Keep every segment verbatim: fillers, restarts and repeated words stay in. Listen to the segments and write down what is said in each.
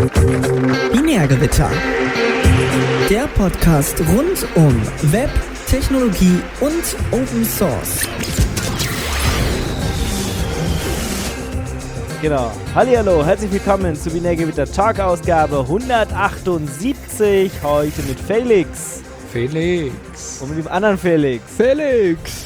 Binärgewitter. Der Podcast rund um Web, Technologie und Open Source. Genau. Hallihallo, herzlich willkommen zu Binärgewitter Talk-Ausgabe hundertachtundsiebzig. Heute mit Felix. Felix. Und mit dem anderen Felix. Felix.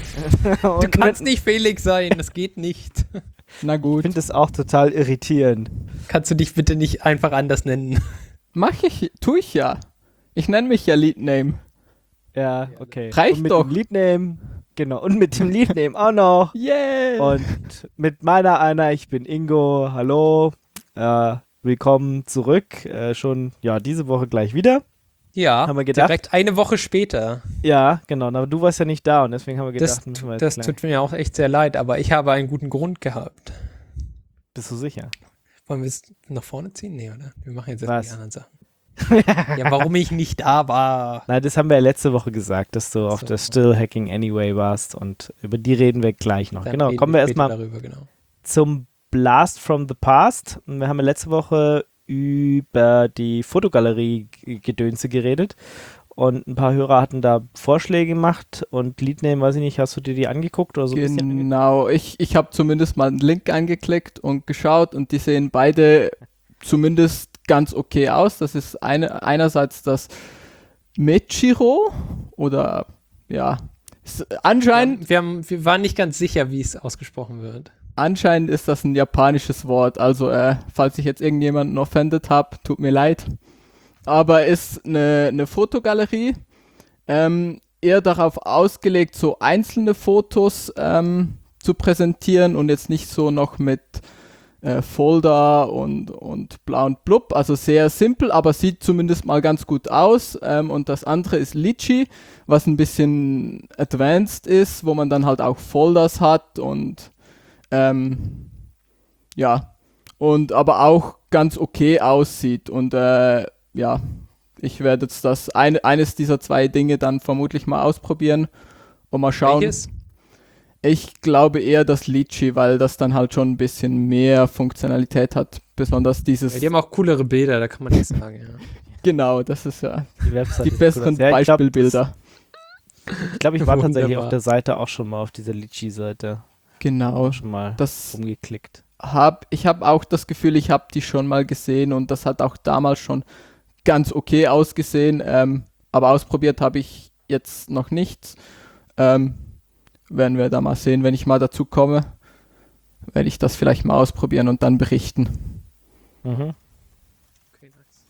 Du kannst nicht Felix sein, das geht nicht. Na gut. Ich finde das auch total irritierend. Kannst du dich bitte nicht einfach anders nennen? Mach ich, tu ich ja. Ich nenne mich ja Leadname. Ja, okay. Reicht und mit doch. Dem Leadname, genau, und mit dem Leadname auch noch. Yeah. Und mit meiner einer, ich bin Ingo. Hallo. Äh, willkommen zurück. Äh, schon, ja, diese Woche gleich wieder. Ja, haben wir gedacht, direkt eine Woche später. Ja, genau. Aber du warst ja nicht da und deswegen haben wir gedacht, Das, müssen wir jetzt das gleich. tut mir auch echt sehr leid, aber ich habe einen guten Grund gehabt. Bist du sicher? Wollen wir es nach vorne ziehen? Nee, oder? Wir machen jetzt erst Was? die anderen Sachen. Ja, warum ich nicht da war. Nein, das haben wir ja letzte Woche gesagt, dass du auf So. der Still Hacking Anyway warst und über die reden wir gleich noch. Dann Genau, reden kommen wir später erstmal darüber, genau. zum Blast from the Past. Und wir haben ja letzte Woche über die Fotogalerie-Gedönse geredet und ein paar Hörer hatten da Vorschläge gemacht und Leadname, weiß ich nicht, hast du dir die angeguckt oder so? ein bisschen ange- Genau, ich, ich habe zumindest mal einen Link angeklickt und geschaut und die sehen beide zumindest ganz okay aus. Das ist eine, einerseits das Mechiro oder ja, ist, anscheinend, Wir, haben, wir waren nicht ganz sicher, wie es ausgesprochen wird. anscheinend ist das ein japanisches Wort. Also äh, falls ich jetzt irgendjemanden offended habe, tut mir leid. Aber ist eine, eine Fotogalerie, ähm, eher darauf ausgelegt, so einzelne Fotos ähm, zu präsentieren und jetzt nicht so noch mit äh, Folder und, und bla und blub. Also sehr simpel, aber sieht zumindest mal ganz gut aus. Ähm, und das andere ist Litchi, was ein bisschen advanced ist, wo man dann halt auch Folders hat und ähm, ja, und aber auch ganz okay aussieht und äh, ja, ich werde jetzt das eine, eines dieser zwei Dinge dann vermutlich mal ausprobieren und mal schauen. Welches? Ich glaube eher das Litchi, weil das dann halt schon ein bisschen mehr Funktionalität hat, bis man das dieses... Ja, die haben auch coolere Bilder, da kann man nichts sagen. Ja. Genau, das ist ja Die, Website die ist besseren cool. Ja, ich glaub, Beispielbilder. Ich glaube, ich war tatsächlich Wunderbar. auf der Seite auch schon mal, auf dieser Litchi-Seite Genau, schon mal das rumgeklickt. hab, ich habe auch das Gefühl, ich habe die schon mal gesehen und das hat auch damals schon ganz okay ausgesehen, ähm, aber ausprobiert habe ich jetzt noch nichts. Ähm, werden wir da mal sehen, wenn ich mal dazu komme, werde ich das vielleicht mal ausprobieren und dann berichten. Mhm. Okay, nice.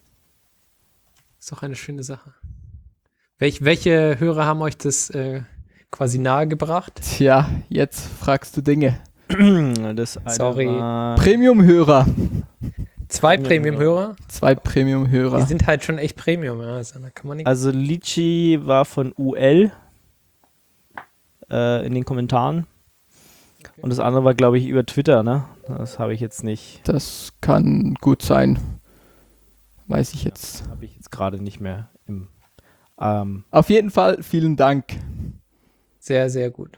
Ist doch eine schöne Sache. Welch, welche Hörer haben euch das äh, quasi nahegebracht? Tja, jetzt fragst du Dinge. Das eine Sorry. war- Premium-Hörer. Zwei Premium-Hörer. Premium-Hörer? Zwei Die Premium-Hörer. sind halt schon echt Premium, ja. Also, da kann man nicht. Also Litchi war von U L äh, in den Kommentaren. Und das andere war, glaube ich, über Twitter, ne? Das habe ich jetzt nicht, Das kann gut sein. Weiß ich jetzt. habe ich jetzt gerade nicht mehr im ähm, Auf jeden Fall vielen Dank. Sehr, sehr gut.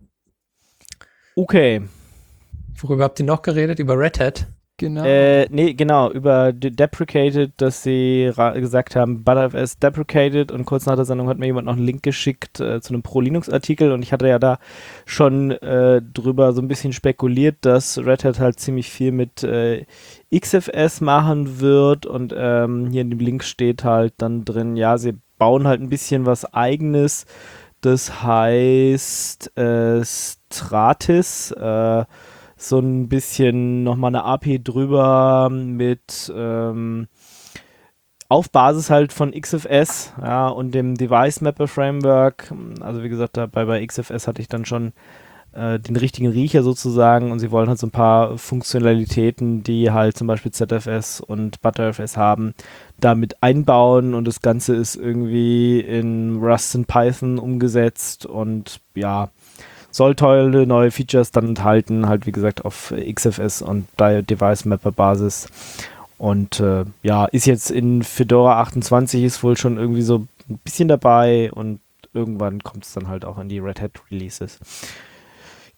okay. Worüber habt ihr noch geredet? Über Red Hat? Genau. Äh, nee, genau, über de- deprecated, dass sie ra- gesagt haben, ButterFS deprecated und kurz nach der Sendung hat mir jemand noch einen Link geschickt äh, zu einem Pro-Linux-Artikel und ich hatte ja da schon äh, drüber so ein bisschen spekuliert, dass Red Hat halt ziemlich viel mit äh, X F S machen wird und ähm, hier in dem Link steht halt dann drin, ja, sie bauen halt ein bisschen was Eigenes, das heißt äh, Stratis, äh, so ein bisschen nochmal eine A P I drüber mit ähm, auf Basis halt von X F S, ja, und dem Device Mapper Framework. Also wie gesagt, dabei bei X F S hatte ich dann schon äh, den richtigen Riecher sozusagen und sie wollen halt so ein paar Funktionalitäten, die halt zum Beispiel Z F S und ButterFS haben, damit einbauen und das Ganze ist irgendwie in Rust und Python umgesetzt und ja, soll tolle neue Features dann enthalten, halt wie gesagt auf X F S und Device Mapper Basis. Und äh, ja, ist jetzt in Fedora achtundzwanzig, ist wohl schon irgendwie so ein bisschen dabei und irgendwann kommt es dann halt auch in die Red Hat Releases.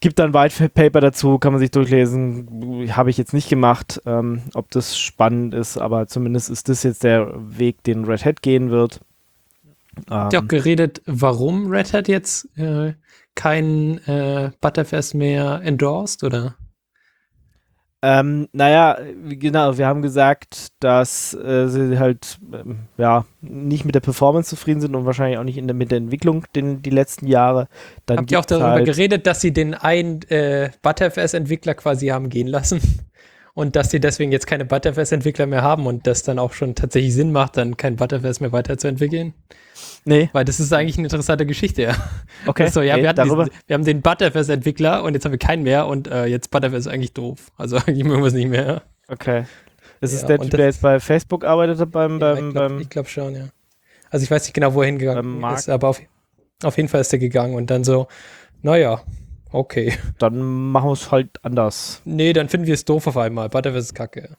Gibt dann White Paper dazu, kann man sich durchlesen. Habe ich jetzt nicht gemacht, ähm, ob das spannend ist, aber zumindest ist das jetzt der Weg, den Red Hat gehen wird. Habt ihr auch Ähm, geredet, warum Red Hat jetzt äh, kein äh, Butterfest mehr endorsed, oder? Ähm, naja, genau, wir haben gesagt, dass äh, sie halt ähm, ja nicht mit der Performance zufrieden sind und wahrscheinlich auch nicht in der, mit der Entwicklung den, die letzten Jahre. Dann Habt ihr auch gibt's darüber halt, geredet, dass sie den einen äh, Butterfest-Entwickler quasi haben gehen lassen? Und dass sie deswegen jetzt keine Butterfest-Entwickler mehr haben und das dann auch schon tatsächlich Sinn macht, dann kein Butterfest mehr weiterzuentwickeln? Nee, Weil das ist eigentlich eine interessante Geschichte, ja. okay. Das ist so, ja, nee, wir, hatten darüber, diesen, wir haben den Butterfest-Entwickler und jetzt haben wir keinen mehr und äh, jetzt Butterfest ist eigentlich doof. Also eigentlich mögen wir es nicht mehr. okay. Ist Ja, es der und Typ, das- der jetzt bei Facebook arbeitet beim, Ja, beim, ich glaube beim glaub schon, ja. Also ich weiß nicht genau, wo er Beim hingegangen Markt. ist, aber auf, auf jeden Fall ist er gegangen und dann so, naja, okay. dann machen wir es halt anders. Nee, dann finden wir es doof auf einmal. Butterfest ist kacke.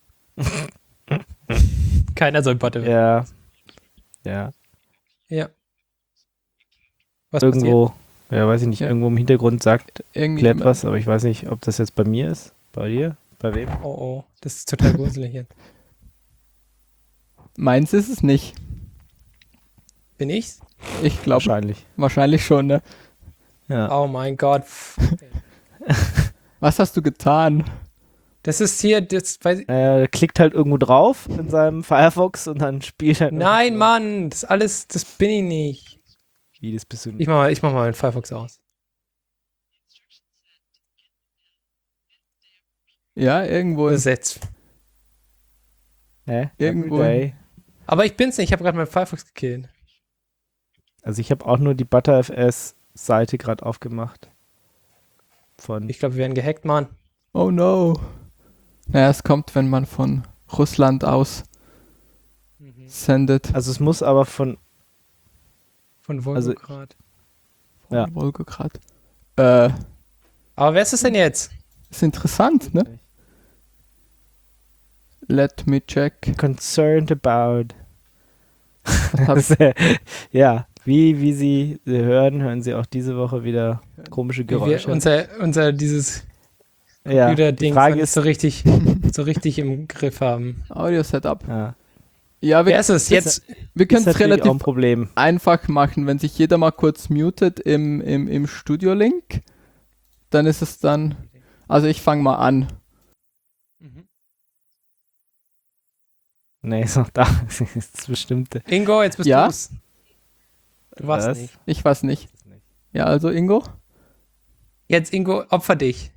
Keiner soll Butterfest. Ja. Ja. Ja. Was Irgendwo, ja, weiß ich nicht, Ja. irgendwo im Hintergrund sagt Irgendwie Klett was, aber ich weiß nicht, ob das jetzt bei mir ist. Bei dir? Bei wem? passiert? Oh, oh, das ist total gruselig jetzt. Meins ist es nicht. Bin ich's? Ich glaube Wahrscheinlich. wahrscheinlich schon, ne? Ja. Oh mein Gott. Was hast du getan? Das ist hier, das weiß ich. Er klickt halt irgendwo drauf in seinem Firefox und dann spielt er. Nein, Mann, das alles, das bin ich nicht. Wie, das bist du Ich nicht. mach mal, ich mach mal meinen Firefox aus. Ja, irgendwo. Besetzt. Hä? irgendwo- Everyday. Aber ich bin's nicht, ich habe gerade meinen Firefox gekillt. Also ich habe auch nur die ButterFS-Seite gerade aufgemacht. Von. Ich glaube, wir werden gehackt, Mann. Oh no. Naja, es kommt, wenn man von Russland aus sendet. Also es muss aber von. Von Also- Volgograd. Von ja. Volgograd. Äh, Aber wer ist es denn jetzt? ist interessant, ne? Let me check. Concerned about. Was hab ich? Ja, wie, wie Sie hören, hören Sie auch diese Woche wieder komische Wie wir Geräusche. unser, unser dieses ja, die Computer-Ding Frage nicht ist, so richtig, so richtig im Griff haben. Audio Setup. ja, Ja, wir, Wer ist es? Jetzt. wir können ist es natürlich auch ein relativ Problem. einfach machen. Wenn sich jeder mal kurz mutet im, im, im Studio-Link, dann ist es dann. Also ich fange mal an. Nee, ist noch da. Das ist das Bestimmte. Ingo, jetzt bist Ja? du's. Du warst Was? nicht. Ich weiß nicht. Ja, also Ingo? Jetzt, Ingo, opfer dich.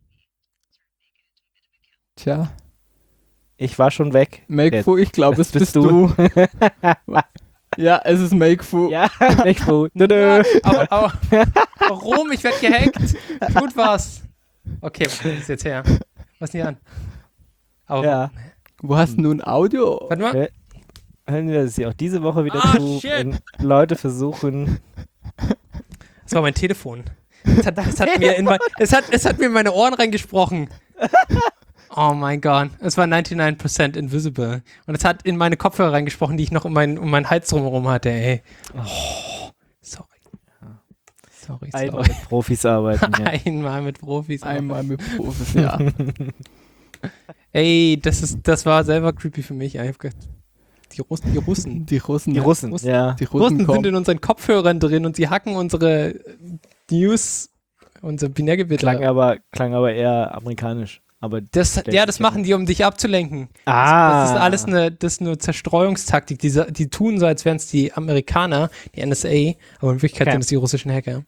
Tja, Ich war schon weg. Makefu, ich glaube, es Das bist bist du. Ja, es ist Makefu. Ja, nicht gut. Nö, nö. Aber, aber, warum? Ich werde gehackt. Tut was. Okay, was ist jetzt her? Was ist denn hier an? Aber, Ja. Wo hast du ein Audio? warte mal. Hören wir das ja auch diese Woche wieder Ah, zu, shit. wenn Leute versuchen. Das war mein Telefon. Es hat, es hat, mir, in mein, es hat, es hat mir in meine Ohren reingesprochen. Oh mein Gott. Es war neunundneunzig Prozent invisible. Und es hat in meine Kopfhörer reingesprochen, die ich noch um, mein, um meinen Hals drumherum hatte, ey. Oh, sorry. Sorry, Einmal sorry. mit Profis arbeiten. Ja. Einmal mit Profis. Einmal mit Profis, ja. Ey, das, ist, das war selber creepy für mich. Ich hab gedacht, Die Russen. Die Russen. Die Russen. Die Russen, Russen. ja. Die Russen Russen sind kommen. in unseren Kopfhörern drin und sie hacken unsere News, unser Binärgewitter. Klang aber, klang aber eher amerikanisch. Aber Das, ja, das machen die, um dich abzulenken. ah, Das ist alles eine, das ist eine Zerstreuungstaktik. Die, sa- die tun so, als wären es die Amerikaner, die N S A, aber in Wirklichkeit Okay. sind es die russischen Hacker.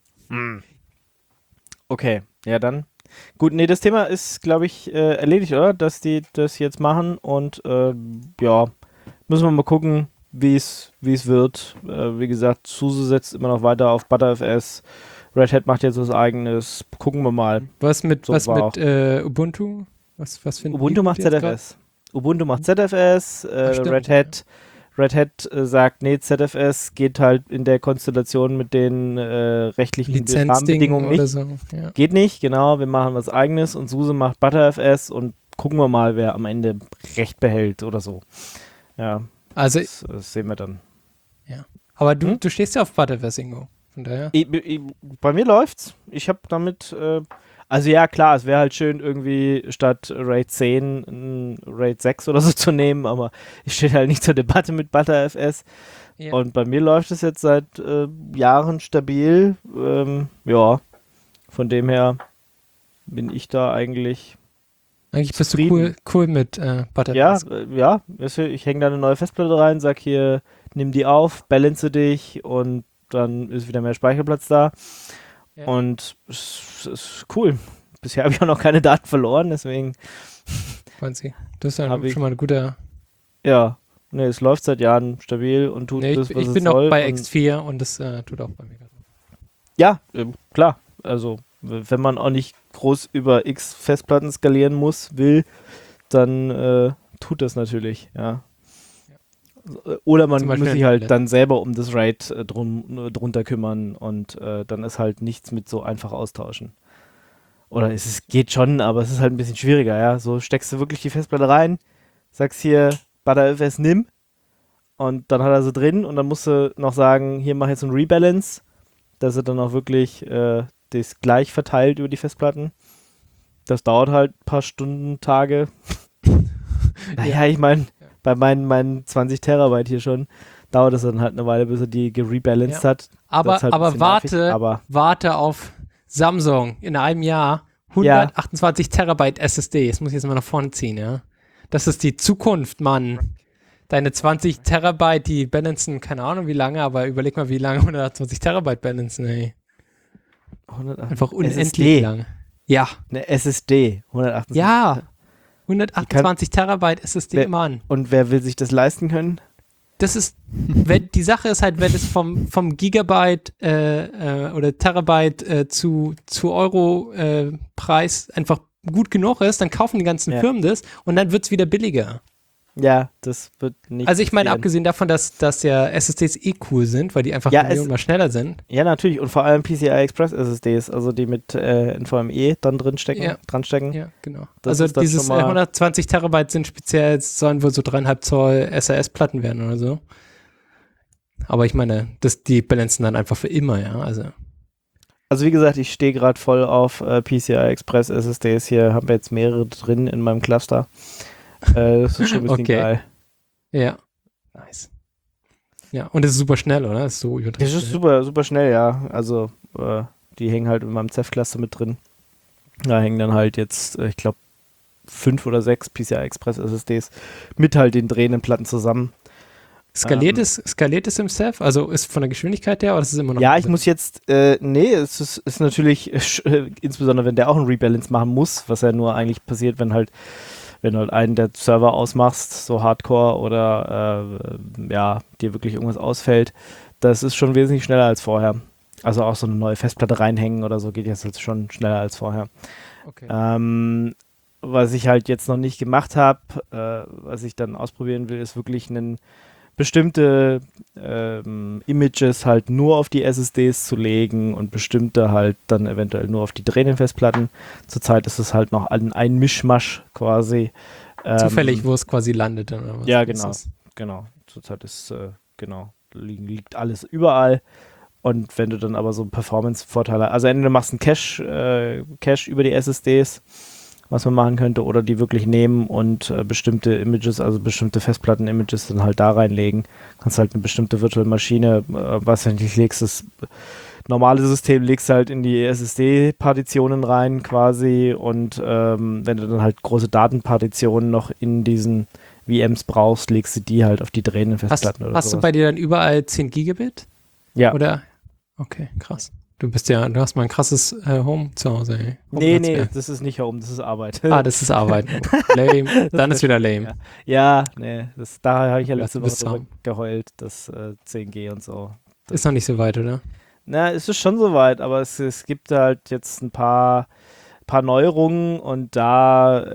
Okay, ja dann. Gut, nee, das Thema ist, glaube ich, äh, erledigt, oder? Dass die das jetzt machen und äh, ja, müssen wir mal gucken, wie es wie es wird. Äh, wie gesagt, SUSE setzt immer noch weiter auf ButterFS. Red Hat macht jetzt was eigenes. Gucken wir mal. Was mit, So was war mit äh, Ubuntu? Was, was finden Ubuntu die macht jetzt grad? Z F S. Ubuntu macht Z F S. Äh, Ach, stimmt, Red Hat, Red Hat äh, sagt, nee, Z F S geht halt in der Konstellation mit den äh, rechtlichen Lizenzding Rahmenbedingungen oder nicht. so. Ja. Geht nicht, genau. Wir machen was eigenes und SUSE macht ButterFS und gucken wir mal, wer am Ende Recht behält oder so. Ja, Also, das, das sehen wir dann. aber du, Hm? du stehst ja auf Butterfest, Ingo. Von daher. Ich, ich, bei mir läuft's. Ich habe damit, äh, Also ja, klar, es wäre halt schön, irgendwie statt RAID zehn ein RAID sechs oder so zu nehmen, aber ich stehe halt nicht zur Debatte mit ButterFS. Ja. Und bei mir läuft es jetzt seit äh, Jahren stabil. Ähm, ja, von dem her bin ich da eigentlich Eigentlich bist du zufrieden. cool, cool mit äh, Butterfly. Ja, äh, ja, weißt du, ich hänge da eine neue Festplatte rein, sag hier, nimm die auf, balance dich und dann ist wieder mehr Speicherplatz da. Ja. Und es ist cool. Bisher habe ich auch noch keine Daten verloren, deswegen, Fancy. Das ist Hab dann ich- schon mal ein guter. ja, ne, es läuft seit Jahren stabil und tut Nee, das, ich was ich es bin soll. noch bei und- X vier und das äh, tut auch bei mir. Ja, ähm, klar. Also, w- wenn man auch nicht groß über X Festplatten skalieren muss, will, dann äh, tut das natürlich, ja. Oder man Zum Beispiel muss sich ein halt Tablet. dann selber um das RAID äh, drum, äh, drunter kümmern und äh, dann ist halt nichts mit so einfach austauschen. Oder es ist, geht schon, aber es ist halt ein bisschen schwieriger, ja. So steckst du wirklich die Festplatte rein, sagst hier, ButterFS nimm und dann hat er sie drin und dann musst du noch sagen, hier mach jetzt ein Rebalance, dass er dann auch wirklich äh, das gleich verteilt über die Festplatten. Das dauert halt ein paar Stunden, Tage. Naja, ich meine, bei meinen, meinen zwanzig Terabyte hier schon, dauert es dann halt eine Weile, bis er die gerebalanced Ja. hat. Aber, Das ist halt ein aber bisschen warte, nervig, aber warte auf Samsung in einem Jahr. hundertachtundzwanzig Terabyte S S D. Das muss ich jetzt mal nach vorne ziehen, ja. Das ist die Zukunft, Mann. Deine zwanzig Terabyte, die balancen, keine Ahnung wie lange, aber überleg mal, wie lange hundertachtundzwanzig Terabyte balancen, ey. hundertachtundzwanzig Einfach unendlich S S D. lang. Ja, Eine S S D, hundertachtundzwanzig. ja. hundertachtundzwanzig Terabyte S S D, Wer- Mann. Und wer will sich das leisten können? Das ist, wenn, die Sache ist halt, wenn es vom, vom Gigabyte äh, äh, oder Terabyte äh, zu, zu Euro äh, Preis einfach gut genug ist, dann kaufen die ganzen Ja. Firmen das und dann wird es wieder billiger. Ja, das wird nicht Also ich meine, passieren. abgesehen davon, dass, dass ja S S Ds eh cool sind, weil die einfach Ja, eine Million es- mal schneller sind. Ja, natürlich. Und vor allem P C I Express S S Ds, also die mit äh, N V M e dann drin stecken, Ja. dran stecken. Ja, genau. Das also ist dann dieses schon mal- äh, hundertzwanzig Terabyte sind speziell, sollen wohl so dreieinhalb Zoll S R S-Platten werden oder so. Aber ich meine, das, die balancen dann einfach für immer, ja. Also Also wie gesagt, ich stehe gerade voll auf äh, P C I Express S S Ds. Hier haben wir jetzt mehrere drin in meinem Cluster. Äh, das ist schon ein bisschen Okay. geil. ja. Nice. Ja, und es ist super schnell, oder? Das ist so übertrieben. Das ist super, super schnell, ja. Also äh, die hängen halt in meinem Ceph-Cluster mit drin. Da hängen dann halt jetzt, äh, ich glaube, fünf oder sechs P C I Express S S Ds mit halt den drehenden Platten zusammen. Skaliert, Ähm, es, skaliert es im Ceph? Also ist von der Geschwindigkeit her oder ist es immer noch? Ja, ich muss jetzt, äh, nee, es ist, ist natürlich, äh, sch- äh, insbesondere wenn der auch ein Rebalance machen muss, was ja nur eigentlich passiert, wenn halt, wenn du halt einen der Server ausmachst, so Hardcore oder äh, ja, dir wirklich irgendwas ausfällt, das ist schon wesentlich schneller als vorher. Also auch so eine neue Festplatte reinhängen oder so geht jetzt halt schon schneller als vorher. Okay. Ähm, was ich halt jetzt noch nicht gemacht habe, äh, was ich dann ausprobieren will, ist wirklich einen bestimmte ähm, Images halt nur auf die S S Ds zu legen und bestimmte halt dann eventuell nur auf die drehenden Festplatten. Zurzeit ist es halt noch ein, ein Mischmasch quasi. Ähm, Zufällig, wo es quasi landet. Dann, oder was? Ja, Was genau. ist das? Genau. Zurzeit ist, äh, genau, liegen, liegt alles überall. Und wenn du dann aber so Performance-Vorteile, also entweder machst du einen Cache, äh, Cache über die S S Ds, was man machen könnte, oder die wirklich nehmen und äh, bestimmte Images, also bestimmte Festplatten-Images dann halt da reinlegen. Kannst halt eine bestimmte virtuelle Maschine, äh, was du nicht legst, das normale System legst du halt in die S S D-Partitionen rein quasi und ähm, wenn du dann halt große Datenpartitionen noch in diesen V Ms brauchst, legst du die halt auf die drehenden Hast, Festplatten oder hast du sowas. bei dir dann überall zehn Gigabit? Ja. Oder? Okay, krass. Du bist ja, du hast mal ein krasses äh, Home zu Hause, ey. Nee, nee, Home-Netzwerk. das ist nicht Home, das ist Arbeit. Ah, das ist Arbeiten. Lame. Dann ist wieder lame. Ja, nee, das, da habe ich ja Ja, letzte du Woche bist drüber arm. geheult, das äh, zehn G und so. Ist noch nicht so weit, oder? Na, es ist schon soweit, aber es, es gibt halt jetzt ein paar, paar Neuerungen und da,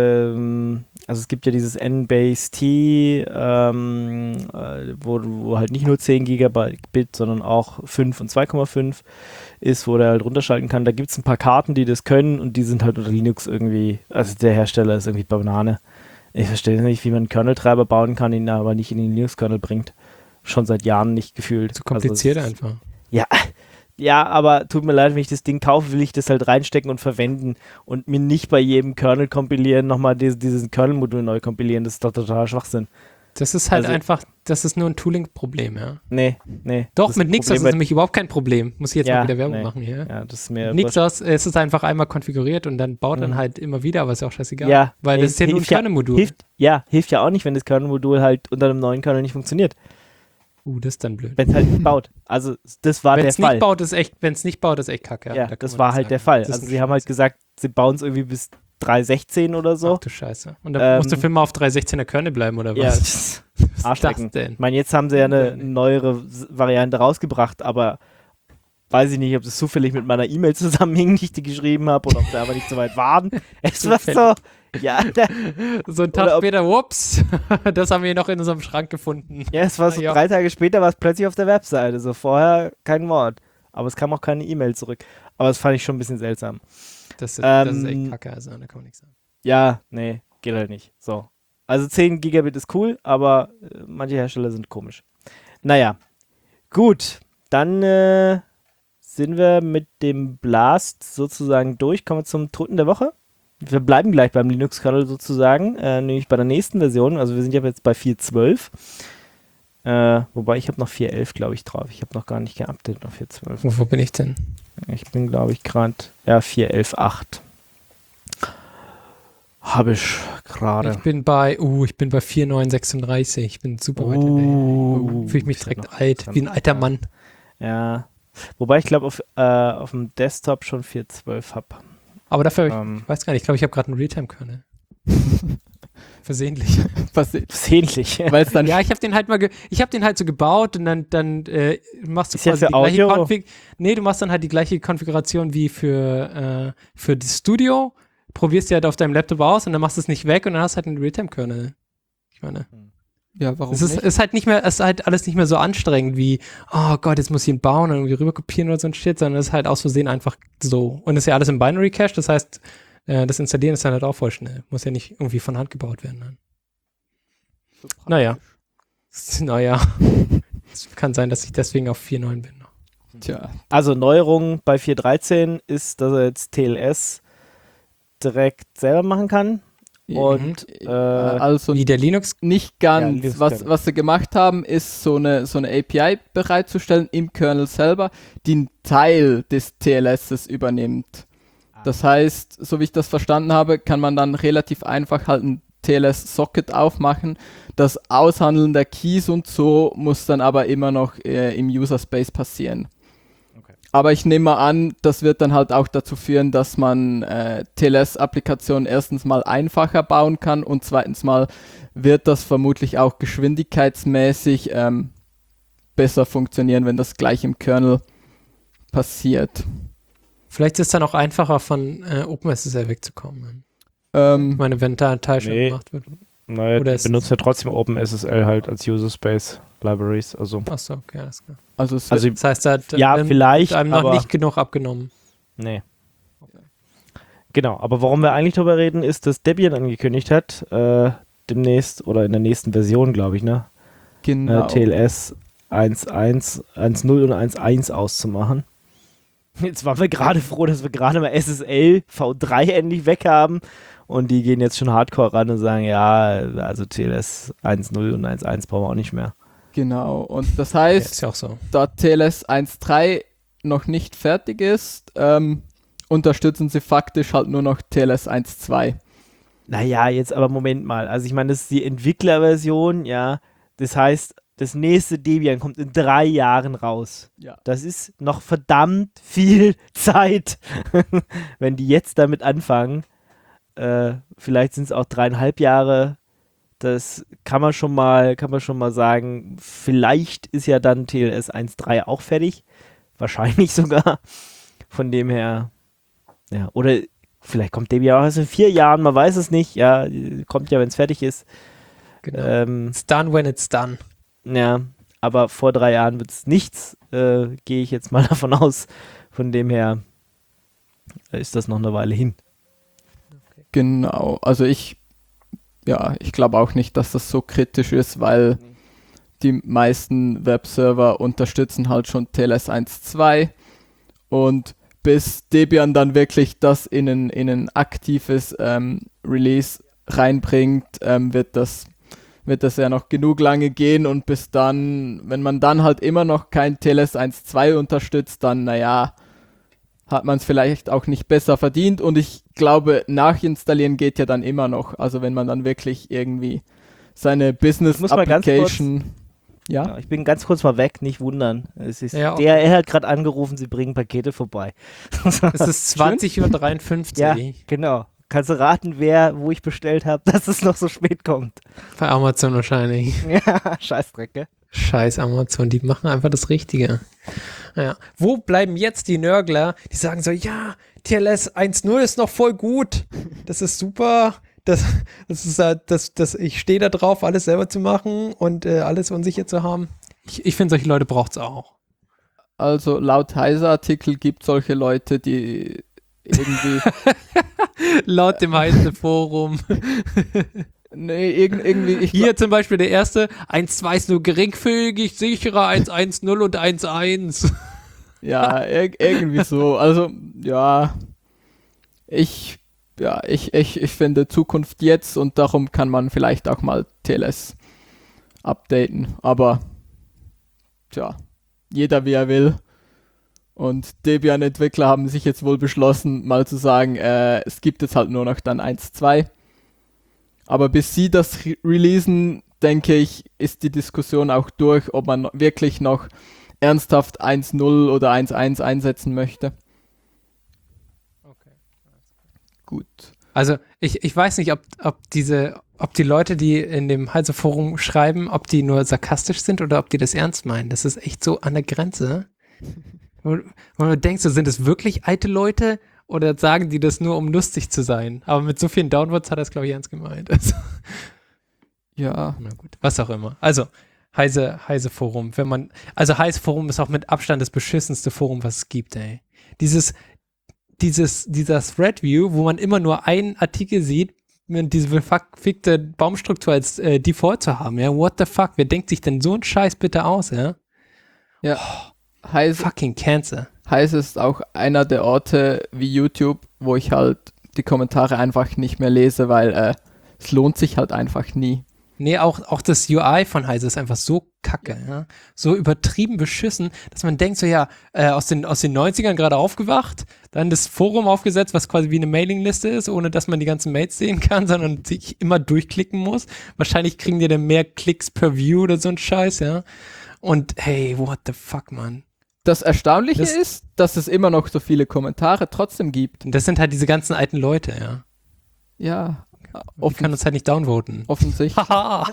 ähm, also es gibt ja dieses N-Base T, ähm, äh, wo, wo halt nicht nur zehn Gigabit, sondern auch fünf und zwei Komma fünf ist, wo der halt runterschalten kann. Da gibt es ein paar Karten, die das können und die sind halt unter Linux irgendwie, also der Hersteller ist irgendwie Banane. Ich verstehe nicht, wie man einen Kernel-Treiber bauen kann, ihn aber nicht in den Linux-Kernel bringt. Schon seit Jahren nicht gefühlt. Zu kompliziert also es, einfach. Ja, Ja, aber tut mir leid, wenn ich das Ding kaufe, will ich das halt reinstecken und verwenden und mir nicht bei jedem Kernel kompilieren nochmal dieses, dieses Kernel-Modul neu kompilieren. Das ist doch totaler Schwachsinn. Das ist halt Also- einfach, das ist nur ein Tooling-Problem, ja. Nee, nee. Doch, Das mit Nixos Problem ist bei- nämlich überhaupt kein Problem. Muss ich jetzt Ja, mal wieder Werbung nee. machen hier. Ja, das ist mir. Nixos, es ist einfach einmal konfiguriert und dann baut Mhm. dann halt immer wieder, aber ist ja auch scheißegal. Ja, weil nee, das ist ja nur ein hilft ja- Kernel-Modul. Hilft, ja, hilft ja auch nicht, wenn das Kernel-Modul halt unter einem neuen Kernel nicht funktioniert. Uh, das ist dann blöd. Wenn es halt nicht baut. Also, das war Wenn der es Fall. nicht baut, ist echt, wenn es nicht baut, ist echt kacke. ja, Da kann das man war nichts halt der sagen. Fall. Das ist Also, ein sie haben halt Scheiß. gesagt, sie bauen es irgendwie bis drei Punkt sechzehn oder so. Ach du Scheiße. Und dann Ähm, musst du für immer auf drei Punkt sechzehner Kernel bleiben, oder Ja, was? das Was ist das Arschlecken. denn? Ich meine, jetzt haben sie ja eine Ja, nee. neuere S- Variante rausgebracht, aber weiß ich nicht, ob das zufällig mit meiner E-Mail zusammenhing, die ich die geschrieben habe, oder ob sie einfach nicht so weit waren. Es war so, ja, da, So ein Oder Tag ob- später, whoops, das haben wir noch in unserem Schrank gefunden. ja, es war so Ja. drei Tage später, war es plötzlich auf der Webseite. So vorher kein Wort. Aber es kam auch keine E-Mail zurück. Aber das fand ich schon ein bisschen seltsam. Das, ist- das ist Ähm, echt kacke, also da kann man nichts sagen. Ja, nee, geht halt nicht. So. Also zehn Gigabit ist cool, aber äh, manche Hersteller sind komisch. Naja, gut. Dann äh, sind wir mit dem Blast sozusagen durch. Kommen wir zum Toten der Woche. Wir bleiben gleich beim Linux-Kernel sozusagen, äh, nämlich bei der nächsten Version. Also wir sind ja jetzt bei vier Punkt zwölf. Äh, wobei ich habe noch vier Punkt elf, glaube ich, drauf. Ich habe noch gar nicht geupdatet auf vier Punkt zwölf. Wo, wo bin ich denn? Ich bin, glaube ich, gerade ja, vier Punkt elf Punkt acht. Habe ich gerade. Ich bin bei, uh, ich bin bei vier Punkt neun sechsunddreißig. Ich bin super weit Uh, weg. Fühle ich mich ist ja direkt noch alt, interessant. wie ein alter Mann. Ja. Wobei ich glaube, auf, äh, auf dem Desktop schon vier Punkt zwölf habe. Aber dafür, Ähm, ich weiß gar nicht, ich glaube, ich habe gerade einen Realtime-Kernel. Versehentlich. Passiert. Ähnlich. Weil es dann Ja, ich habe den halt mal, ge ich habe den halt so gebaut und dann, dann äh, machst du Ist ja quasi für die gleiche Audio? Konfig. Nee, du machst dann halt die gleiche Konfiguration wie für, äh, für das Studio, probierst die halt auf deinem Laptop aus und dann machst du es nicht weg und dann hast du halt einen Realtime-Kernel. Ich meine, ja, warum es ist, nicht? ist halt nicht mehr, es ist halt alles nicht mehr so anstrengend wie, oh Gott, jetzt muss ich ihn bauen und irgendwie rüber kopieren oder so ein Shit, sondern es ist halt aus Versehen einfach so. Und es ist ja alles im Binary Cache, das heißt, äh, das Installieren ist dann halt auch voll schnell. Muss ja nicht irgendwie von Hand gebaut werden. Dann. So praktisch. Naja. Naja. Es kann sein, dass ich deswegen auf vier Punkt neun bin. Tja, Also Neuerung bei vier Punkt dreizehn ist, dass er jetzt T L S direkt selber machen kann. Und äh, äh, also Wie der Linux. nicht Ja, ganz. Linux was, Kernel. was sie gemacht haben, ist so eine, so eine A P I bereitzustellen im Kernel selber, die einen Teil des T L Ss übernimmt. Das heißt, so wie ich das verstanden habe, kann man dann relativ einfach halt ein T L S-Socket aufmachen. Das Aushandeln der Keys und so muss dann aber immer noch äh, im User-Space passieren. Okay. Aber ich nehme mal an, das wird dann halt auch dazu führen, dass man äh, T L S-Applikationen erstens mal einfacher bauen kann und zweitens mal wird das vermutlich auch geschwindigkeitsmäßig ähm, besser funktionieren, wenn das gleich im Kernel passiert. Vielleicht ist es dann auch einfacher, von äh, OpenSSL wegzukommen. Ich Ähm, meine, wenn da ein Teil schon Nee. gemacht wird. naja, oder die ist- benutzen ja trotzdem OpenSSL halt als User Space Libraries. Also, Achso, okay, alles klar. also es also Das heißt, da hat ja, ähm, vielleicht, einem noch aber nicht genug abgenommen. nee. Genau, aber warum wir eigentlich drüber reden, ist, dass Debian angekündigt hat, äh, demnächst oder in der nächsten Version, glaube ich, ne? genau. äh, T L S eins Punkt eins, eins Punkt null und eins Punkt eins auszumachen. Jetzt waren wir gerade froh, dass wir gerade mal S S L V drei endlich weg haben und die gehen jetzt schon hardcore ran und sagen, ja, also T L S eins Punkt null und eins Punkt eins brauchen wir auch nicht mehr. Genau. Und das Ja, heißt, ist ja auch so. da T L S eins Punkt drei noch nicht fertig ist, ähm, unterstützen sie faktisch halt nur noch T L S eins Punkt zwei. Naja, jetzt aber Moment mal. Also ich meine, das ist die Entwicklerversion, ja. Das heißt, das nächste Debian kommt in drei Jahren raus. Ja. Das ist noch verdammt viel Zeit, wenn die jetzt damit anfangen. Äh, vielleicht sind es auch dreieinhalb Jahre. Das kann man schon mal, kann man schon mal sagen. Vielleicht ist ja dann T L S eins Punkt drei auch fertig. Wahrscheinlich sogar. Von dem her, ja. Oder vielleicht kommt Debian auch erst in vier Jahren, man weiß es nicht. Ja, kommt ja, wenn es fertig ist. Genau. Ähm, It's done when it's done. ja, aber vor drei Jahren wird es nichts, äh, gehe ich jetzt mal davon aus. Von dem her äh, ist das noch eine Weile hin. Genau. Also ich, ja, ich glaube auch nicht, dass das so kritisch ist, weil die meisten Webserver unterstützen halt schon T L S eins Punkt zwei. Und bis Debian dann wirklich das in ein, in ein aktives ähm, Release reinbringt, ähm, wird das wird das ja noch genug lange gehen und bis dann, wenn man dann halt immer noch kein T L S eins Punkt zwei unterstützt, dann naja, hat man es vielleicht auch nicht besser verdient und ich glaube, nachinstallieren geht ja dann immer noch, also wenn man dann wirklich irgendwie seine Business-Application... Ja? Ja, ich bin ganz kurz mal weg, nicht wundern. Es ist, Ja, okay. der er hat gerade angerufen, sie bringen Pakete vorbei. Es ist zwanzig Uhr dreiundfünfzig. Ja, genau. Kannst du raten, wer, wo ich bestellt habe, dass es noch so spät kommt? Bei Amazon wahrscheinlich. Ja, Scheißdrecke. Scheiß Amazon, die machen einfach das Richtige. Ja. Wo bleiben jetzt die Nörgler, die sagen so, ja, T L S eins Punkt null ist noch voll gut. Das ist super. Das, das ist halt, das, das, ich stehe da drauf, alles selber zu machen und äh, alles unsicher zu haben. Ich, ich finde, solche Leute braucht es auch. Also laut Heise-Artikel gibt es solche Leute, die irgendwie... Laut dem Heise-Forum. Nee, irg- irgendwie... Ich Hier zum Beispiel der erste, eins Punkt zwei ist nur geringfügig sicherer, eins Punkt eins null und eins Punkt eins. Ja, ir- irgendwie so. Also, ja, ich, ja, ich, ich, ich finde Zukunft jetzt und darum kann man vielleicht auch mal T L S updaten. Aber, tja, jeder wie er will. Und Debian-Entwickler haben sich jetzt wohl beschlossen, mal zu sagen, äh, es gibt jetzt halt nur noch dann eins Punkt zwei. Aber bis sie das re- releasen, denke ich, ist die Diskussion auch durch, ob man wirklich noch ernsthaft eins Punkt null oder eins Punkt eins einsetzen möchte. Okay. Gut. Also ich, ich weiß nicht, ob, ob diese, ob die Leute, die in dem Heise-Forum schreiben, ob die nur sarkastisch sind oder ob die das ernst meinen. Das ist echt so an der Grenze. Wo, wo man denkt, so, sind es wirklich alte Leute oder sagen die das nur, um lustig zu sein? Aber mit so vielen Downvotes hat er es, glaube ich, ernst gemeint. Also, Ja. na gut, was auch immer. Also, Heise, Heise Forum, wenn man, also Heise Forum ist auch mit Abstand das beschissenste Forum, was es gibt, ey. Dieses, dieses, dieser Thread-View, wo man immer nur einen Artikel sieht, mit diese verfickte Baumstruktur als äh, Default zu haben, ja. What the fuck? Wer denkt sich denn so einen Scheiß bitte aus, ja? Ja. Heise, Fucking Cancer. Heise ist auch einer der Orte wie YouTube, wo ich halt die Kommentare einfach nicht mehr lese, weil äh, es lohnt sich halt einfach nie. Nee, auch, auch das U I von Heise ist einfach so kacke, ja? So übertrieben beschissen, dass man denkt so, ja, äh, aus den, aus den neunzigern gerade aufgewacht, dann das Forum aufgesetzt, was quasi wie eine Mailingliste ist, ohne dass man die ganzen Mails sehen kann, sondern sich immer durchklicken muss. Wahrscheinlich kriegen die dann mehr Klicks per View oder so ein Scheiß, ja. Und hey, what the fuck, man. Das Erstaunliche Das- ist, dass es immer noch so viele Kommentare trotzdem gibt. Und das sind halt diese ganzen alten Leute, ja. Ja, Die offen, können uns halt nicht downvoten. offensichtlich. Haha.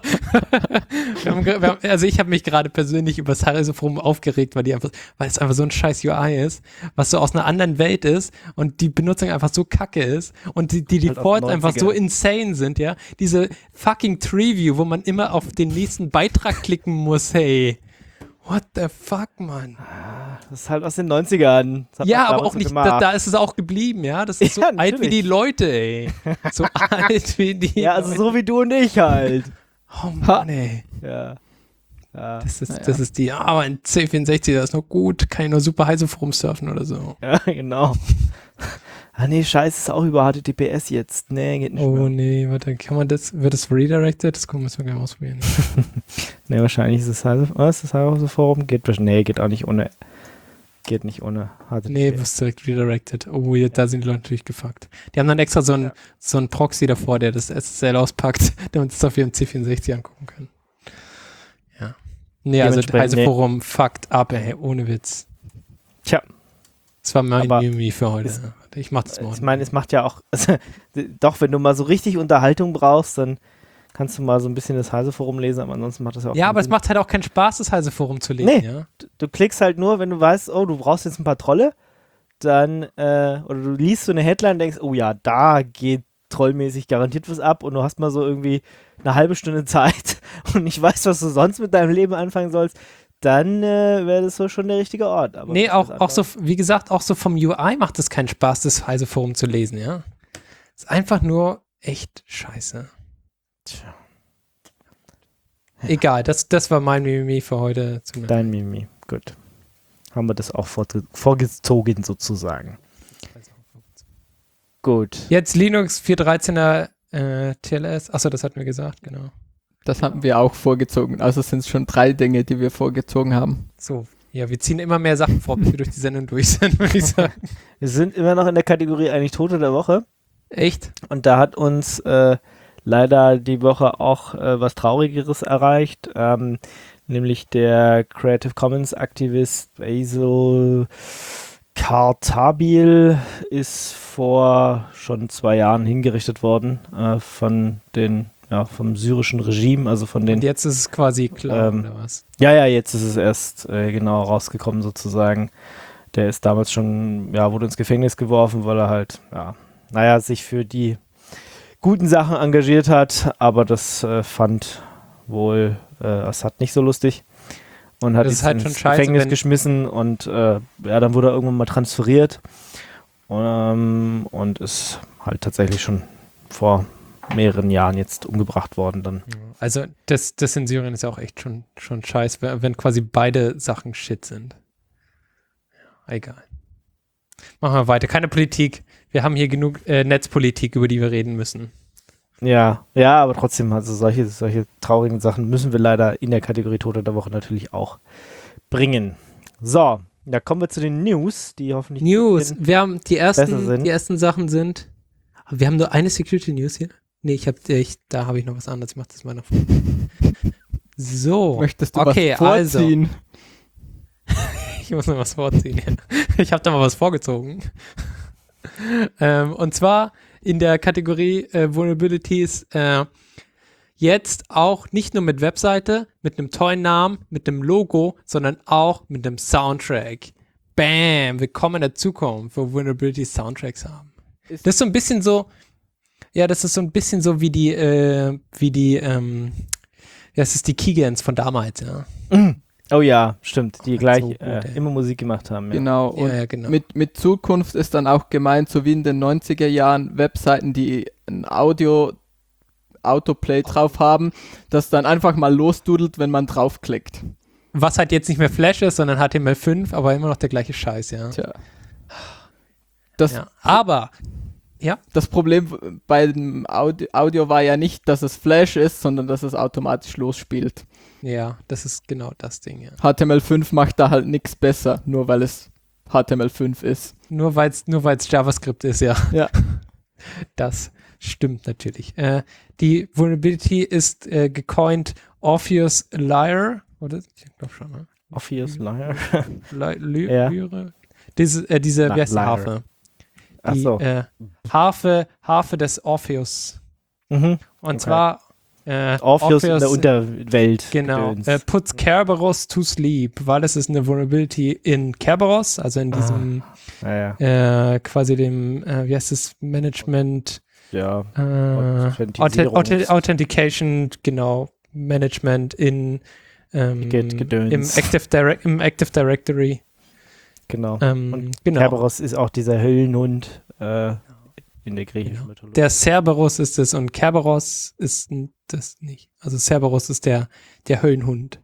wir haben, ge- wir haben, also ich habe mich gerade persönlich über das Heise-Forum aufgeregt, weil, die einfach, weil es einfach so ein scheiß U I ist, was so aus einer anderen Welt ist und die Benutzung einfach so kacke ist und die, die Halt aus Defaults den einfach so neunzigern. insane sind, ja. Diese fucking Tree-View, wo man immer auf den nächsten Beitrag klicken muss, hey. What the fuck, Mann? Das ist halt aus den neunzigern. Das hat Ja, man aber damals auch so nicht, gemacht. da, da ist es auch geblieben, ja. Das ist so Ja, alt wie natürlich. die Leute, ey. So alt wie die Ja, also Leute. so wie du und ich halt. Oh Mann, ey. Ja. Ja, Das ist, Naja. das ist die, ah, aber ein C vierundsechzig, das ist noch gut, kann ich nur super heiße Forum surfen oder so. ja genau. Ah nee, scheiße, ist auch über H T T P S jetzt. Nee, geht nicht Oh mehr. nee, warte, kann man das, wird das redirected? Das müssen wir gerne ausprobieren. Nee, wahrscheinlich ist es Heise, was, das Heise Forum? Geht, wahrscheinlich- nee, geht auch nicht ohne, geht nicht ohne H T T P S. Nee, wird direkt redirected. Oh, ja, da sind die Leute natürlich gefuckt. Die haben dann extra so einen so einen Proxy davor, der das S S L auspackt, damit sie es auf ihrem C vierundsechzig angucken können. Ja. Nee, also Dementsprechend, Heise nee. Forum fuckt ab, ey, ohne Witz. Tja, Das war mein Aber Mimi für heute. es- Warte, ich mach das ich morgen. meine, es macht ja auch, also, doch, wenn du mal so richtig Unterhaltung brauchst, dann kannst du mal so ein bisschen das Heise Forum lesen, aber ansonsten macht das ja auch Ja, keinen aber es Sinn. macht halt auch keinen Spaß, das Heise Forum zu lesen, Nee. ja. Du klickst halt nur, wenn du weißt, oh, du brauchst jetzt ein paar Trolle, dann, äh, oder du liest so eine Headline und denkst, oh ja, da geht trollmäßig garantiert was ab und du hast mal so irgendwie eine halbe Stunde Zeit und nicht weißt, was du sonst mit deinem Leben anfangen sollst, dann äh, wäre das so schon der richtige Ort. Aber Nee, das auch, ist auch so, einfach- wie gesagt, auch so vom U I macht es keinen Spaß, das Heise Forum zu lesen, ja. Ist einfach nur echt scheiße. Tja, Egal, das, das war mein Mimimi für heute. Zum dein Mimi, gut. haben wir das auch vor, vorgezogen sozusagen. Gut. Jetzt Linux vier Punkt dreizehner äh, T L S. Achso, das hatten wir gesagt, genau. Das hatten wir auch vorgezogen. Also sind es schon drei Dinge, die wir vorgezogen haben. So, ja, wir ziehen immer mehr Sachen vor, bis wir durch die Sendung durch sind, würde ich sagen. Wir sind immer noch in der Kategorie eigentlich Tote der Woche. Echt? Und da hat uns äh, leider die Woche auch äh, was Traurigeres erreicht, ähm, nämlich der Creative Commons Aktivist Basil Kartabil ist vor schon zwei Jahren hingerichtet worden äh, von den, ja, vom syrischen Regime, also von den. Und jetzt ist es quasi klar, ähm, oder was? Ja, ja, jetzt ist es erst äh, genau rausgekommen sozusagen. Der ist damals schon, ja, wurde ins Gefängnis geworfen, weil er halt, ja, naja, sich für die guten Sachen engagiert hat, aber das äh, fand wohl äh, Assad nicht so lustig. Und hat Das ihn ist halt ins schon scheiße, Gefängnis wenn- geschmissen und äh, ja, dann wurde er irgendwann mal transferiert ähm, und ist halt tatsächlich schon vor mehreren Jahren jetzt umgebracht worden dann. Also das, das in Syrien ist ja auch echt schon, schon scheiße, wenn, wenn quasi beide Sachen Shit sind. Ja, egal. Machen wir weiter. Keine Politik. Wir haben hier genug äh, Netzpolitik, über die wir reden müssen. Ja, ja, aber trotzdem, also solche, solche traurigen Sachen müssen wir leider in der Kategorie Tote der Woche natürlich auch bringen. So, da kommen wir zu den News, die hoffentlich News. Wir haben die besser ersten, sind. die ersten Sachen sind. Aber wir haben nur eine Security News hier. Nee, ich hab, ich, da habe ich noch was anderes. Ich mach das mal noch vor. So. Möchtest du okay, was vorziehen? Also. Ich muss noch was vorziehen. Ja. Ich habe da mal was vorgezogen. ähm, und zwar in der Kategorie äh, Vulnerabilities äh, jetzt auch nicht nur mit Webseite, mit einem tollen Namen, mit einem Logo, sondern auch mit einem Soundtrack. Bam, willkommen in der Zukunft, wo Vulnerabilities Soundtracks haben. Ist- Das ist so ein bisschen so, ja, das ist so ein bisschen so wie die, äh, wie die, ähm, ja, das ist die Keygans von damals, ja. Oh ja, stimmt, die Oh, gleich so gut, äh, ey. immer Musik gemacht haben. Ja. Genau. Und Ja, ja, genau. mit, mit Zukunft ist dann auch gemeint, so wie in den neunziger Jahren Webseiten, die ein Audio Autoplay drauf haben, das dann einfach mal losdudelt, wenn man draufklickt. Was halt jetzt nicht mehr Flash ist, sondern H T M L fünf, aber immer noch der gleiche Scheiß, ja. Tja. Das, ja. Aber, ja, das Problem bei dem Audio, Audio war ja nicht, dass es Flash ist, sondern dass es automatisch losspielt. ja, das ist genau das Ding, ja. H T M L fünf macht da halt nichts besser, nur weil es H T M L fünf ist. Nur weil es nur weil's JavaScript ist, ja. Ja. Das stimmt natürlich. Äh, die Vulnerability ist äh, gecoint Orpheus Lyre, oder? Ich glaube schon, ne? Obvious Liar. Ly Ly Ja. Lyre? Diese, äh, diese, Na, wie heißt die Lyre. Harfe? Ach Die so. äh, Harfe, Harfe des Orpheus. Mhm. Und Okay. zwar äh, Orpheus in der Unterwelt. Genau, Gedöns. äh, puts Kerberos to sleep, weil es ist eine Vulnerability in Kerberos, also in diesem ja, ja. äh, quasi dem, äh, wie heißt das, Management, ja. äh, Authent Authentisierungs- Authent Authentication, genau, Management in ähm, Git- Gedöns. im, Active Direct im Active Directory. Genau. Ähm, Und genau. Kerberos ist auch dieser Höllenhund äh, in der griechischen Genau. Mythologie. Der Cerberus ist es und Kerberos ist n- das nicht. Also Cerberus ist der, der Höllenhund.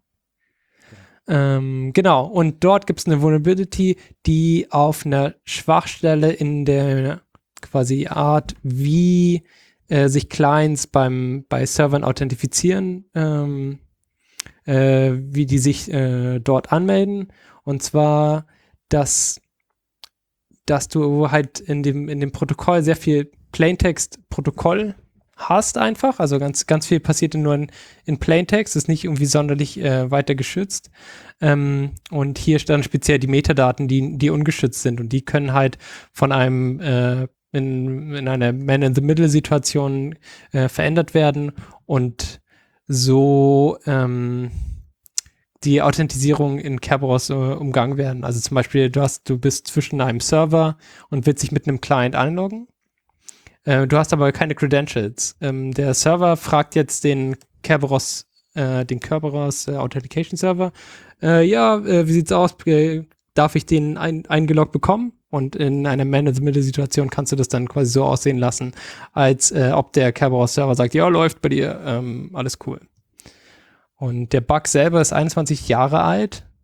Ähm, genau, und dort gibt es eine Vulnerability, die auf einer Schwachstelle in der quasi Art, wie äh, sich Clients beim, bei Servern authentifizieren, ähm, äh, wie die sich äh, dort anmelden. Und zwar, dass dass du halt in dem, in dem Protokoll sehr viel Plaintext-Protokoll hast einfach. Also ganz, ganz viel passiert nur in, in Plaintext, ist nicht irgendwie sonderlich äh, weiter geschützt. Ähm, und hier standen speziell die Metadaten, die, die ungeschützt sind. Und die können halt von einem äh, in, in einer Man-in-the-Middle-Situation äh, verändert werden und so ähm, die Authentisierung in Kerberos äh, umgangen werden. Also zum Beispiel, du hast, du bist zwischen einem Server und willst dich mit einem Client einloggen. Äh, du hast aber keine Credentials. Ähm, der Server fragt jetzt den Kerberos, äh, den Kerberos äh, Authentication Server, äh, ja, äh, wie sieht's aus? Äh, darf ich den ein, eingeloggt bekommen? Und in einer Man-in-the-Middle-Situation kannst du das dann quasi so aussehen lassen, als äh, ob der Kerberos Server sagt, ja, läuft bei dir, ähm, alles cool. Und der Bug selber ist einundzwanzig Jahre alt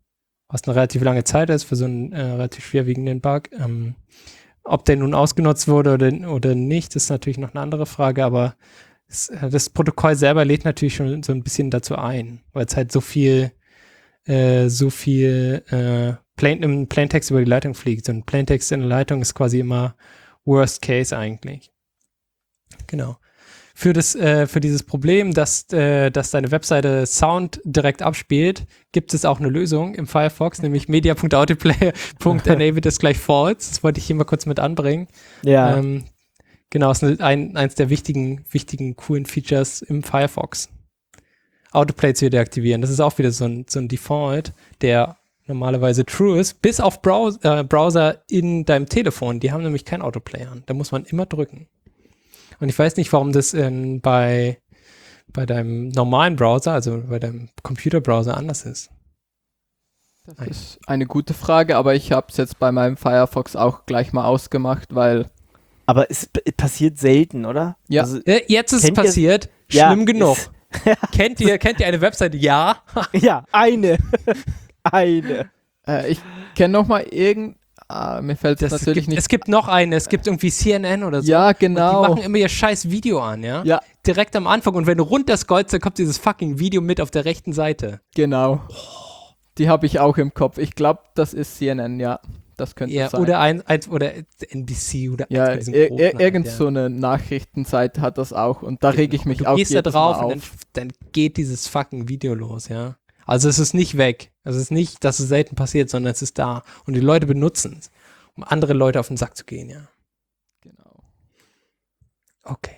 was eine relativ lange Zeit ist für so einen äh, relativ schwerwiegenden Bug. Ähm, ob der nun ausgenutzt wurde oder, oder nicht, ist natürlich noch eine andere Frage, aber es, das Protokoll selber lädt natürlich schon so ein bisschen dazu ein, weil es halt so viel äh, so viel äh, Plain, im Plaintext über die Leitung fliegt. Und Plaintext in der Leitung ist quasi immer Worst Case eigentlich. Genau. Für, das, äh, für dieses Problem, dass, äh, dass deine Webseite Sound direkt abspielt, gibt es auch eine Lösung im Firefox, nämlich media.autoplay.enable ist gleich false. Das wollte ich hier mal kurz mit anbringen. Ja. Ähm, genau, ist ein, eins der wichtigen, wichtigen, coolen Features im Firefox. Autoplay zu deaktivieren. Das ist auch wieder so ein, so ein Default, der normalerweise true ist, bis auf Browser, äh, Browser in deinem Telefon. Die haben nämlich kein Autoplay an. Da muss man immer drücken. Und ich weiß nicht, warum das in, bei, bei deinem normalen Browser, also bei deinem Computerbrowser anders ist. Das ist eine gute Frage, aber ich habe es jetzt bei meinem Firefox auch gleich mal ausgemacht, weil... Aber es p- passiert selten, oder? Ja. Also, Äh, jetzt ist es Kennt ihr- passiert. Ja, Schlimm genug. ist- kennt ihr, kennt ihr eine Webseite? Ja. ja, eine. eine. Äh, ich kenne noch mal irgend... Ah, mir fällt es Das natürlich gibt, nicht... Es gibt noch eine. Es gibt irgendwie C N N oder so. Ja, Und die genau. machen immer ihr scheiß Video an, ja? Ja, Direkt am Anfang. Und wenn du runterscrollst, dann kommt dieses fucking Video mit auf der rechten Seite. genau. Die habe ich auch im Kopf. Ich glaube, das ist C N N, ja. Das könnte Ja, sein. oder ein, ein oder N B C oder ja, eins von diesen ir großen ir halt, irgend ja. so eine Nachrichtenseite hat das auch und da rege ich mich du auch gehst da jedes drauf Mal und dann, auf. dann geht dieses fucking Video los, ja. Also es ist nicht weg. Es ist nicht, dass es selten passiert, sondern es ist da. Und die Leute benutzen es, um andere Leute auf den Sack zu gehen, ja. Genau. Okay.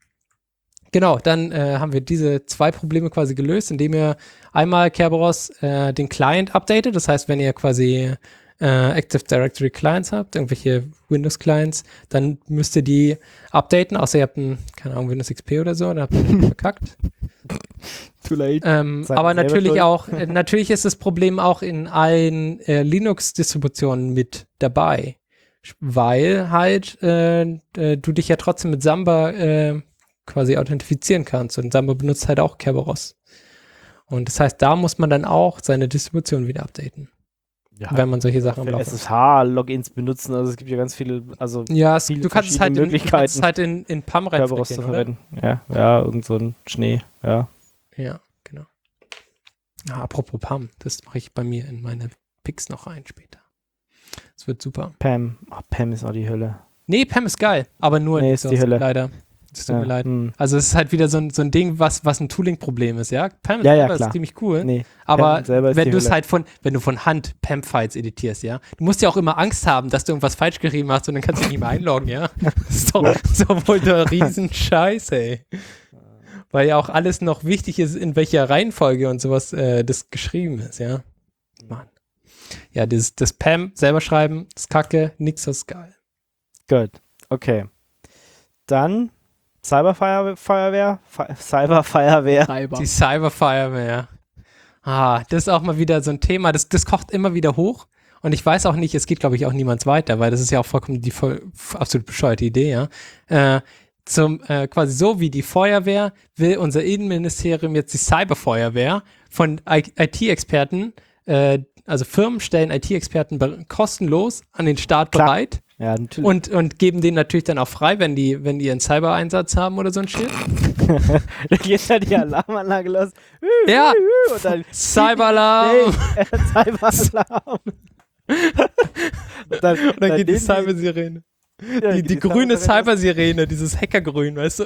Genau, dann äh, haben wir diese zwei Probleme quasi gelöst, indem ihr einmal Kerberos äh, den Client updatet. Das heißt, wenn ihr quasi äh, Active Directory Clients habt, irgendwelche Windows-Clients, dann müsst ihr die updaten, außer ihr habt einen, keine Ahnung, Windows X P oder so, dann habt ihr den verkackt. Too late. Ähm, Seid aber selber natürlich schuld. auch, äh, natürlich ist das Problem auch in allen äh, Linux-Distributionen mit dabei, weil halt äh, äh, du dich ja trotzdem mit Samba äh, quasi authentifizieren kannst und Samba benutzt halt auch Kerberos. Und das heißt, da muss man dann auch seine Distribution wieder updaten, Ja, wenn man solche Sachen am für Laufen hat. S S H-Logins benutzen, also es gibt ja ganz viele, also Ja, es, viele du kannst es halt in, verschiedene du kannst es Möglichkeiten, halt in, in PAM Kerberos zu reinfricken, oder? verwenden. Ja, ja, irgend so ein Schnee, ja. Ja, genau. Ah, apropos PAM, das mache ich bei mir in meine Picks noch rein später. Das wird super. Pam, oh, Pam ist auch die Hölle. Nee, PAM ist geil, aber nur Nee, in ist die Windows, Hölle. leider. Es tut ja, mir leid. hm. Also es ist halt wieder so ein, so ein Ding, was, was ein Tooling-Problem ist, ja? PAM Ja, ja, selber klar. ist ziemlich cool, Nee, aber PAM selber ist wenn die du es Hölle. halt von, wenn du von Hand PAM-Files editierst, ja? Du musst ja auch immer Angst haben, dass du irgendwas falsch geschrieben hast und dann kannst du dich nicht mehr einloggen, ja? Das ist doch, das ist doch wohl der Riesenscheiß, ey. Weil ja auch alles noch wichtig ist, in welcher Reihenfolge und sowas äh, das geschrieben ist, ja? Mann. Ja, das, das PAM selber schreiben, ist kacke, nix ist geil. Gut, okay. Dann Cyberfeuerwehr, Fe- Cyberfeuerwehr. Cyber. Die Cyberfeuerwehr. Ah, das ist auch mal wieder so ein Thema, das, das kocht immer wieder hoch. Und ich weiß auch nicht, es geht, glaube ich, auch niemands weiter, weil das ist ja auch vollkommen die voll, absolut bescheuerte Idee, ja. Äh, zum, äh, quasi so wie die Feuerwehr will unser Innenministerium jetzt die Cyberfeuerwehr von I T-Experten, äh, also Firmen stellen I T-Experten be- kostenlos an den Staat Klar. bereit Ja, natürlich. und, und geben denen natürlich dann auch frei, wenn die, wenn die einen Cyber-Einsatz haben oder so ein Shit. da geht ja die Alarmanlage los. Ja, Und dann Cyberalarm. Nee, äh, Cyberalarm. Und dann, Und dann geht die nehmen Cyber-Sirene. ja, Die, geht die grüne Cyber- Cyber-Sirene, dieses Hackergrün, weißt du?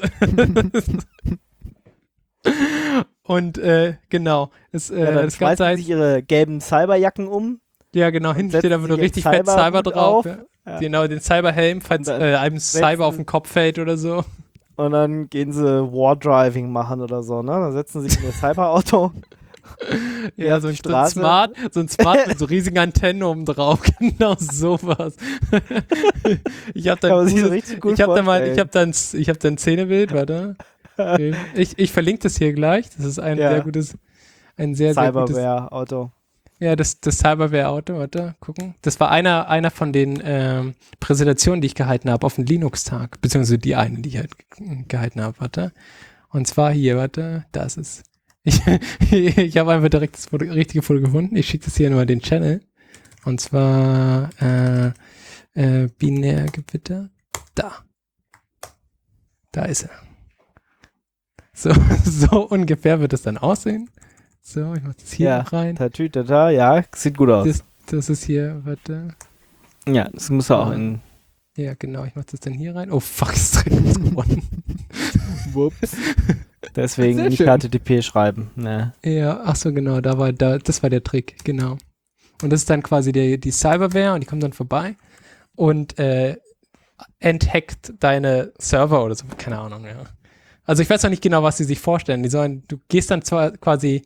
Und äh, genau, es, äh, Ja, dann das schmeißen Ganze die heißt, sich ihre gelben Cyberjacken um. ja genau, hinten setzen steht einfach nur sich richtig ihren fett Cyber Cyberhut drauf. auf. Ja. Ja. Genau, den Cyberhelm, falls Und dann äh, einem Cyber setzen- auf den Kopf fällt oder so. Und dann gehen sie War-Driving machen oder so, ne? Dann setzen sie sich in ihr Cyberauto. Ja, Ja, so ein, die so ein Straße. Smart, so ein Smart mit so riesigen Antennen oben drauf. Genau sowas. ich hab Kann dann, man sich so cooles- richtig gut ich hab da mal, vorstellen. ich hab dann, ich hab dann ein Szenebild, warte. Okay. Ich, ich verlinke das hier gleich. Das ist ein Ja. sehr gutes, ein sehr, sehr gutes. Cyberware-Auto. Ja, das, das Cyberware-Auto, warte, gucken. Das war einer, einer von den ähm, Präsentationen, die ich gehalten habe auf dem Linux-Tag, beziehungsweise die eine, die ich halt ge- gehalten habe, warte. Und zwar hier, warte, das ist Ich, ich habe einfach direkt das Foto, richtige Foto gefunden. Ich schicke das hier nur den Channel. Und zwar äh, äh, Binärgewitter. Da. Da ist er. So, so ungefähr wird es dann aussehen. So, ich mach das hier Ja, rein. Tatütata, ja, sieht gut aus. Das, das ist hier, warte. Ja, das muss er auch in. Ja, genau, ich mach das dann hier rein. Oh fuck, ist direkt geworden. Whoops. Deswegen Sehr nicht schön. H T T P schreiben. Ne. Ja, ach so, genau, da war, da, das war der Trick, genau. Und das ist dann quasi die, die Cyberware und die kommt dann vorbei und äh, enthackt deine Server oder so, keine Ahnung, ja. Also ich weiß noch nicht genau, was sie sich vorstellen. Die sollen, du gehst dann zwar quasi,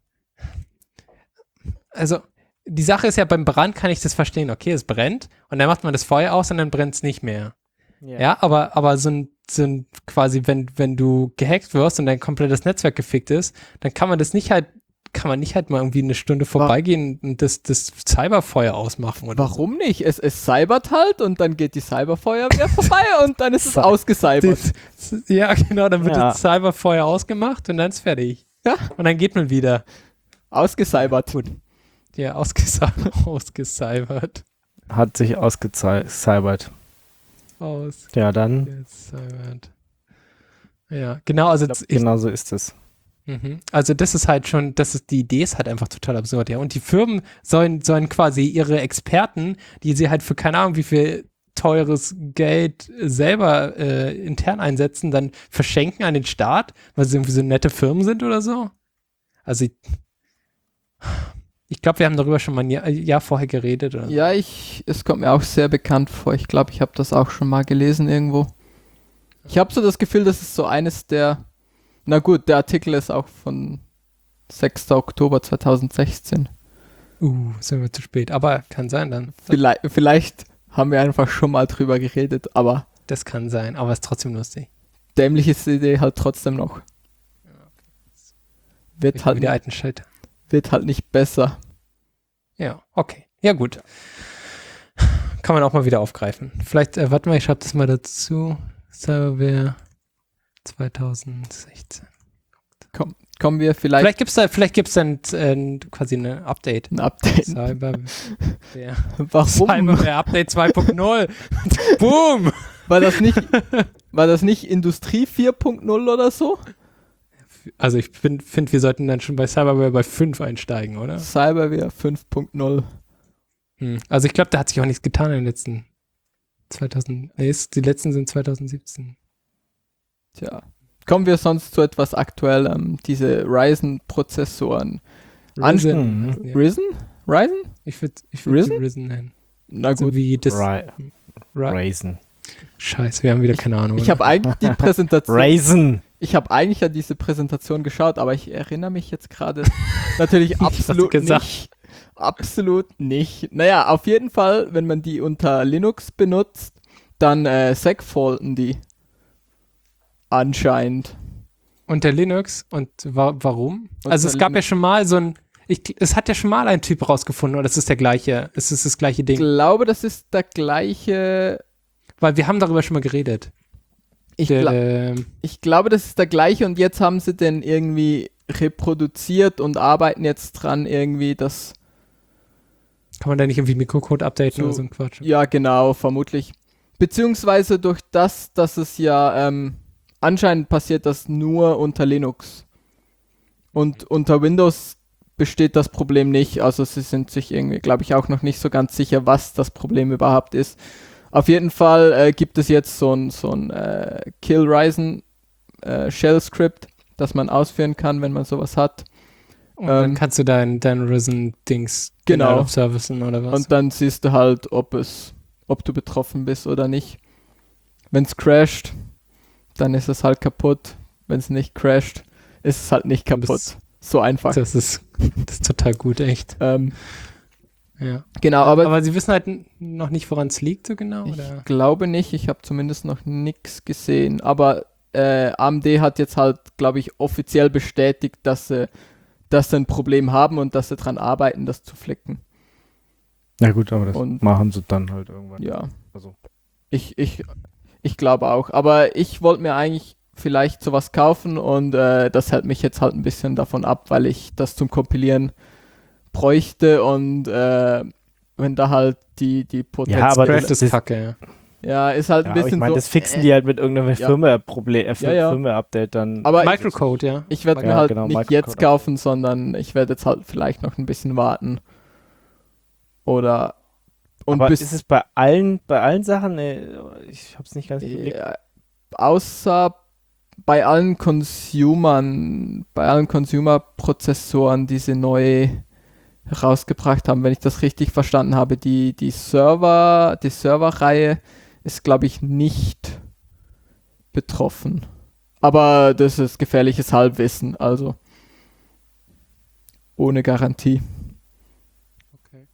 also die Sache ist ja, beim Brand kann ich das verstehen, okay, es brennt und dann macht man das Feuer aus und dann brennt es nicht mehr. Ja. Ja, aber, aber so ein, so ein quasi, wenn, wenn du gehackt wirst und dein komplettes Netzwerk gefickt ist, dann kann man das nicht halt, kann man nicht halt mal irgendwie eine Stunde vorbeigehen und das, das Cyberfeuer ausmachen. Oder Warum nicht? Es, es cybert halt und dann geht die Cyberfeuerwehr vorbei und dann ist es ausgecybert. Das, ja, genau, dann wird Ja. das Cyberfeuer ausgemacht und dann ist fertig. Ja. Und dann geht man wieder. Ausgecybert. Gut. Ja, ausgecybert. ausgecybert. Hat sich ausgecybert. Ja, dann. Ausgecybert. Ja, genau, also ich, Genau so ist es. mhm. Also das ist halt schon, das ist, die Idee ist halt einfach total absurd, ja. Und die Firmen sollen, sollen quasi ihre Experten, die sie halt für keine Ahnung wie viel teures Geld selber äh, intern einsetzen, dann verschenken an den Staat, weil sie irgendwie so nette Firmen sind oder so. Also ich, ich glaube, wir haben darüber schon mal ein Jahr, Jahr vorher geredet. Oder? Ja, ich, es kommt mir auch sehr bekannt vor. Ich glaube, ich habe das auch schon mal gelesen irgendwo. Ich habe so das Gefühl, das ist so eines der, na gut, der Artikel ist auch von sechster Oktober zweitausendsechzehn. Uh, sind wir zu spät. Aber kann sein dann. Vielleicht, vielleicht haben wir einfach schon mal drüber geredet, aber Das kann sein, aber ist trotzdem lustig. dämlich ist die Idee halt trotzdem noch. Wird halt, Wie die nicht, alten Shit. wird halt nicht besser. Ja, okay. Ja, gut. Kann man auch mal wieder aufgreifen. Vielleicht, äh, warte mal, ich schreibe das mal dazu. Cyberware zweitausendsechzehn. Komm, kommen wir vielleicht, Vielleicht gibt's da, vielleicht gibt's dann äh, quasi eine Update. ein Update. Cyberware. Warum? Cyberware Update zwei Punkt null. Boom! War das nicht, war das nicht Industrie vier Punkt null oder so? Also ich finde, find, wir sollten dann schon bei Cyberware bei fünf einsteigen, oder? Cyberware fünf Punkt null. Hm. Also ich glaube, da hat sich auch nichts getan in den letzten zweitausend. Nee, ist- die letzten sind zweitausendsiebzehn. Tja. Kommen wir sonst zu etwas Aktuellem. Diese Ryzen-Prozessoren. Risen. Mhm. Ja. Risen? Ryzen? Ich würde ich würd Risen? Risen? Risen nennen. Na So gut. wie das. Ra Ra Raisin. Scheiße, wir haben wieder keine Ahnung. Ich habe eigentlich die Präsentation. Raisin. Ich habe eigentlich an diese Präsentation geschaut, aber ich erinnere mich jetzt gerade natürlich hast du absolut gesagt? nicht. Absolut nicht. Naja, auf jeden Fall, wenn man die unter Linux benutzt, dann äh, segfaulten die. Anscheinend. Unter Linux und wa warum? Unter also es gab Linux. ja schon mal so ein, ich, es hat ja schon mal ein Typ rausgefunden, oder es ist der gleiche, es ist das gleiche Ich Ding, glaube, das ist der gleiche. weil wir haben darüber schon mal geredet. Ich, Der, gla ähm, ich glaube, das ist der gleiche und jetzt haben sie den irgendwie reproduziert und arbeiten jetzt dran, irgendwie das. kann man da nicht irgendwie Mikrocode updaten So, oder so ein Quatsch? Ja, genau, vermutlich. Beziehungsweise durch das, dass es ja ähm, anscheinend passiert das nur unter Linux. Und unter Windows besteht das Problem nicht. Also sie sind sich irgendwie, glaube ich, auch noch nicht so ganz sicher, was das Problem überhaupt ist. Auf jeden Fall äh, gibt es jetzt so ein, so ein äh, Kill Ryzen äh, Shell-Script, das man ausführen kann, wenn man sowas hat. Und dann ähm, kannst du dein, dein Risen-Dings Genau. auf Servicen oder was? Und dann siehst du halt, ob es, ob du betroffen bist oder nicht. Wenn es crasht, dann ist es halt kaputt. Wenn es nicht crasht, ist es halt nicht Dann bist- kaputt. So einfach. das ist, das ist total gut, echt. Ähm, Ja. genau, aber, Aber sie wissen halt n- noch nicht, woran es liegt, so genau, oder? ich glaube nicht. Ich habe zumindest noch nichts gesehen. Aber äh, A M D hat jetzt halt, glaube ich, offiziell bestätigt, dass sie, dass sie ein Problem haben und dass sie dran arbeiten, das zu flicken. Na gut, aber das Und- machen sie dann halt irgendwann. Ja. Also. Ich, ich, ich glaube auch. Aber ich wollte mir eigentlich vielleicht sowas kaufen und äh, das hält mich jetzt halt ein bisschen davon ab, weil ich das zum Kompilieren bräuchte und äh, wenn da halt die, die Potenz... Ja, aber Craft das ist kacke, ja. Ja, ist halt Ja, ein aber bisschen ich meine, so... das fixen äh, die halt mit irgendeinem ja. Firmware-Problem, äh, Ja, ja. Firmware-Update dann. aber Microcode, ja. ich werde Ja, mir halt genau, nicht Microcode jetzt kaufen, sondern ich werde jetzt halt vielleicht noch ein bisschen warten. Oder... Und aber bis, ist es bei allen, bei allen Sachen, nee, ich hab's nicht ganz geblickt. ja, außer bei allen Consumern, bei allen Consumer-Prozessoren, die sie neu herausgebracht haben, wenn ich das richtig verstanden habe, die, die Server, die Serverreihe ist, glaube ich, nicht betroffen. Aber das ist gefährliches Halbwissen, also ohne Garantie. Okay.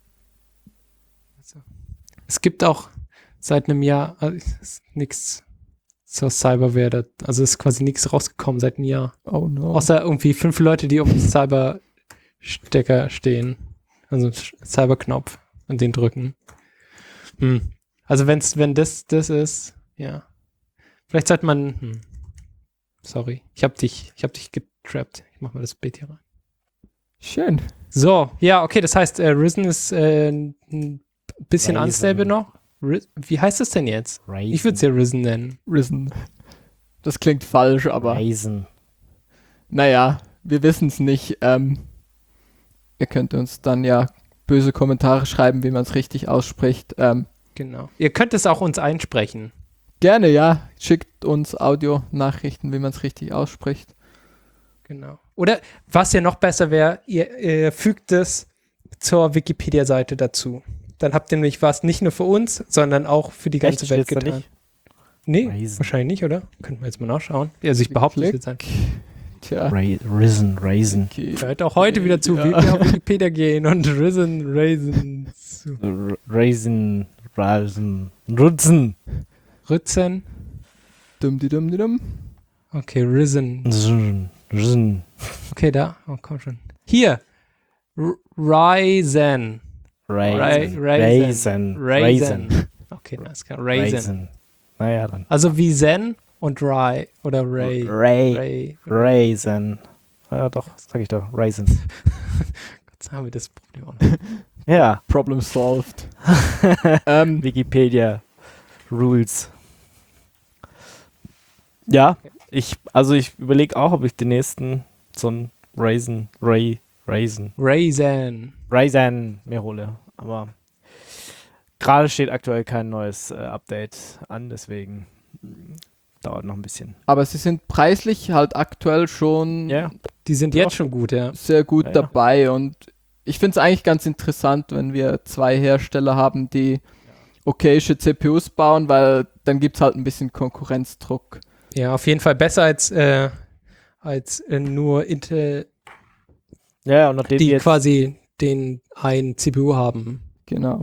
Also, es gibt auch seit einem Jahr also, nichts zur Cyberware, da, also ist quasi nichts rausgekommen seit einem Jahr. Oh no. Außer irgendwie fünf Leute, die um den Cyberstecker stehen. Also Cyberknopf und den drücken. Hm. Also wenn's, wenn das das ist, ja. Vielleicht sollte man, hm. Sorry, ich hab dich, ich hab dich getrappt. Ich mach mal das Bild hier rein. Schön. So, ja, okay, das heißt, äh, Risen ist äh, ein bisschen Ryzen. unstable noch. Ri- Wie heißt das denn jetzt? Ryzen. Ich würde es ja Risen nennen. Risen. Das klingt falsch, aber Ryzen. naja, wir wissen es nicht. Ähm, ihr könnt uns dann ja böse Kommentare schreiben, wie man es richtig ausspricht. Ähm, Genau. Ihr könnt es auch uns einsprechen. gerne, ja. Schickt uns Audio-Nachrichten, wie man es richtig ausspricht. Genau. Oder was ja noch besser wäre, ihr, ihr fügt es zur Wikipedia-Seite dazu. Dann habt ihr nämlich was nicht nur für uns, sondern auch für die ganze Echt? Welt Steht's da getan. nicht? Nee, Ryzen. wahrscheinlich nicht, oder? Könnten wir jetzt mal nachschauen. Also ich behaupte es jetzt einfach. Tja. Ray, Risen, Ryzen. Okay. Hört auch heute wieder zu, wie Ja. wir auf Wikipedia gehen und Risen, Raisin, R- Ryzen, Ryzen, Rutzen. Rützen. Dumm, die dumm, die dumm. Okay, Risen. Risen, Risen. Okay, da. Oh, komm schon. Hier. R- Ryzen. Ryzen. Ryzen. Ryzen. Ryzen. Okay, alles klar. Ryzen. Ryzen. Naja, dann. Also wie Zen und Ray oder Ray. Ray. Ray. Ryzen. Ja, doch, sag ich doch. Ryzen. Jetzt haben wir das Problem auch noch. Ja. Problem solved. ähm, Wikipedia Rules. Ja, ich, also ich überlege auch, ob ich den nächsten so einen Ryzen, Ray, Ryzen, Ryzen. Ryzen mir hole. Aber gerade steht aktuell kein neues äh, Update an, deswegen mm, dauert noch ein bisschen. aber sie sind preislich halt aktuell schon Ja, Die sind Ja. jetzt schon gut, ja. sehr gut Ja, ja. dabei und ich finde es eigentlich ganz interessant, wenn wir zwei Hersteller haben, die okayische C P Us bauen, weil dann gibt es halt ein bisschen Konkurrenzdruck. Ja, auf jeden Fall besser als, äh, als äh, nur Intel, ja, ja, und nachdem die die jetzt quasi den einen C P U haben. Genau.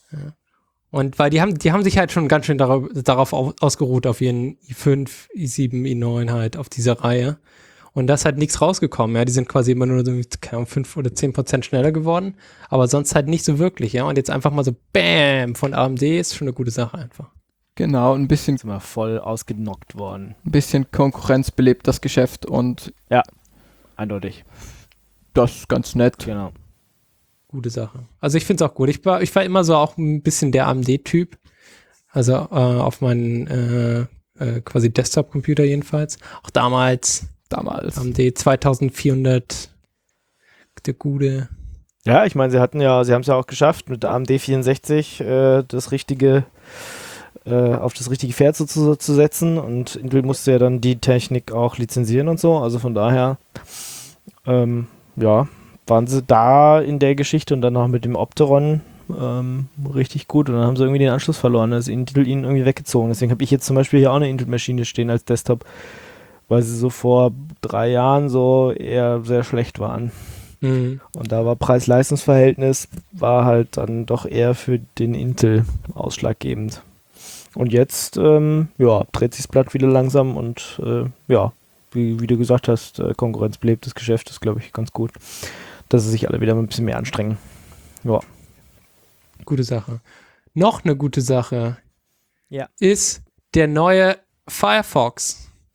Und weil die haben, die haben sich halt schon ganz schön darauf, darauf au- ausgeruht, auf ihren i fünf, i sieben, i neun halt, auf dieser Reihe. Und da ist halt nichts rausgekommen, ja. Die sind quasi immer nur so, keine Ahnung, fünf oder zehn Prozent schneller geworden, aber sonst halt nicht so wirklich, ja. Und jetzt einfach mal so BAM von A M D ist schon eine gute Sache einfach. Genau, ein bisschen, sind wir voll ausgenockt worden. ein bisschen Konkurrenz belebt das Geschäft und Eindeutig. das ist ganz nett. Genau. Gute Sache. Also ich finde es auch gut. Ich war, ich war immer so auch ein bisschen der A M D-Typ. Also äh, auf meinen äh, äh, quasi Desktop-Computer jedenfalls. Auch damals Damals. A M D zweitausendvierhundert, der gute. Ja, ich meine, sie hatten ja, sie haben es ja auch geschafft, mit der A M D vierundsechzig äh, das richtige, äh, auf das richtige Pferd so zu, zu setzen und Intel musste ja dann die Technik auch lizenzieren und so, also von daher, ähm, ja, waren sie da in der Geschichte und dann auch mit dem Opteron ähm, richtig gut und dann haben sie irgendwie den Anschluss verloren, also Intel ihnen irgendwie weggezogen, deswegen habe ich jetzt zum Beispiel hier auch eine Intel-Maschine stehen als Desktop, weil sie so vor drei Jahren so eher sehr schlecht waren. Mhm. Und da war Preis-Leistungs-Verhältnis war halt dann doch eher für den Intel ausschlaggebend. Und jetzt, ähm, ja, dreht sich das Blatt wieder langsam und äh, ja, wie, wie du gesagt hast, äh, konkurrenzbelebtes Geschäft ist, glaube ich, ganz gut, dass sie sich alle wieder ein bisschen mehr anstrengen. Ja. Gute Sache. Noch eine gute Sache Ja. ist der neue Firefox.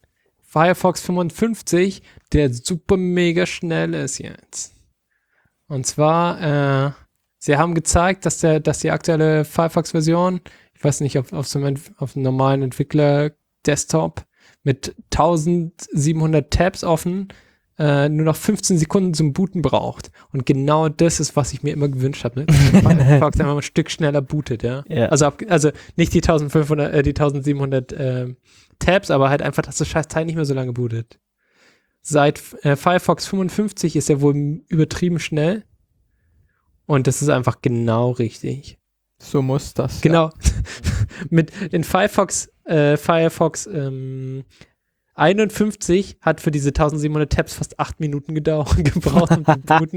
Firefox fünfundfünfzig, der super mega schnell ist jetzt. Und zwar, äh, sie haben gezeigt, dass der, dass die aktuelle Firefox-Version, ich weiß nicht, auf, auf so einem, auf einem normalen Entwickler-Desktop mit eintausendsiebenhundert Tabs offen, äh, nur noch fünfzehn Sekunden zum Booten braucht. Und genau das ist, was ich mir immer gewünscht habe, ne? Dass Firefox einfach mal ein Stück schneller bootet, ja. Ja. Also, ab, also nicht die eintausendfünfhundert, äh, die eintausendsiebenhundert äh, Tabs, aber halt einfach, dass das scheiß Teil nicht mehr so lange bootet. Seit äh, Firefox fünfundfünfzig ist er wohl übertrieben schnell. Und das ist einfach genau richtig. So muss das. Genau. Ja. Mit den Firefox, äh, Firefox ähm, einundfünfzig hat für diese eintausendsiebenhundert Tabs fast acht Minuten gedauert, gebraucht, um zu booten.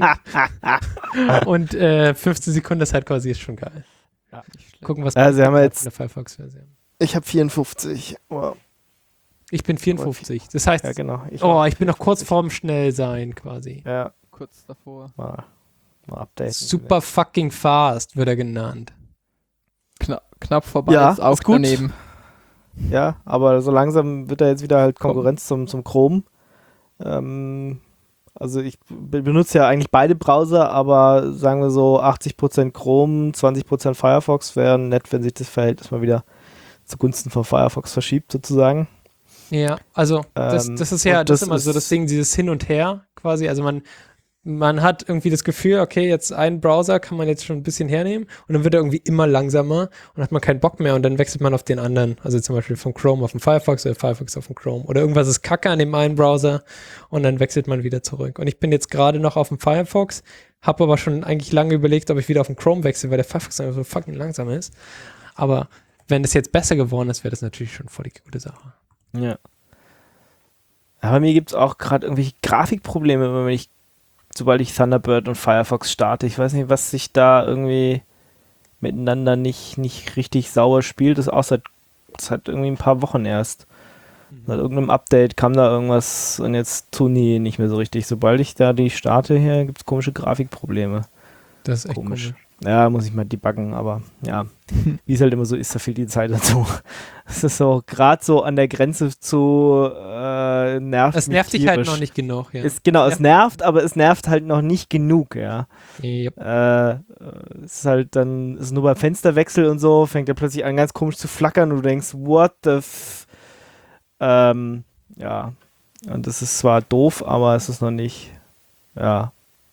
Und äh, fünfzehn Sekunden, das halt quasi ist schon geil. Ja. Gucken, was Also haben wir jetzt in der Firefox-Version. Ich habe vierundfünfzig. Wow. Ich bin vierundfünfzig. Das heißt, Ja, genau. Ich oh, ich bin noch kurz vorm Schnellsein quasi. Ja, Kurz davor. mal, mal updaten. Super fucking fast wird er genannt. Kna knapp vorbei Ja, ist auch ist gut. daneben. Ja, aber so langsam wird da jetzt wieder halt Konkurrenz zum, zum Chrome. Ähm, also ich be- benutze ja eigentlich beide Browser, aber sagen wir so achtzig Prozent Chrome, zwanzig Prozent Firefox. Wäre nett, wenn sich das Verhältnis mal wieder zugunsten von Firefox verschiebt sozusagen. Ja, also das, Ähm, das ist ja und das das ist immer so ist- das Ding, dieses Hin und Her quasi. Also man, man hat irgendwie das Gefühl, okay, jetzt einen Browser kann man jetzt schon ein bisschen hernehmen und dann wird er irgendwie immer langsamer und hat man keinen Bock mehr und dann wechselt man auf den anderen. Also zum Beispiel von Chrome auf den Firefox oder Firefox auf den Chrome. Oder irgendwas ist kacke an dem einen Browser und dann wechselt man wieder zurück. Und ich bin jetzt gerade noch auf dem Firefox, habe aber schon eigentlich lange überlegt, ob ich wieder auf den Chrome wechsle, weil der Firefox einfach so fucking langsam ist. Aber wenn das jetzt besser geworden ist, wäre das natürlich schon voll die gute Sache. Ja. Aber mir gibt es auch gerade irgendwelche Grafikprobleme, wenn ich, sobald ich Thunderbird und Firefox starte. Ich weiß nicht, was sich da irgendwie miteinander nicht, nicht richtig sauber spielt. Das ist auch seit, seit irgendwie ein paar Wochen erst. Seit irgendeinem Update kam da irgendwas und jetzt tun die nicht mehr so richtig. Sobald ich da die starte hier, gibt es komische Grafikprobleme. Das ist echt Komisch. komisch. Ja, muss ich mal debuggen, aber ja, wie es halt immer so ist, da fehlt die Zeit dazu. Es ist so gerade so an der Grenze zu äh, nervt Das mich nervt dich halt tierisch. noch nicht genug, ja. Ist, genau, es nervt, aber es nervt halt noch nicht genug, ja. Yep. Äh, es ist halt dann, es ist nur beim Fensterwechsel und so, fängt er plötzlich an ganz komisch zu flackern und du denkst, what the f... Ähm, ja. Und das ist zwar doof, aber es ist noch nicht, ja,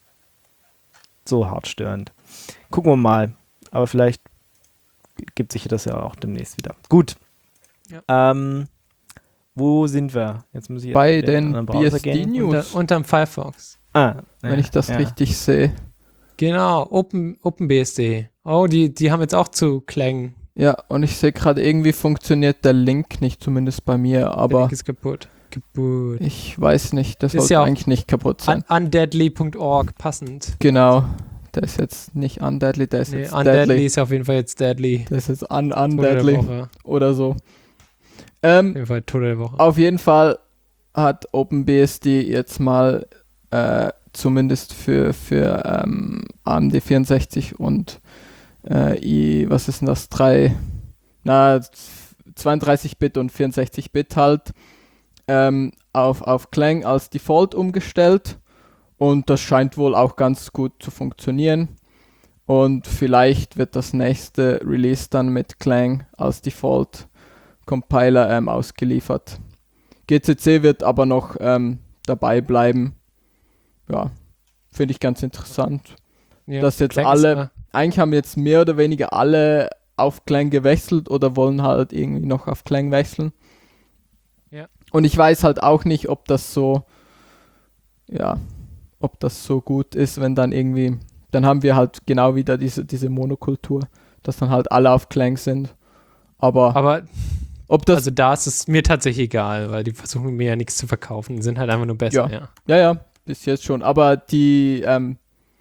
so hart störend. Gucken wir mal. Aber vielleicht gibt sich das ja auch demnächst wieder. Gut. Ja. Ähm, wo sind wir? Jetzt muss ich Bei in den anderen B Browser S D gehen. News, Unter, unterm Firefox. Ah, wenn ja, ich das ja. richtig sehe. Genau, Open, OpenBSD. Oh, die, die haben jetzt auch zu Clang. Ja, und ich sehe gerade, irgendwie funktioniert der Link nicht, zumindest bei mir, Der aber Link ist kaputt. Kaputt. ich weiß nicht, das Ist sollte ja auch eigentlich nicht kaputt sein. Un undeadly Punkt org, passend. Genau, der ist jetzt nicht undeadly, der ist Nee, jetzt undeadly deadly. ist auf jeden Fall jetzt deadly. Der ist jetzt un Tode der undeadly Woche. oder so. Auf Ähm, jeden Fall Tode der Woche. auf jeden Fall hat OpenBSD jetzt mal äh, zumindest für, für ähm, A M D vierundsechzig und äh, i, was ist denn das, drei, na, zweiunddreißig Bit und vierundsechzig Bit halt ähm, auf, auf Clang als Default umgestellt und das scheint wohl auch ganz gut zu funktionieren und vielleicht wird das nächste Release dann mit Clang als Default Compiler ähm, ausgeliefert. G C C wird aber noch ähm, dabei bleiben. Ja, finde ich ganz interessant. Ja, dass jetzt Clang alle- ist, äh, Eigentlich haben jetzt mehr oder weniger alle auf Clang gewechselt oder wollen halt irgendwie noch auf Clang wechseln. Ja. Und ich weiß halt auch nicht, ob das so, ja, ob das so gut ist, wenn dann irgendwie, dann haben wir halt genau wieder diese, diese Monokultur, dass dann halt alle auf Clang sind. Aber, Aber ob das, also da ist es mir tatsächlich egal, weil die versuchen mir ja nichts zu verkaufen. Die sind halt einfach nur besser, ja. ja, ja, bis jetzt schon. Aber die ähm,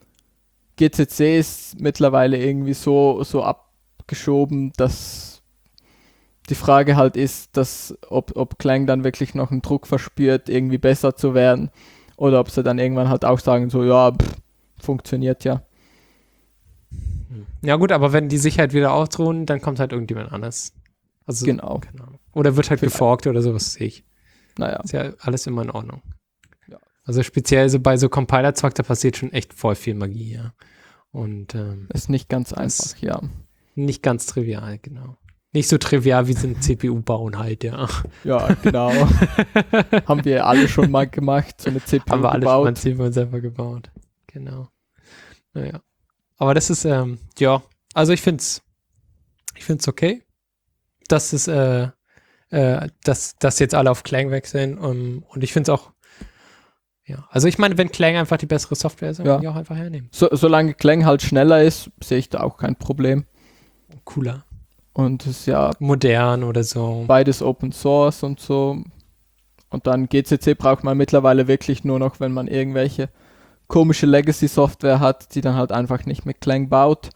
G C C ist mittlerweile irgendwie so, so abgeschoben, dass die Frage halt ist, dass ob, ob Clang dann wirklich noch einen Druck verspürt, irgendwie besser zu werden. Oder ob sie dann irgendwann halt auch sagen, so, ja, pff, funktioniert ja. Ja gut, aber wenn die Sicherheit wieder ausruhen, dann kommt halt irgendjemand anders. Also, Genau. keine Ahnung. Oder wird halt Vielleicht. geforkt oder sowas, sehe ich. naja. Ist ja alles immer in Ordnung. Ja. Also speziell so bei so Compiler-Zeug, da passiert schon echt voll viel Magie, ja. Und ähm, Ist nicht ganz einfach, das- ja. nicht ganz trivial, genau. Nicht so trivial wie so ein C P U bauen halt, ja. Ja, genau. Haben wir alle schon mal gemacht, so eine C P U Haben wir alle schon mal ein gebaut. C P U selber gebaut. Genau. Naja. Aber das ist, ähm, ja, also ich finde es ich find's okay, dass es, äh, äh, dass, dass jetzt alle auf Clang wechseln um, und ich finde es auch, ja, also ich meine, wenn Clang einfach die bessere Software ist, dann Ja. kann die auch einfach hernehmen. So, solange Clang halt schneller ist, sehe ich da auch kein Problem. Cooler. Und es ist ja Modern oder so. beides Open Source und so. Und dann G C C braucht man mittlerweile wirklich nur noch, wenn man irgendwelche komische Legacy-Software hat, die dann halt einfach nicht mit Clang baut.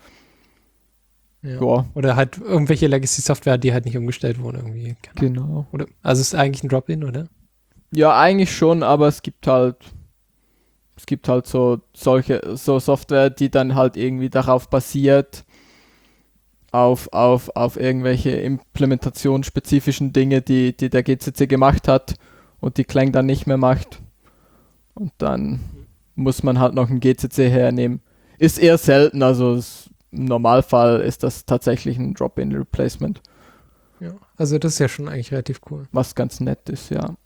Ja. Ja, Oder halt irgendwelche Legacy-Software, die halt nicht umgestellt wurde irgendwie. Keine Ahnung. genau. Oder, also es ist eigentlich ein Drop-In, oder? Ja, eigentlich schon, aber es gibt halt es gibt halt so solche so Software, die dann halt irgendwie darauf basiert, auf, auf, auf irgendwelche implementationsspezifischen Dinge, die, die der G C C gemacht hat und die Clang dann nicht mehr macht. Und dann muss man halt noch ein G C C hernehmen. Ist eher selten, also es, im Normalfall ist das tatsächlich ein Drop-in-Replacement, Ja. Also das ist ja schon eigentlich relativ cool. was ganz nett ist, ja.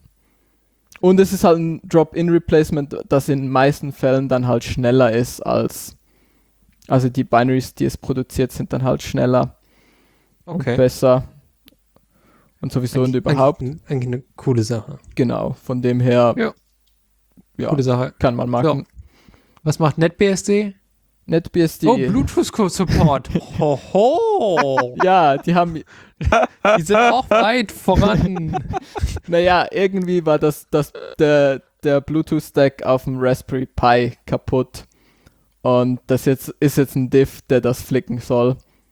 Und es ist halt ein Drop-in-Replacement, das in den meisten Fällen dann halt schneller ist als, also die Binaries, die es produziert, sind dann halt schneller und besser und sowieso und überhaupt. Eigentlich, eigentlich eine coole Sache. Genau, von dem her, Ja. ja, Coole Sache. kann man machen. Was macht NetBSD? NetBSD, Oh, Bluetooth-Support. Hoho! ja, die haben, Die sind auch weit voran. naja, irgendwie war das, das der, der Bluetooth-Stack auf dem Raspberry Pi kaputt. Und das jetzt ist jetzt ein Diff, der das flicken soll.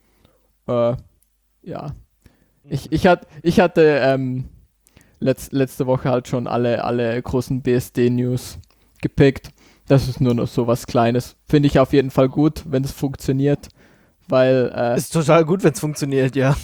Äh, ja. Ich, ich, hat, ich hatte ähm, letz, letzte Woche halt schon alle, alle großen B S D-News gepickt. Das ist nur noch so was Kleines. Finde ich auf jeden Fall gut, wenn es funktioniert. Weil äh, Ist total gut, wenn es funktioniert, ja.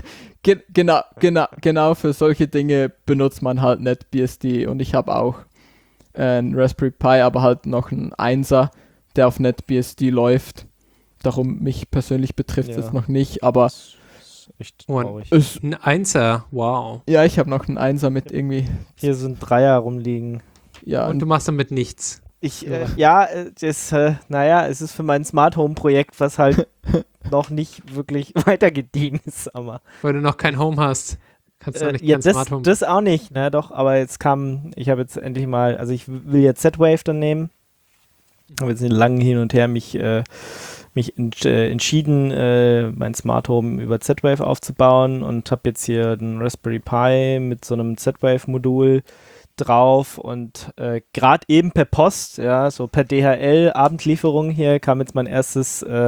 Ge genau, genau, genau für solche Dinge benutzt man halt NetBSD und ich habe auch äh, einen Raspberry Pi, aber halt noch einen Einser, der auf NetBSD läuft. Darum mich persönlich betrifft es Ja. jetzt noch nicht, aber Das ist echt Und- traurig. es, Ein Einser, wow. ja, ich habe noch einen Einser mit irgendwie, Hier so ein Dreier rumliegen. ja, Und du machst damit nichts. Ich, äh, ja, äh, das, äh, naja, es ist für mein Smart Home Projekt, was halt noch nicht wirklich weitergediehen ist, aber Weil du noch kein Home hast. Kannst du auch äh, nicht ja, kein das, Smart Home. das auch nicht, ne, doch, aber jetzt kam, ich habe jetzt endlich mal, also ich will jetzt Z-Wave dann nehmen, habe jetzt in langen Hin und Her mich, äh, mich ent, äh, entschieden, äh, mein Smart Home über Z-Wave aufzubauen und habe jetzt hier den Raspberry Pi mit so einem Z-Wave-Modul drauf und äh, gerade eben per Post, ja, so per D H L Abendlieferung hier kam jetzt mein erstes, äh,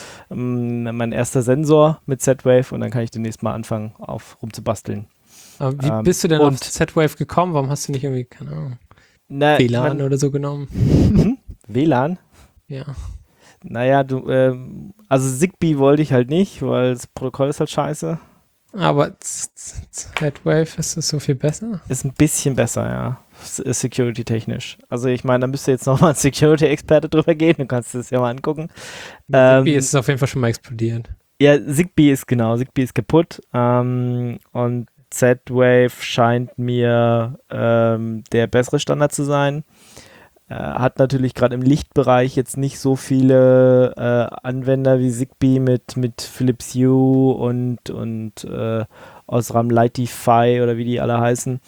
ähm, mein erster Sensor mit Z-Wave und dann kann ich demnächst mal anfangen, auf rumzubasteln. Aber wie ähm, bist du denn und- auf Z-Wave gekommen? Warum hast du nicht irgendwie, keine Ahnung, Na, W L A N man- oder so genommen? Mhm. W L A N? Ja. Naja, du, ähm, also Zigbee wollte ich halt nicht, weil das Protokoll ist halt scheiße. Aber Z- Z- Z-Wave ist es so viel besser? Ist ein bisschen besser, ja. S- Security-technisch. Also ich meine, da müsste jetzt nochmal ein Security-Experte drüber gehen, du kannst das ja mal angucken. Ähm, Zigbee ist es auf jeden Fall schon mal explodiert. Ja, Zigbee ist genau, Zigbee ist kaputt. Ähm, und Z-Wave scheint mir ähm, der bessere Standard zu sein. Äh, hat natürlich gerade im Lichtbereich jetzt nicht so viele äh, Anwender wie Zigbee mit, mit Philips Hue und, und äh, Osram Lightify oder wie die alle heißen.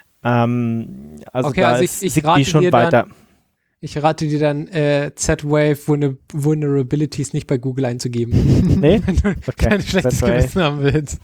Ähm, also Okay, da also ich- ist ich Zigbee rate schon dir dann- weiter. Ich rate dir dann, äh, Z-Wave Vulner Vulnerabilities nicht bei Google einzugeben. Nee? Wenn du Okay, kein schlechtes Z-Wave. Gewissen haben willst.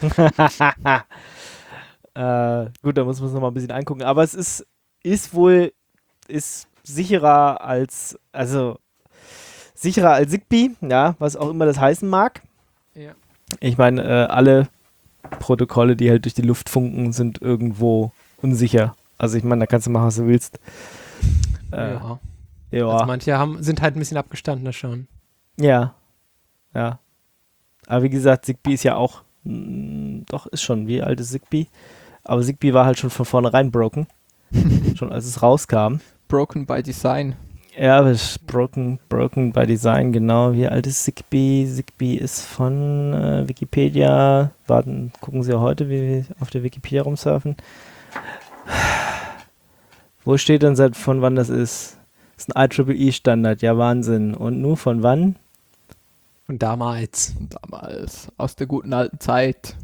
äh, gut, da muss man es nochmal ein bisschen angucken. Aber es ist, ist wohl ist sicherer als, also sicherer als Zigbee, ja, was auch immer das heißen mag. Ja. Ich meine, äh, alle Protokolle, die halt durch die Luft funken, sind irgendwo unsicher. Also ich meine, da kannst du machen, was du willst. Äh, ja. ja. Also manche haben, sind halt ein bisschen abgestandener schon. Ja. Ja. Aber wie gesagt, Zigbee ist ja auch, mh, doch, ist schon, wie alt ist Zigbee? Aber Zigbee war halt schon von vornherein broken. schon als es rauskam. Broken by Design. Ja, aber es ist broken, broken by Design, genau. Wie alt ist Zigbee? Zigbee ist von äh, Wikipedia. Warten, gucken Sie heute, wie wir auf der Wikipedia rumsurfen. Wo steht denn seit von wann das ist? Das ist ein I triple E-Standard, ja Wahnsinn. Und nur von wann? Und damals. Damals, aus der guten alten Zeit.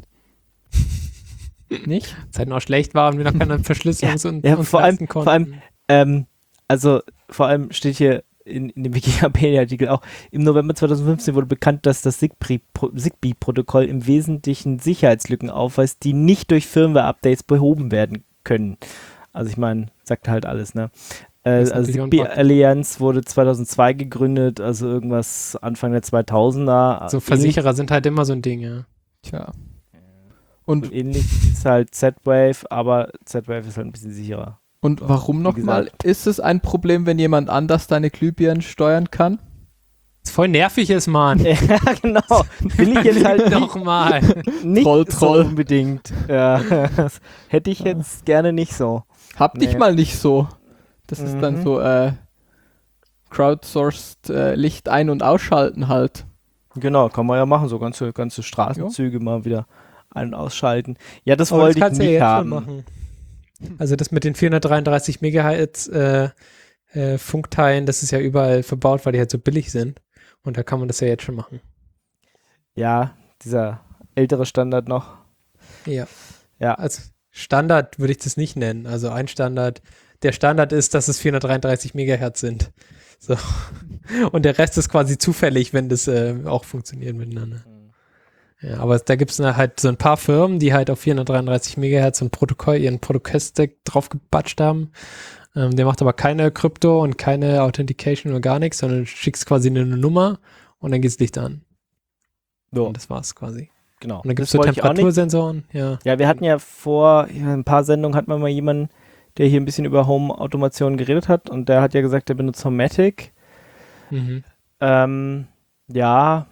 Nicht? Zeit noch schlecht war und wir noch keine Verschlüsselungs- und, Ja, und vor allem, leisten konnten. vor allem ähm, also vor allem steht hier in, in dem Wikipedia-Artikel auch, im November zweitausendfünfzehn wurde bekannt, dass das Zigbee-Protokoll im Wesentlichen Sicherheitslücken aufweist, die nicht durch Firmware-Updates behoben werden können. Also ich meine, sagt halt alles, ne? Äh, also Zigbee Allianz wurde zweitausendzwei gegründet, also irgendwas Anfang der zweitausender. So Versicherer sind halt immer so ein Ding, ja. Tja. Und, und ähnlich ist halt Z-Wave, aber Z-Wave ist halt ein bisschen sicherer. Und warum nochmal? Ist es ein Problem, wenn jemand anders deine Glühbirnen steuern kann? Das voll nervig ist, Mann. Ja, genau. Will ich jetzt halt nochmal. Nicht Troll, Troll. so unbedingt. Ja, das hätte ich jetzt gerne nicht so. Hab Nee. dich mal nicht so. Das ist Mhm. dann so äh, crowdsourced äh, Licht ein- und ausschalten halt. Genau, kann man ja machen, so ganze, ganze Straßenzüge mal wieder ein- und ausschalten. Ja, das wollte ich kannst du nicht ja jetzt haben. schon machen. Also das mit den vierhundertdreiunddreißig Megahertz äh, äh, Funkteilen, das ist ja überall verbaut, weil die halt so billig sind. Und da kann man das ja jetzt schon machen. Ja, dieser ältere Standard noch. Ja. Ja. Als Standard würde ich das nicht nennen. Also ein Standard, der Standard ist, dass es vierhundertdreiunddreißig Megahertz sind. So. Und der Rest ist quasi zufällig, wenn das äh, auch funktioniert miteinander. Ja, aber da gibt es halt so ein paar Firmen, die halt auf vierhundertdreiunddreißig Megahertz ein Protokoll, ihren Protokoll-Stack draufgebatscht haben. Ähm, der macht aber keine Krypto und keine Authentication oder gar nichts, sondern schickst quasi eine Nummer und dann geht's Licht an. So, Und das war's quasi. genau. Und dann gibt's Das so wollte ich auch nicht. Temperatursensoren, ja. Ja, wir hatten ja vor ja, ein paar Sendungen hatten wir mal jemanden, der hier ein bisschen über Home-Automation geredet hat und der hat ja gesagt, der benutzt Homematic. Mhm. Ähm, ja,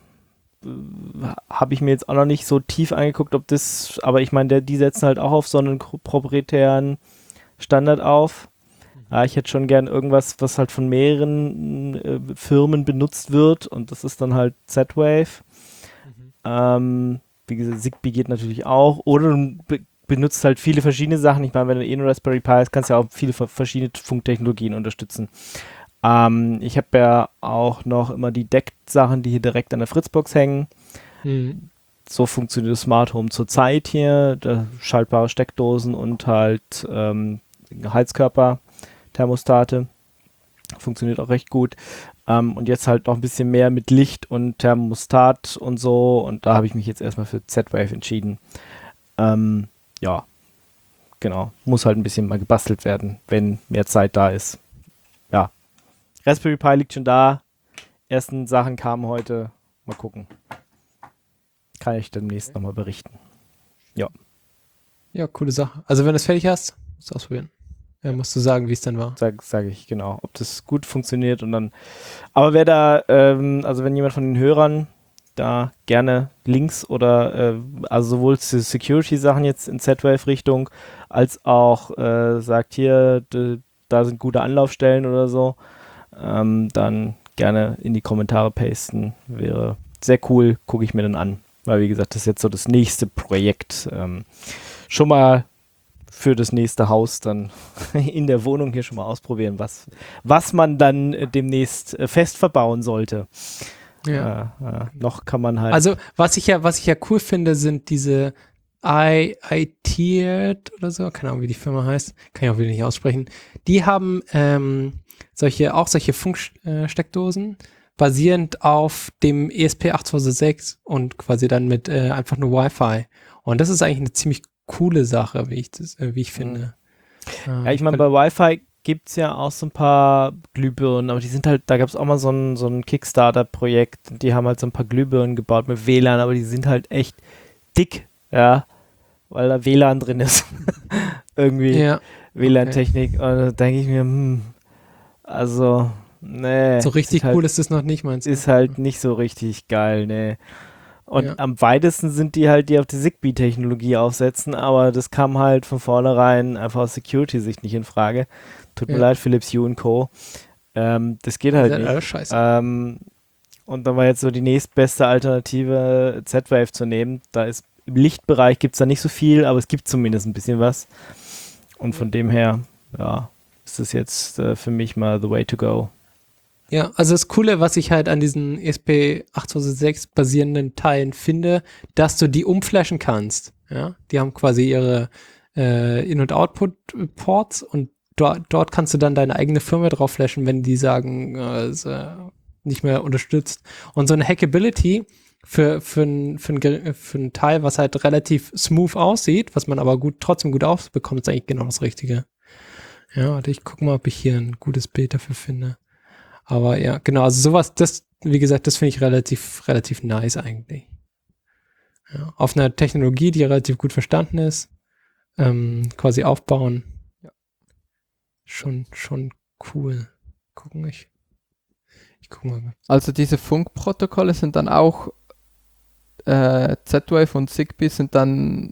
habe ich mir jetzt auch noch nicht so tief angeguckt, ob das, aber ich meine, der, die setzen halt auch auf so einen proprietären Standard auf. Ja, ich hätte schon gern irgendwas, was halt von mehreren äh, Firmen benutzt wird und das ist dann halt Z-Wave. Mhm. Ähm, wie gesagt, Zigbee geht natürlich auch. Oder du be benutzt halt viele verschiedene Sachen. Ich meine, wenn du eh nur Raspberry Pi hast, kannst du ja auch viele verschiedene Funktechnologien unterstützen. Ähm, ich habe ja auch noch immer die Deck-Sachen, die hier direkt an der Fritzbox hängen. Mhm. So funktioniert das Smart Home zurzeit hier. Da schaltbare Steckdosen und halt ähm, Heizkörper, Thermostate. Funktioniert auch recht gut. Ähm, und jetzt halt noch ein bisschen mehr mit Licht und Thermostat und so. Und da habe ich mich jetzt erstmal für Z-Wave entschieden. Ähm, ja, genau. Muss halt ein bisschen mal gebastelt werden, wenn mehr Zeit da ist. Ja. Raspberry Pi liegt schon da. Ersten Sachen kamen heute. Mal gucken. Kann ich demnächst nochmal berichten. Ja. Ja, coole Sache. Also wenn du es fertig hast, musst du ausprobieren. Ja, musst du sagen, wie es dann war. Sag, sage ich, genau. Ob das gut funktioniert und dann. Aber wer da, ähm, also wenn jemand von den Hörern da gerne Links oder, äh, also sowohl zu Security-Sachen jetzt in Z-Wave-Richtung, als auch äh, sagt hier, da sind gute Anlaufstellen oder so, ähm, dann gerne in die Kommentare pasten. Wäre sehr cool, gucke ich mir dann an. Weil, wie gesagt, das ist jetzt so das nächste Projekt. Ähm, schon mal für das nächste Haus dann in der Wohnung hier schon mal ausprobieren, was, was man dann äh, demnächst äh, fest verbauen sollte. Ja. Äh, äh, noch kann man halt. Also was ich ja, was ich ja cool finde, sind diese I I-Tiered oder so, keine Ahnung, wie die Firma heißt, kann ich auch wieder nicht aussprechen. Die haben ähm, solche, auch solche Funksteckdosen, basierend auf dem E S P acht zwei sechs und quasi dann mit äh, einfach nur Wi-Fi. Und das ist eigentlich eine ziemlich coole Sache, wie ich das, äh, wie ich finde. Mhm. Ja, ich meine, bei Wi-Fi gibt es ja auch so ein paar Glühbirnen, aber die sind halt, da gab es auch mal so ein, so ein Kickstarter-Projekt, die haben halt so ein paar Glühbirnen gebaut mit W L A N, aber die sind halt echt dick, ja, weil da W L A N drin ist. Irgendwie ja, W L A N-Technik. Okay. Und da denke ich mir, hm, also, nee. so richtig ist halt, cool ist das noch nicht, meinst du? Ist halt nicht so richtig geil, nee. Und Ja. am weitesten sind die halt, die auf die Zigbee-Technologie aufsetzen, aber das kam halt von vornherein einfach aus Security-Sicht nicht in Frage. Tut mir Ja. leid, Philips Hue und Co. Ähm, das geht halt Das ist nicht. alles scheiße. Ähm, und dann war jetzt so die nächstbeste Alternative, Z-Wave zu nehmen. Da ist im Lichtbereich gibt es da nicht so viel, aber es gibt zumindest ein bisschen was. Und von dem her, ja, ist das jetzt äh, für mich mal the way to go. Ja, also das Coole, was ich halt an diesen E S P achttausendsechs basierenden Teilen finde, dass du die umflashen kannst. Ja, die haben quasi ihre äh, In- und Output-Ports und dort, dort kannst du dann deine eigene Firmware drauf flashen, wenn die sagen, äh, ist äh, nicht mehr unterstützt. Und so eine Hackability für, für, ein, für, ein, für ein Teil, was halt relativ smooth aussieht, was man aber gut trotzdem gut aufbekommt, ist eigentlich genau das Richtige. Ja, warte, ich gucke mal, ob ich hier ein gutes Bild dafür finde. Aber ja, genau, also sowas, das, wie gesagt, das finde ich relativ, relativ nice eigentlich. Ja, auf einer Technologie, die relativ gut verstanden ist, ähm, quasi aufbauen. Ja. Schon, schon cool. Gucken, ich, ich gucke mal. Also diese Funkprotokolle sind dann auch äh, Z-Wave und Zigbee sind dann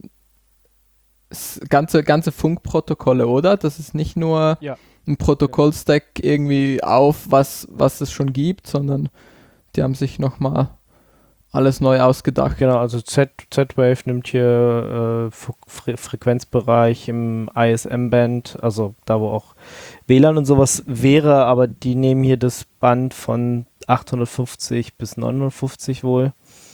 s- ganze, ganze Funkprotokolle, oder? Das ist nicht nur Ja. ein Protokollstack irgendwie auf, was, was es schon gibt, sondern die haben sich nochmal alles neu ausgedacht. Genau, also Z, Z-Wave nimmt hier äh, Fre Frequenzbereich im I S M-Band, also da wo auch W L A N und sowas wäre, aber die nehmen hier das Band von achthundertfünfzig bis neunhundertfünfzig wohl.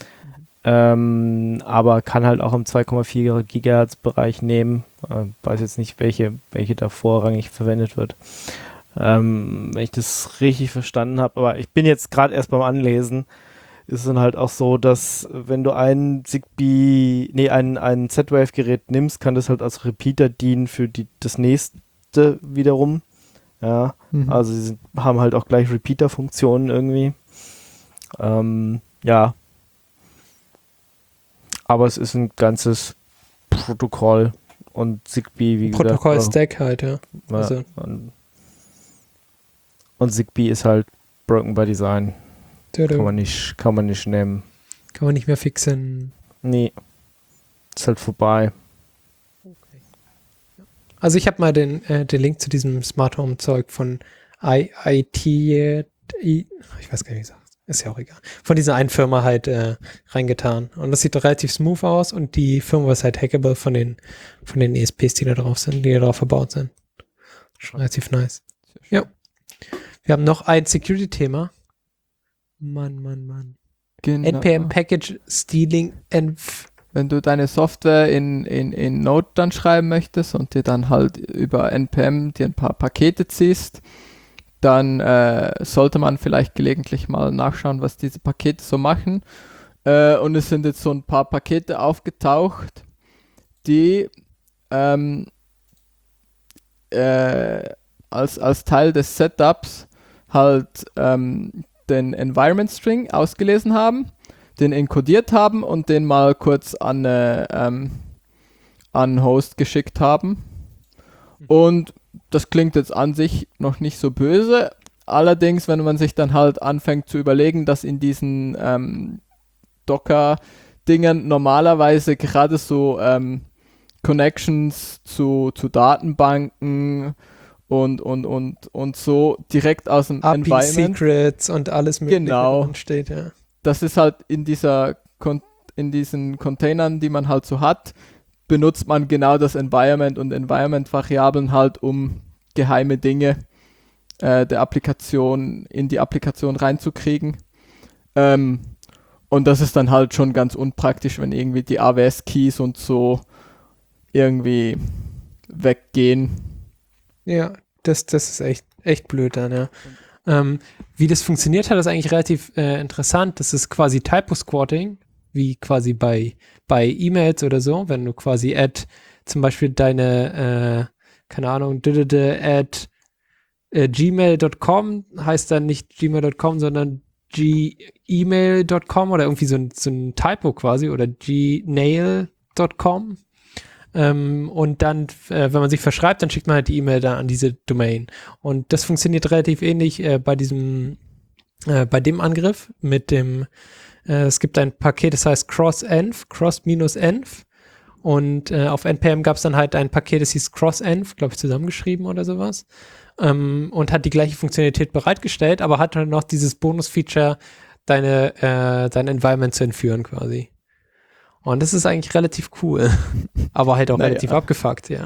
Ähm, aber kann halt auch im zwei Komma vier Gigahertz Bereich nehmen. Äh, weiß jetzt nicht, welche, welche da vorrangig verwendet wird. Ähm, wenn ich das richtig verstanden habe, aber ich bin jetzt gerade erst beim Anlesen, ist es dann halt auch so, dass wenn du ein Zigbee, nee, ein, ein Z-Wave-Gerät nimmst, kann das halt als Repeater dienen für die, das nächste wiederum. Ja, Mhm. also sie sind, haben halt auch gleich Repeater-Funktionen irgendwie. Ähm, ja. Aber es ist ein ganzes Protokoll und Zigbee, wie gesagt. Protokoll-Stack halt, ja. Ja, also- und, und Zigbee ist halt broken by design. Kann Kann man nicht, kann man nicht nehmen. kann man nicht mehr fixen. Nee. Ist halt vorbei. Also ich habe mal den, äh, den Link zu diesem Smart Home Zeug von I T, I, ich weiß gar nicht, wie gesagt, ist ja auch egal, von dieser einen Firma halt äh, reingetan. Und das sieht relativ smooth aus und die Firma ist halt hackable von den, von den E S Ps, die da drauf sind, die da drauf verbaut sind. Schon relativ nice. Ja. Wir haben noch ein Security-Thema. Mann, Mann, Mann. Genau. N P M Package Stealing and Wenn du deine Software in, in, in Node dann schreiben möchtest und dir dann halt über N P M dir ein paar Pakete ziehst, dann äh, sollte man vielleicht gelegentlich mal nachschauen, was diese Pakete so machen. Äh, und es sind jetzt so ein paar Pakete aufgetaucht, die ähm, äh, als, als Teil des Setups halt ähm, den Environment String ausgelesen haben, den encodiert haben und den mal kurz an, äh, ähm, an Host geschickt haben. Und das klingt jetzt an sich noch nicht so böse. Allerdings, wenn man sich dann halt anfängt zu überlegen, dass in diesen ähm, Docker-Dingen normalerweise gerade so ähm, Connections zu, zu Datenbanken und, und, und, und so direkt aus dem A P I Environment. Secrets und alles Mögliche Genau. drin steht, ja. Das ist halt in dieser Kon in diesen Containern, die man halt so hat, benutzt man genau das Environment und Environment-Variablen halt, um geheime Dinge äh, der Applikation in die Applikation reinzukriegen. Ähm, und das ist dann halt schon ganz unpraktisch, wenn irgendwie die A W S-Keys und so irgendwie weggehen. Ja, das, das ist echt, echt blöd dann, ja. Ähm, wie das funktioniert hat, ist eigentlich relativ äh, interessant. Das ist quasi Typo-Squatting, wie quasi bei, bei E-Mails oder so, wenn du quasi add zum Beispiel deine, äh, keine Ahnung, at äh, gmail Punkt com heißt dann nicht gmail Punkt com, sondern gmail Punkt com oder irgendwie so ein, so ein Typo quasi oder gnail Punkt com. Ähm, und dann, äh, wenn man sich verschreibt, dann schickt man halt die E-Mail da an diese Domain. Und das funktioniert relativ ähnlich äh, bei diesem, äh, bei dem Angriff mit dem, Äh, es gibt ein Paket, das heißt cross-env, cross-env. Und äh, auf N P M gab es dann halt ein Paket, das hieß cross-env, glaube ich, zusammengeschrieben oder sowas. Ähm, und hat die gleiche Funktionalität bereitgestellt, aber hat dann noch dieses Bonus-Feature, deine, äh, dein Environment zu entführen quasi. Und das ist eigentlich relativ cool. Aber halt auch Naja. relativ abgefuckt, ja.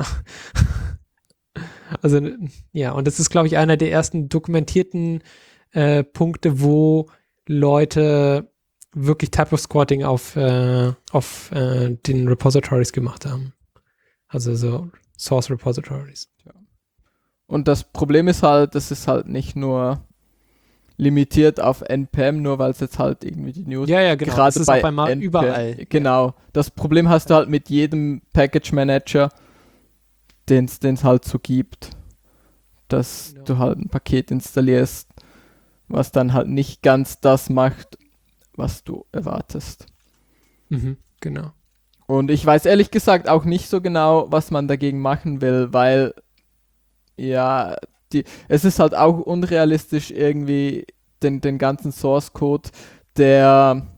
Also, ja, und das ist, glaube ich, einer der ersten dokumentierten äh, Punkte, wo Leute wirklich Typo-Squatting auf, äh, auf äh, den Repositories gemacht haben. Also so Source Repositories. Und das Problem ist halt, das ist halt nicht nur limitiert auf N P M, nur weil es jetzt halt irgendwie die News Ja, ja, genau. gerade Das ist bei auf einmal N P M, überall. Genau. Das Problem hast du halt mit jedem Package Manager, den es halt so gibt, dass Genau. du halt ein Paket installierst, was dann halt nicht ganz das macht, was du erwartest. Mhm, genau. Und ich weiß ehrlich gesagt auch nicht so genau, was man dagegen machen will, weil ja, die, es ist halt auch unrealistisch irgendwie den, den ganzen Source Code, der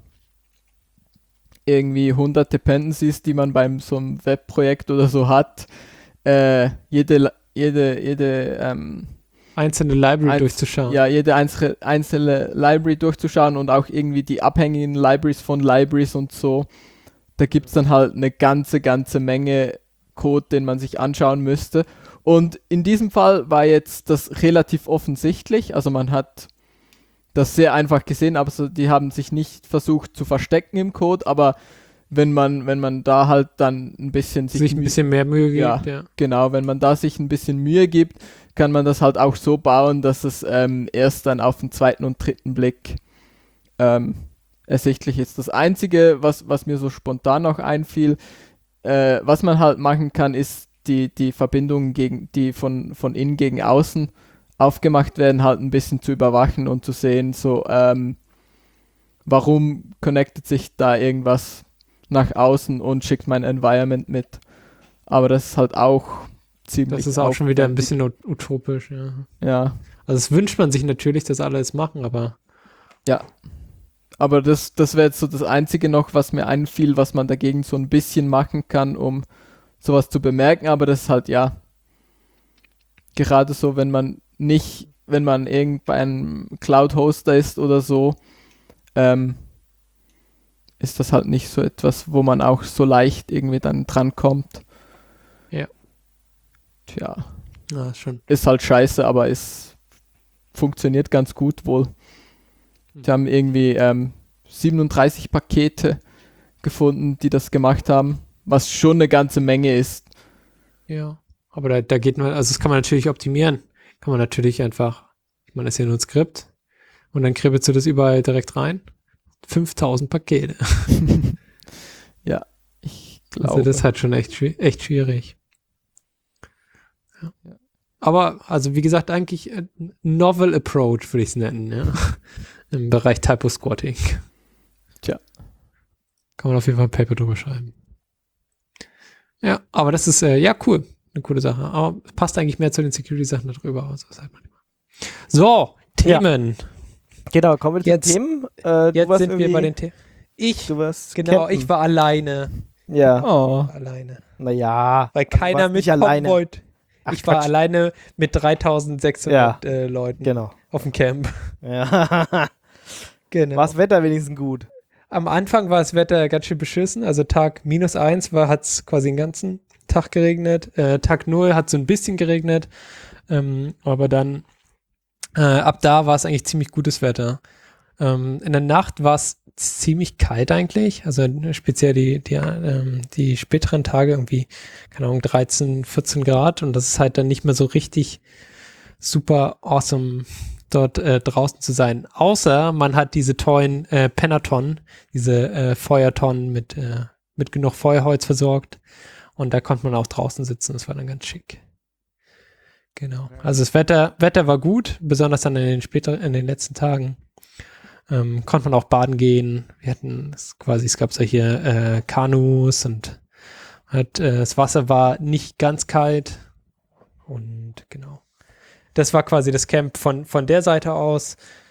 irgendwie hundert Dependencies, die man beim so einem Webprojekt oder so hat, äh, jede, jede, jede, ähm, Einzelne Library Einz- durchzuschauen. ja, jede einzelne, einzelne Library durchzuschauen und auch irgendwie die abhängigen Libraries von Libraries und so. Da gibt es dann halt eine ganze, ganze Menge Code, den man sich anschauen müsste. Und in diesem Fall war jetzt das relativ offensichtlich. Also man hat das sehr einfach gesehen, aber so, die haben sich nicht versucht zu verstecken im Code. Aber wenn man, wenn man da halt dann ein bisschen sich, sich ein bisschen mehr Mühe gibt, ja, ja. genau, wenn man da sich ein bisschen Mühe gibt, kann man das halt auch so bauen, dass es ähm, erst dann auf den zweiten und dritten Blick ähm, ersichtlich ist. Das Einzige, was, was mir so spontan noch einfiel, äh, was man halt machen kann, ist die, die Verbindungen, gegen, die von, von innen gegen außen aufgemacht werden, halt ein bisschen zu überwachen und zu sehen, so, ähm, warum connectet sich da irgendwas nach außen und schickt mein Environment mit. Aber das ist halt auch ziemlich Das ist auch schon wieder ein aufwendig. bisschen ut- utopisch, ja. Ja, Also das wünscht man sich natürlich, dass alle es machen, aber aber das, das wäre jetzt so das Einzige noch, was mir einfiel, was man dagegen so ein bisschen machen kann, um sowas zu bemerken. Aber das ist halt, ja, gerade so, wenn man nicht, wenn man irgendein Cloud-Hoster ist oder so, ähm, ist das halt nicht so etwas, wo man auch so leicht irgendwie dann drankommt. Ja. Tja, ja, schon. ist halt scheiße, aber es funktioniert ganz gut wohl. Die haben irgendwie ähm, siebenunddreißig Pakete gefunden, die das gemacht haben, was schon eine ganze Menge ist. Ja. Aber da, da geht man, also das kann man natürlich optimieren. Kann man natürlich einfach, ich meine, das ist ja nur ein Skript und dann kribbelst du das überall direkt rein. fünftausend Pakete. Ja, ich glaube. Also das ist halt schon echt, schwi- echt schwierig. Ja. Ja. Aber, also wie gesagt, eigentlich äh, Novel Approach würde ich es nennen, ja. Im Bereich Typo-Squatting. Tja. Kann man auf jeden Fall ein Paper drüber schreiben. Ja, aber das ist, äh, ja, cool. Eine coole Sache. Aber passt eigentlich mehr zu den Security-Sachen darüber aus. Das halt manchmal. So, Themen. Genau, kommen wir zu den Jetzt- Themen. Äh, du Jetzt warst sind wir irgendwie- bei den Themen. Ich, Du warst genau, campen. ich war alleine. Ja, Oh, Alleine. naja. Weil aber du keiner warst nicht mitkommen alleine. wollte. Ach, Ich war Quatsch. alleine mit dreitausendsechshundert äh, Leuten Genau. auf dem Camp. Ja. Genau. War das Wetter wenigstens gut? Am Anfang war das Wetter ganz schön beschissen. Also Tag minus eins war, hat es quasi den ganzen Tag geregnet. Äh, Tag null hat so ein bisschen geregnet. Ähm, aber dann äh, ab da war es eigentlich ziemlich gutes Wetter. Ähm, in der Nacht war es ziemlich kalt eigentlich. Also speziell die, die, ähm, die späteren Tage irgendwie, keine Ahnung, dreizehn, vierzehn Grad. Und das ist halt dann nicht mehr so richtig super awesome, dort äh, draußen zu sein. Außer man hat diese tollen äh, Pennertonnen, diese äh, Feuertonnen mit, äh, mit genug Feuerholz versorgt. Und da konnte man auch draußen sitzen. Das war dann ganz schick. Genau. Also das Wetter, Wetter war gut, besonders dann in den späteren, in den letzten Tagen. Ähm, konnte man auch baden gehen. Wir hatten es quasi, es gab so hier äh, Kanus und hat, äh, das Wasser war nicht ganz kalt. Und genau. Das war quasi das Camp von, von der Seite aus.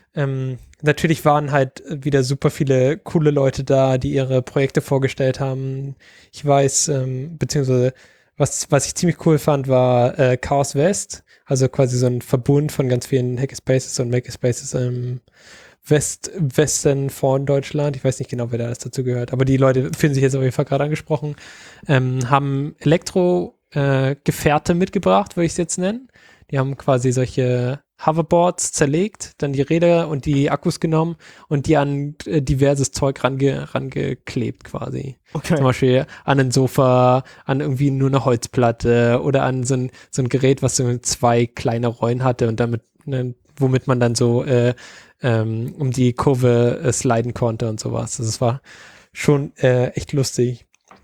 Ähm, natürlich waren halt wieder super viele coole Leute da, die ihre Projekte vorgestellt haben. Ich weiß, ähm, beziehungsweise was, was ich ziemlich cool fand, war äh, Chaos West, also quasi so ein Verbund von ganz vielen Hackerspaces und Makerspaces im West, Westen von Deutschland. Ich weiß nicht genau, wer da alles dazu gehört, aber die Leute fühlen sich jetzt auf jeden Fall gerade angesprochen, ähm, haben Elektro-Gefährte äh, mitgebracht, würde ich es jetzt nennen. Die haben quasi solche Hoverboards zerlegt, dann die Räder und die Akkus genommen und die an äh, diverses Zeug range, rangeklebt quasi. Okay. Zum Beispiel an ein Sofa, an irgendwie nur eine Holzplatte oder an so ein, so ein Gerät, was so zwei kleine Rollen hatte und damit, ne, womit man dann so äh, ähm, um die Kurve äh, sliden konnte und sowas. Also es war schon äh, echt lustig.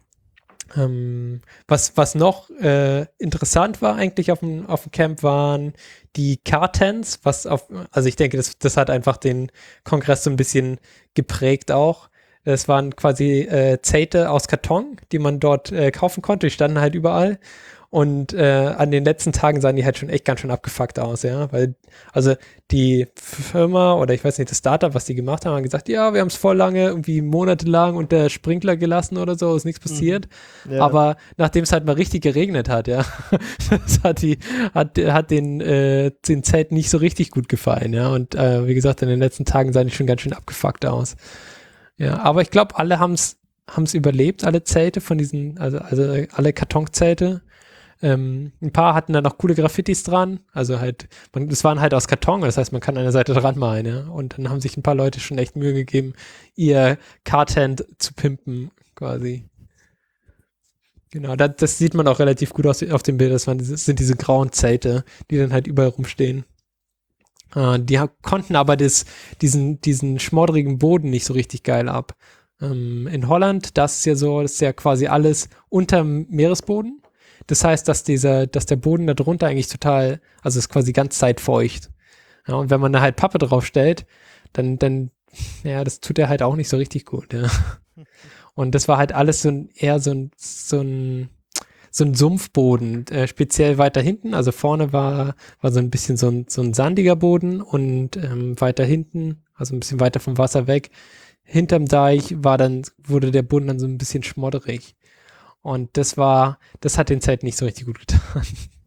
Ähm, was, was noch äh, interessant war eigentlich auf dem, auf dem Camp waren die Cartens, was auf, also ich denke, das, das hat einfach den Kongress so ein bisschen geprägt auch. Es waren quasi äh, Zelte aus Karton, die man dort äh, kaufen konnte. Die standen halt überall. Und äh, an den letzten Tagen sahen die halt schon echt ganz schön abgefuckt aus, ja. Weil, also die Firma oder ich weiß nicht, das Startup, was die gemacht haben, haben gesagt, ja, wir haben es voll lange, irgendwie monatelang unter Sprinkler gelassen oder so, ist nichts passiert. Mhm. Ja. Aber nachdem es halt mal richtig geregnet hat, ja, das hat die, hat, hat den, äh, den Zelt nicht so richtig gut gefallen, ja. Und äh, wie gesagt, in den letzten Tagen sahen die schon ganz schön abgefuckt aus. Ja, aber ich glaube, alle haben es haben es überlebt, alle Zelte von diesen, also, also alle Kartonzelte. Ähm, ein paar hatten dann noch coole Graffitis dran, also halt, man, das waren halt aus Karton, das heißt, man kann an der Seite dran malen, ja, und dann haben sich ein paar Leute schon echt Mühe gegeben, ihr Cartent zu pimpen, quasi. Genau, das, das sieht man auch relativ gut aus auf dem Bild, das, waren, das sind diese grauen Zelte, die dann halt überall rumstehen. Äh, die ha- konnten aber das, diesen, diesen schmoddrigen Boden nicht so richtig geil ab. Ähm, in Holland, das ist ja so, das ist ja quasi alles unterm Meeresboden. Das heißt, dass dieser, dass der Boden da drunter eigentlich total, also ist quasi ganz zeitfeucht. Ja, und wenn man da halt Pappe draufstellt, dann, dann, ja, das tut er halt auch nicht so richtig gut, ja. Und das war halt alles so ein, eher so ein, so ein, so ein Sumpfboden, äh, speziell weiter hinten, also vorne war, war so ein bisschen so ein, so ein sandiger Boden und ähm, weiter hinten, also ein bisschen weiter vom Wasser weg, hinterm Deich war dann, wurde der Boden dann so ein bisschen schmodderig. Und das war, das hat den Zelt nicht so richtig gut getan.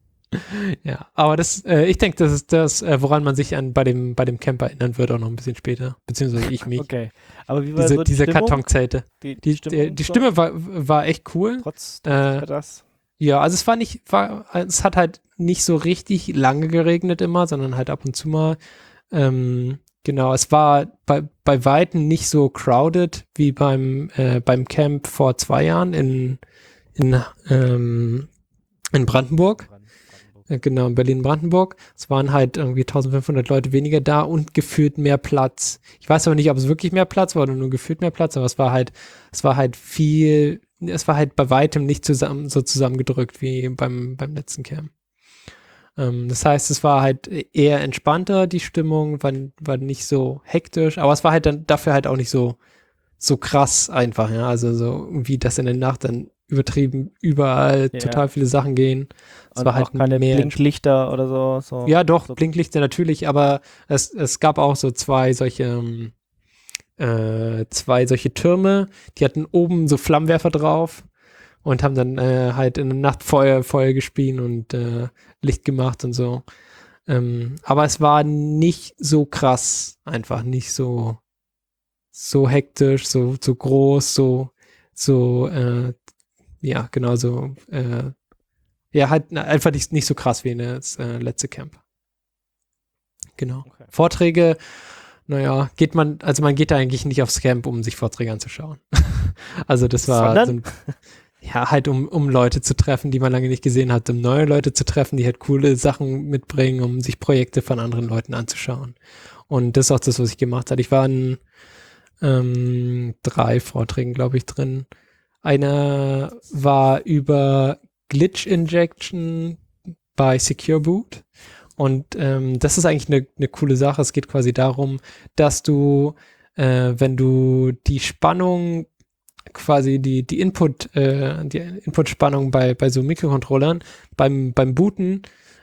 Ja, aber das, äh, ich denke, das ist das, äh, woran man sich an bei dem, bei dem Camp erinnern wird, auch noch ein bisschen später. Beziehungsweise ich mich. Okay. Aber wie war Diese, so die diese Stimmung? Kartonzelte. Die, Die, die, die Stimme war, war echt cool. Trotz, Äh, trotz das. Ja, also es war nicht, war, es hat halt nicht so richtig lange geregnet immer, sondern halt ab und zu mal. Ähm, genau, es war bei, bei Weitem nicht so crowded wie beim, äh, beim Camp vor zwei Jahren in, in, ähm, in Brandenburg. Äh, Genau, in Berlin-Brandenburg. Es waren halt irgendwie eintausendfünfhundert Leute weniger da und gefühlt mehr Platz. Ich weiß aber nicht, ob es wirklich mehr Platz war oder nur gefühlt mehr Platz, aber es war halt, es war halt viel, es war halt bei weitem nicht zusammen, so zusammengedrückt wie beim, beim letzten Camp. Ähm, das heißt, es war halt eher entspannter, die Stimmung, war, war nicht so hektisch, aber es war halt dann dafür halt auch nicht so, so krass einfach, ja. Also so irgendwie, dass in der Nacht dann übertrieben überall Ja. total viele Sachen gehen. Es Und war halt auch keine mehr Blinklichter oder so. so. ja, doch, so. Blinklichter natürlich, aber es, es gab auch so zwei solche, ähm, äh, zwei solche Türme, die hatten oben so Flammenwerfer drauf und haben dann äh, halt in der Nacht Feuer, Feuer gespielt und äh, Licht gemacht und so. Ähm, aber es war nicht so krass, einfach nicht so, so hektisch, so, so groß, so, so, äh, ja, genau so, äh, ja, halt na, einfach nicht, nicht so krass wie das äh, letzte Camp. Genau. Okay. Vorträge, naja, geht man, also man geht da eigentlich nicht aufs Camp, um sich Vorträge anzuschauen. Also das war so ein, ja, halt um, um Leute zu treffen, die man lange nicht gesehen hat, um neue Leute zu treffen, die halt coole Sachen mitbringen, um sich Projekte von anderen Leuten anzuschauen. Und das ist auch das, was ich gemacht habe. Ich war in ähm, drei Vorträgen, glaube ich, drin. Einer war über Glitch Injection bei Secure Boot. Und ähm, das ist eigentlich eine, eine coole Sache. Es geht quasi darum, dass du, äh, wenn du die Spannung, quasi die, die Input, äh, die Input-Spannung bei, bei so Mikrocontrollern beim, beim Booten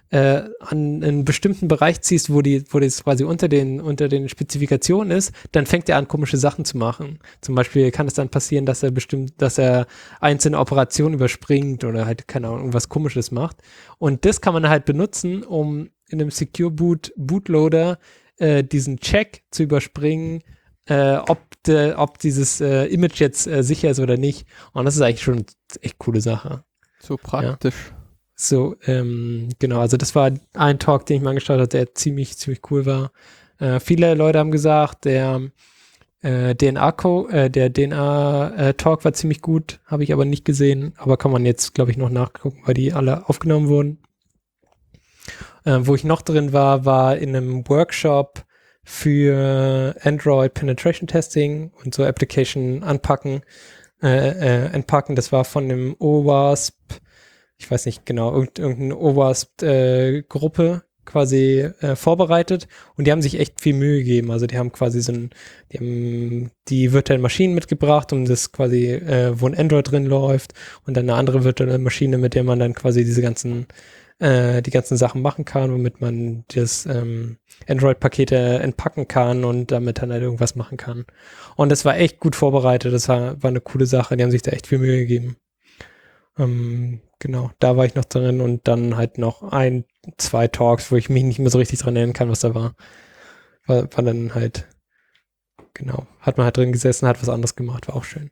äh, an einen bestimmten Bereich ziehst, wo die, wo das quasi unter den, unter den Spezifikationen ist, dann fängt er an, komische Sachen zu machen. Zum Beispiel kann es dann passieren, dass er bestimmt, dass er einzelne Operationen überspringt oder halt, keine Ahnung, irgendwas Komisches macht. Und das kann man halt benutzen, um in einem Secure Boot Bootloader äh, diesen Check zu überspringen, äh, ob, de, ob dieses äh, Image jetzt äh, sicher ist oder nicht. Und das ist eigentlich schon eine echt coole Sache. So praktisch. Ja. So, ähm, genau, also das war ein Talk, den ich mal angeschaut habe, der ziemlich, ziemlich cool war. Äh, viele Leute haben gesagt, der äh, D N A-Co, äh, der D N A-Talk war ziemlich gut, habe ich aber nicht gesehen, aber kann man jetzt, glaube ich, noch nachgucken, weil die alle aufgenommen wurden. Äh, wo ich noch drin war, war in einem Workshop für Android Penetration Testing und so Application anpacken, äh, äh, entpacken. Das war von dem O WASP, ich weiß nicht genau, irgend, irgendeine O WASP-Gruppe äh, quasi äh, vorbereitet und die haben sich echt viel Mühe gegeben. Also die haben quasi so ein, die haben die virtuellen Maschinen mitgebracht, um das quasi, äh, wo ein Android drin läuft und dann eine andere virtuelle Maschine, mit der man dann quasi diese ganzen äh, die ganzen Sachen machen kann, womit man das ähm, Android-Pakete entpacken kann und damit dann halt irgendwas machen kann. Und das war echt gut vorbereitet, das war, war eine coole Sache, die haben sich da echt viel Mühe gegeben. Ähm, genau, da war ich noch drin und dann halt noch ein, zwei Talks, wo ich mich nicht mehr so richtig dran erinnern kann, was da war. War, war dann halt, genau, hat man halt drin gesessen, hat was anderes gemacht, war auch schön.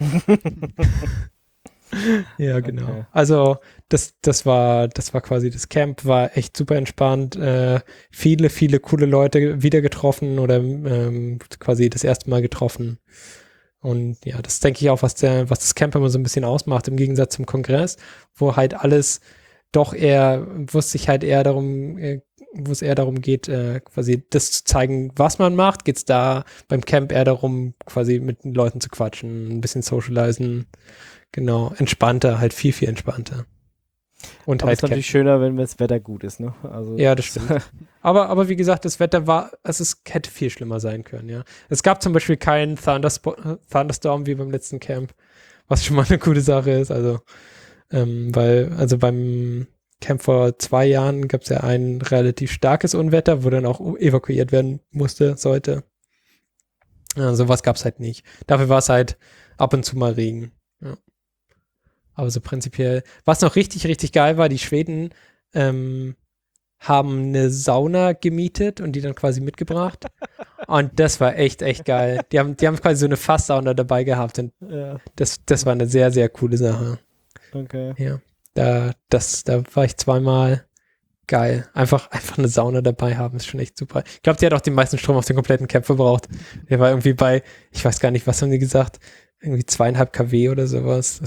Ja, genau. Okay. Also das, das war, das war quasi das Camp, war echt super entspannt. Äh, viele, viele coole Leute wieder getroffen oder ähm, quasi das erste Mal getroffen. Und ja, das denke ich auch, was der, was das Camp immer so ein bisschen ausmacht, im Gegensatz zum Kongress, wo halt alles doch eher, wo es sich halt eher darum, äh, wo es eher darum geht, äh, quasi das zu zeigen, was man macht, geht es da beim Camp eher darum, quasi mit den Leuten zu quatschen, ein bisschen socialisen. Genau, entspannter, halt viel, viel entspannter. Und aber halt es ist natürlich schöner, wenn das Wetter gut ist, ne? Also ja, das stimmt. aber, aber wie gesagt, das Wetter war, also es hätte viel schlimmer sein können, ja. Es gab zum Beispiel keinen Thunderspo- Thunderstorm wie beim letzten Camp, was schon mal eine coole Sache ist, also, ähm, weil, also beim Camp vor zwei Jahren gab es ja ein relativ starkes Unwetter, wo dann auch evakuiert werden musste, sollte. Ja, sowas gab es halt nicht. Dafür war es halt ab und zu mal Regen, ja. Aber so prinzipiell, was noch richtig, richtig geil war, die Schweden ähm, haben eine Sauna gemietet und die dann quasi mitgebracht. Und das war echt, echt geil. Die haben, die haben quasi so eine Fasssauna dabei gehabt und ja. das, das war eine sehr, sehr coole Sache. Okay. Ja, da, das, da war ich zweimal. Geil. Einfach, einfach eine Sauna dabei haben, ist schon echt super. Ich glaube, die hat auch den meisten Strom auf den kompletten Camp verbraucht. Der war irgendwie bei, ich weiß gar nicht, was haben die gesagt? Irgendwie zweieinhalb Kilowatt oder sowas.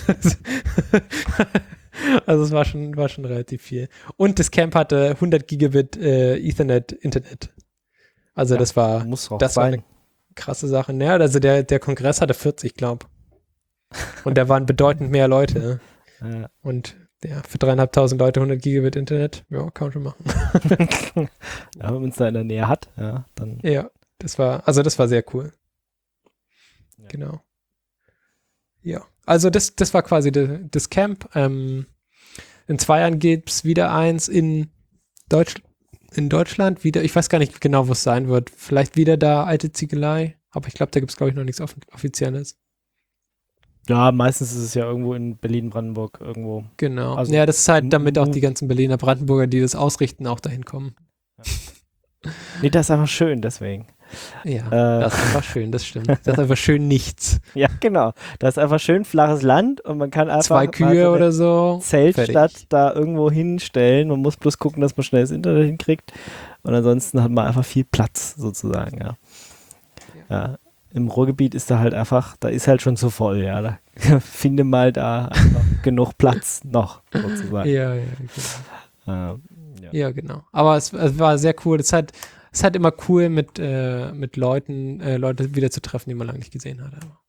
Also es war schon, war schon relativ viel. Und das Camp hatte hundert Gigabit äh, Ethernet Internet. Also ja, das war, muss auch das sein. war eine krasse Sache. Ja, also der, der Kongress hatte vierzig, glaube ich. Und da waren bedeutend mehr Leute. Ja. Und ja, für dreieinhalbtausend Leute hundert Gigabit Internet, ja, kann man schon machen. Ja, wenn man es da in der Nähe hat, ja, dann. Ja, das war, also das war sehr cool. Ja. Genau. Ja, also das, das war quasi de, das Camp. Ähm, in zwei Jahren gibt es wieder eins in, Deutsch, in Deutschland. Wieder, ich weiß gar nicht genau, wo es sein wird. Vielleicht wieder da alte Ziegelei. Aber ich glaube, da gibt es, glaube ich, noch nichts Off- Offizielles. Ja, meistens ist es ja irgendwo in Berlin-Brandenburg irgendwo. Genau. Also, ja, das ist halt, damit auch die ganzen Berliner Brandenburger, die das ausrichten, auch dahin kommen. Ja. Nee, das ist einfach schön, deswegen. Ja, äh, das ist einfach schön, das stimmt. Das ist einfach schön nichts. Ja, genau. Das ist einfach schön flaches Land und man kann einfach Zwei Kühe so oder so. Zeltstadt fertig. da irgendwo hinstellen. Man muss bloß gucken, dass man schnell das Internet hinkriegt. Und ansonsten hat man einfach viel Platz, sozusagen, ja. Ja. Ja. Im Ruhrgebiet ist da halt einfach, da ist halt schon zu voll, ja. Da finde mal da einfach genug Platz noch, sozusagen. Ja, ja, genau. Ähm, ja. Ja, genau. Aber es, es war sehr cool. Es hat, es hat immer cool, mit, äh, mit Leuten, äh, Leute wieder zu treffen, die man lange nicht gesehen hat. Aber.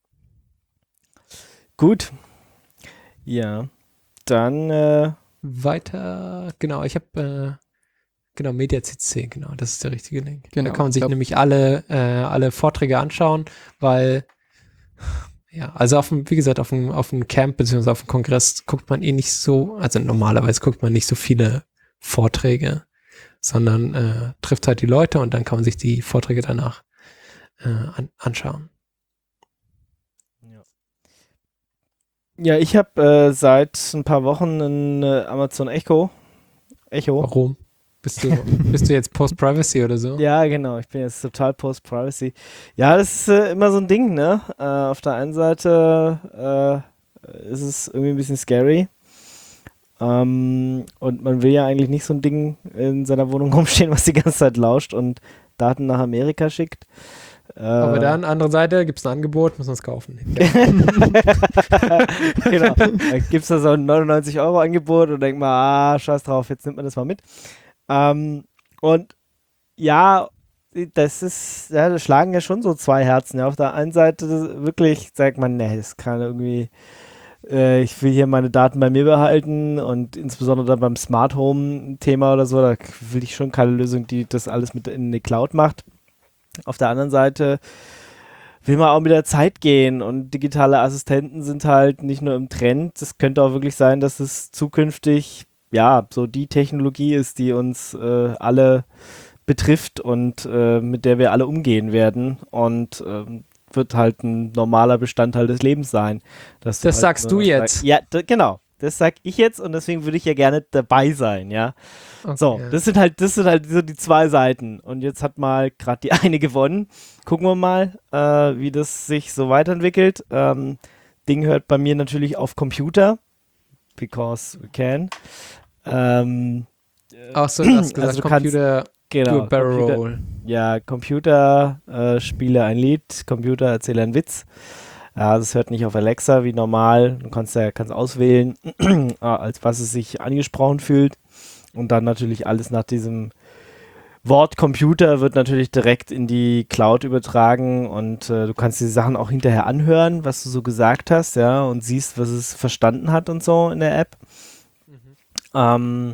Gut. Ja. Dann äh, weiter, genau, ich habe äh, genau, Media C C, genau, das ist der richtige Link. Genau, da kann man sich glaub, nämlich alle, äh, alle Vorträge anschauen, weil ja, also auf dem, wie gesagt, auf dem, auf dem Camp bzw. auf dem Kongress guckt man eh nicht so, also normalerweise guckt man nicht so viele Vorträge, sondern äh, trifft halt die Leute und dann kann man sich die Vorträge danach äh, an, anschauen. Ja, ich habe äh, seit ein paar Wochen ein äh, Amazon Echo. Echo. Warum? Bist du, bist du jetzt Post-Privacy oder so? Ja, genau. Ich bin jetzt total Post-Privacy. Ja, das ist äh, immer so ein Ding, ne? Äh, auf der einen Seite äh, ist es irgendwie ein bisschen scary. Ähm, und man will ja eigentlich nicht so ein Ding in seiner Wohnung rumstehen, was die ganze Zeit lauscht und Daten nach Amerika schickt. Äh, Aber dann, andere Seite, gibt es ein Angebot, muss man es kaufen. Genau. Da gibt es da so ein neunundneunzig Euro Angebot und denkt mal, ah, scheiß drauf, jetzt nimmt man das mal mit. Ähm, und ja, das ist, ja, da schlagen ja schon so zwei Herzen. Ja. Auf der einen Seite wirklich sagt man, nee, das kann irgendwie, äh, ich will hier meine Daten bei mir behalten und insbesondere dann beim Smart Home Thema oder so, da will ich schon keine Lösung, die das alles mit in die Cloud macht. Auf der anderen Seite will man auch mit der Zeit gehen und digitale Assistenten sind halt nicht nur im Trend, es könnte auch wirklich sein, dass es zukünftig ja so die Technologie ist, die uns äh, alle betrifft und äh, mit der wir alle umgehen werden und ähm, wird halt ein normaler Bestandteil des Lebens sein. Dass Das halt sagst du jetzt. Sag, ja, d- genau. Das sag ich jetzt und deswegen würde ich ja gerne dabei sein, ja. Okay. So, das sind halt, das sind halt so die zwei Seiten. Und jetzt hat mal gerade die eine gewonnen. Gucken wir mal, äh, wie das sich so weiterentwickelt. Ähm, Ding hört bei mir natürlich auf Computer, because we can. Ähm, Ach so, du hast gesagt, also du kannst- Computer, genau. do a barrel Computer, roll. ja, Computer äh, spiele ein Lied, Computer erzähle einen Witz. Ja, das hört nicht auf Alexa wie normal. Du kannst ja kannst auswählen, als was es sich angesprochen fühlt. Und dann natürlich alles nach diesem Wort Computer wird natürlich direkt in die Cloud übertragen und äh, du kannst die Sachen auch hinterher anhören, was du so gesagt hast, ja, und siehst, was es verstanden hat und so in der App. Mhm. Ähm,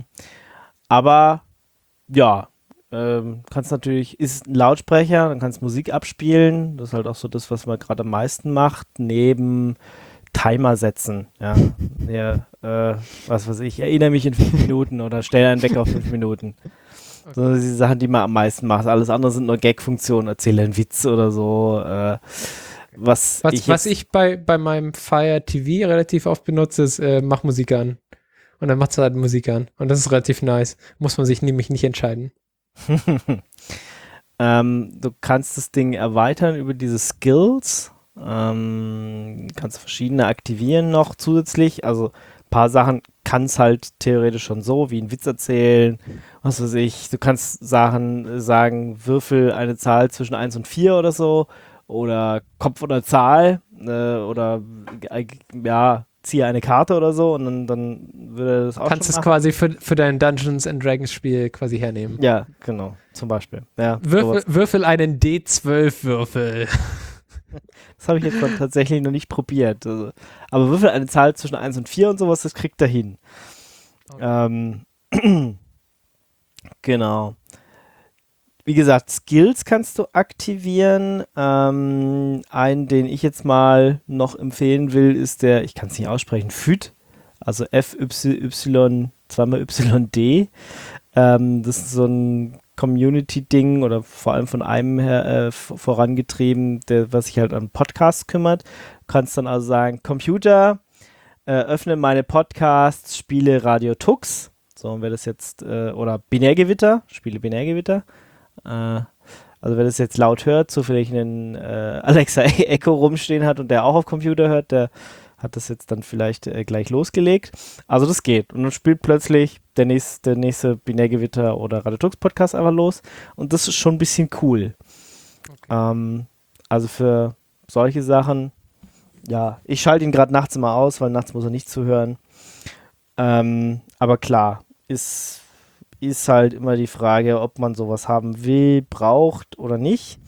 aber ja, ähm, kannst natürlich, ist ein Lautsprecher, dann kannst Musik abspielen, das ist halt auch so das, was man gerade am meisten macht, neben Timer setzen, ja, ja äh, was weiß ich, erinnere mich in fünf Minuten oder stelle einen Wecker auf fünf Minuten. Okay. So die Sachen, die man am meisten macht. Alles andere sind nur Gag-Funktionen, erzähle einen Witz oder so. Äh, was, Was ich, was ich bei, bei meinem Fire T V relativ oft benutze, ist, äh, mach Musik an. Und dann macht es halt Musik an. Und das ist relativ nice. Muss man sich nämlich nicht entscheiden. ähm, du kannst das Ding erweitern über diese Skills. Ähm, kannst verschiedene aktivieren noch zusätzlich. Also ein paar Sachen kann es halt theoretisch schon so, wie einen Witz erzählen, was weiß ich. Du kannst Sachen sagen, würfel eine Zahl zwischen eins und vier oder so. Oder Kopf oder Zahl. Äh, oder äh, ja, ziehe eine Karte oder so und dann, dann würde das auch Kannst schon es machen. quasi für, für dein Dungeons and Dragons Spiel quasi hernehmen. Ja, genau, zum Beispiel. Ja, Würfel, würfel einen D zwölf Würfel. das habe ich jetzt dann tatsächlich noch nicht probiert. Also, aber würfel eine Zahl zwischen eins und vier und sowas, das kriegt er hin. Okay. Ähm, genau. Wie gesagt, Skills kannst du aktivieren. Ähm, einen, den ich jetzt mal noch empfehlen will, ist der, ich kann es nicht aussprechen, F Y D, also F Y, zweimal Y D. Ähm, das ist so ein Community-Ding oder vor allem von einem her äh, vorangetrieben, der, was sich halt an Podcasts kümmert. Du kannst dann also sagen, Computer, äh, öffne meine Podcasts, spiele Radio Tux. So, und wer das jetzt, äh, oder Binärgewitter, spiele Binärgewitter. Äh, also wer das jetzt laut hört, zufällig einen äh, Alexa Echo rumstehen hat und der auch auf Computer hört, der hat das jetzt dann vielleicht äh, gleich losgelegt. Also das geht. Und dann spielt plötzlich der nächste, der nächste Binärgewitter oder Radio Tux Podcast einfach los. Und das ist schon ein bisschen cool. Okay. Ähm, also für solche Sachen, ja, ich schalte ihn gerade nachts immer aus, weil nachts muss er nicht zuhören. Ähm, aber klar, ist, ist halt immer die Frage, ob man sowas haben will, braucht oder nicht.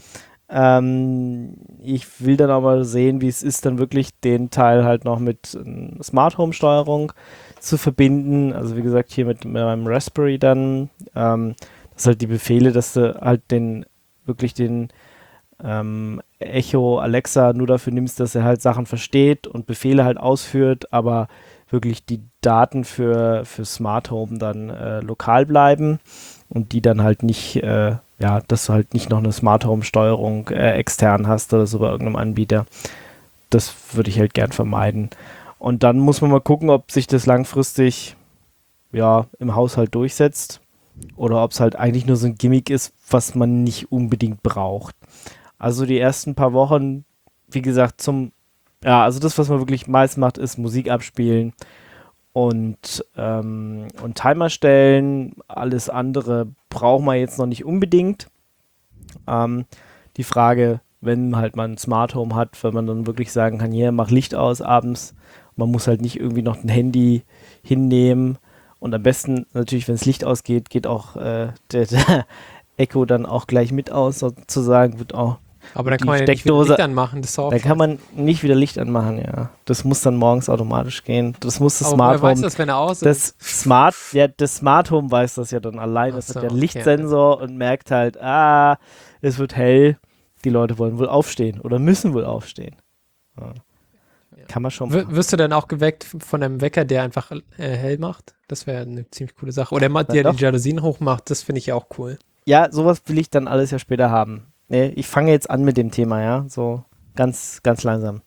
Ähm, ich will dann auch mal sehen, wie es ist, dann wirklich den Teil halt noch mit ähm, Smart Home Steuerung zu verbinden. Also wie gesagt, hier mit, mit meinem Raspberry dann, ähm, das halt die Befehle, dass du halt den, wirklich den ähm, Echo Alexa nur dafür nimmst, dass er halt Sachen versteht und Befehle halt ausführt, aber wirklich die Daten für, für Smart Home dann äh, lokal bleiben und die dann halt nicht, äh, ja, dass du halt nicht noch eine Smart Home Steuerung äh, extern hast oder so bei irgendeinem Anbieter. Das würde ich halt gern vermeiden. Und dann muss man mal gucken, ob sich das langfristig ja, im Haushalt durchsetzt oder ob es halt eigentlich nur so ein Gimmick ist, was man nicht unbedingt braucht. Also die ersten paar Wochen, wie gesagt, zum, ja, also das, was man wirklich meist macht, ist Musik abspielen und, ähm, und Timer stellen. Alles andere braucht man jetzt noch nicht unbedingt. Ähm, die Frage, wenn halt man ein Smart Home hat, wenn man dann wirklich sagen kann, hier, mach Licht aus abends. Man muss halt nicht irgendwie noch ein Handy hinnehmen. Und am besten natürlich, wenn das Licht ausgeht, geht auch äh, der, der Echo dann auch gleich mit aus, sozusagen. Wird auch Aber da die kann man ja nicht wieder Steckdose- Licht anmachen. Das ist auch Da kann man nicht wieder Licht anmachen, ja. Das muss dann morgens automatisch gehen. Das muss das aber Smart wer weiß Home. das, wenn er aus Das ist? Smart, ja, das Smart Home weiß das ja dann allein. Ach Das so, hat ja einen okay. Lichtsensor und merkt halt, ah, es wird hell. Die Leute wollen wohl aufstehen oder müssen wohl aufstehen. Ja. Kann man schon W machen. wirst du dann auch geweckt von einem Wecker, der einfach äh, hell macht? Das wäre eine ziemlich coole Sache. Oder der, der doch. die Jalousien hochmacht, das finde ich ja auch cool. Ja, sowas will ich dann alles ja später haben. Nee, ich fange jetzt an mit dem Thema, ja, so ganz, ganz langsam.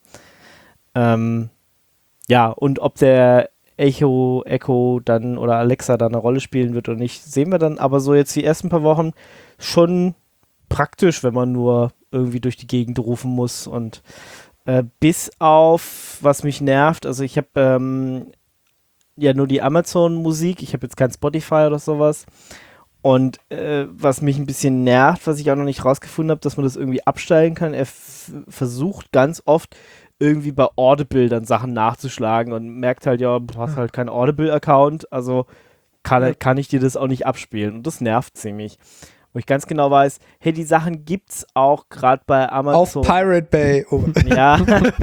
Ähm, ja, und ob der Echo, Echo dann oder Alexa da eine Rolle spielen wird oder nicht, sehen wir dann. Aber so jetzt die ersten paar Wochen schon praktisch, wenn man nur irgendwie durch die Gegend rufen muss. Und äh, bis auf, was mich nervt, also ich habe ähm, ja nur die Amazon-Musik, ich habe jetzt kein Spotify oder sowas. Und äh, was mich ein bisschen nervt, was ich auch noch nicht rausgefunden habe, dass man das irgendwie abstellen kann. Er versucht ganz oft irgendwie bei Audible dann Sachen nachzuschlagen und merkt halt, ja, du hast halt keinen Audible-Account, also kann, Ja. kann ich dir das auch nicht abspielen. Und das nervt ziemlich. Wo ich ganz genau weiß, hey, die Sachen gibt's auch gerade bei Auf Amazon. Pirate Bay. Oh. Ja,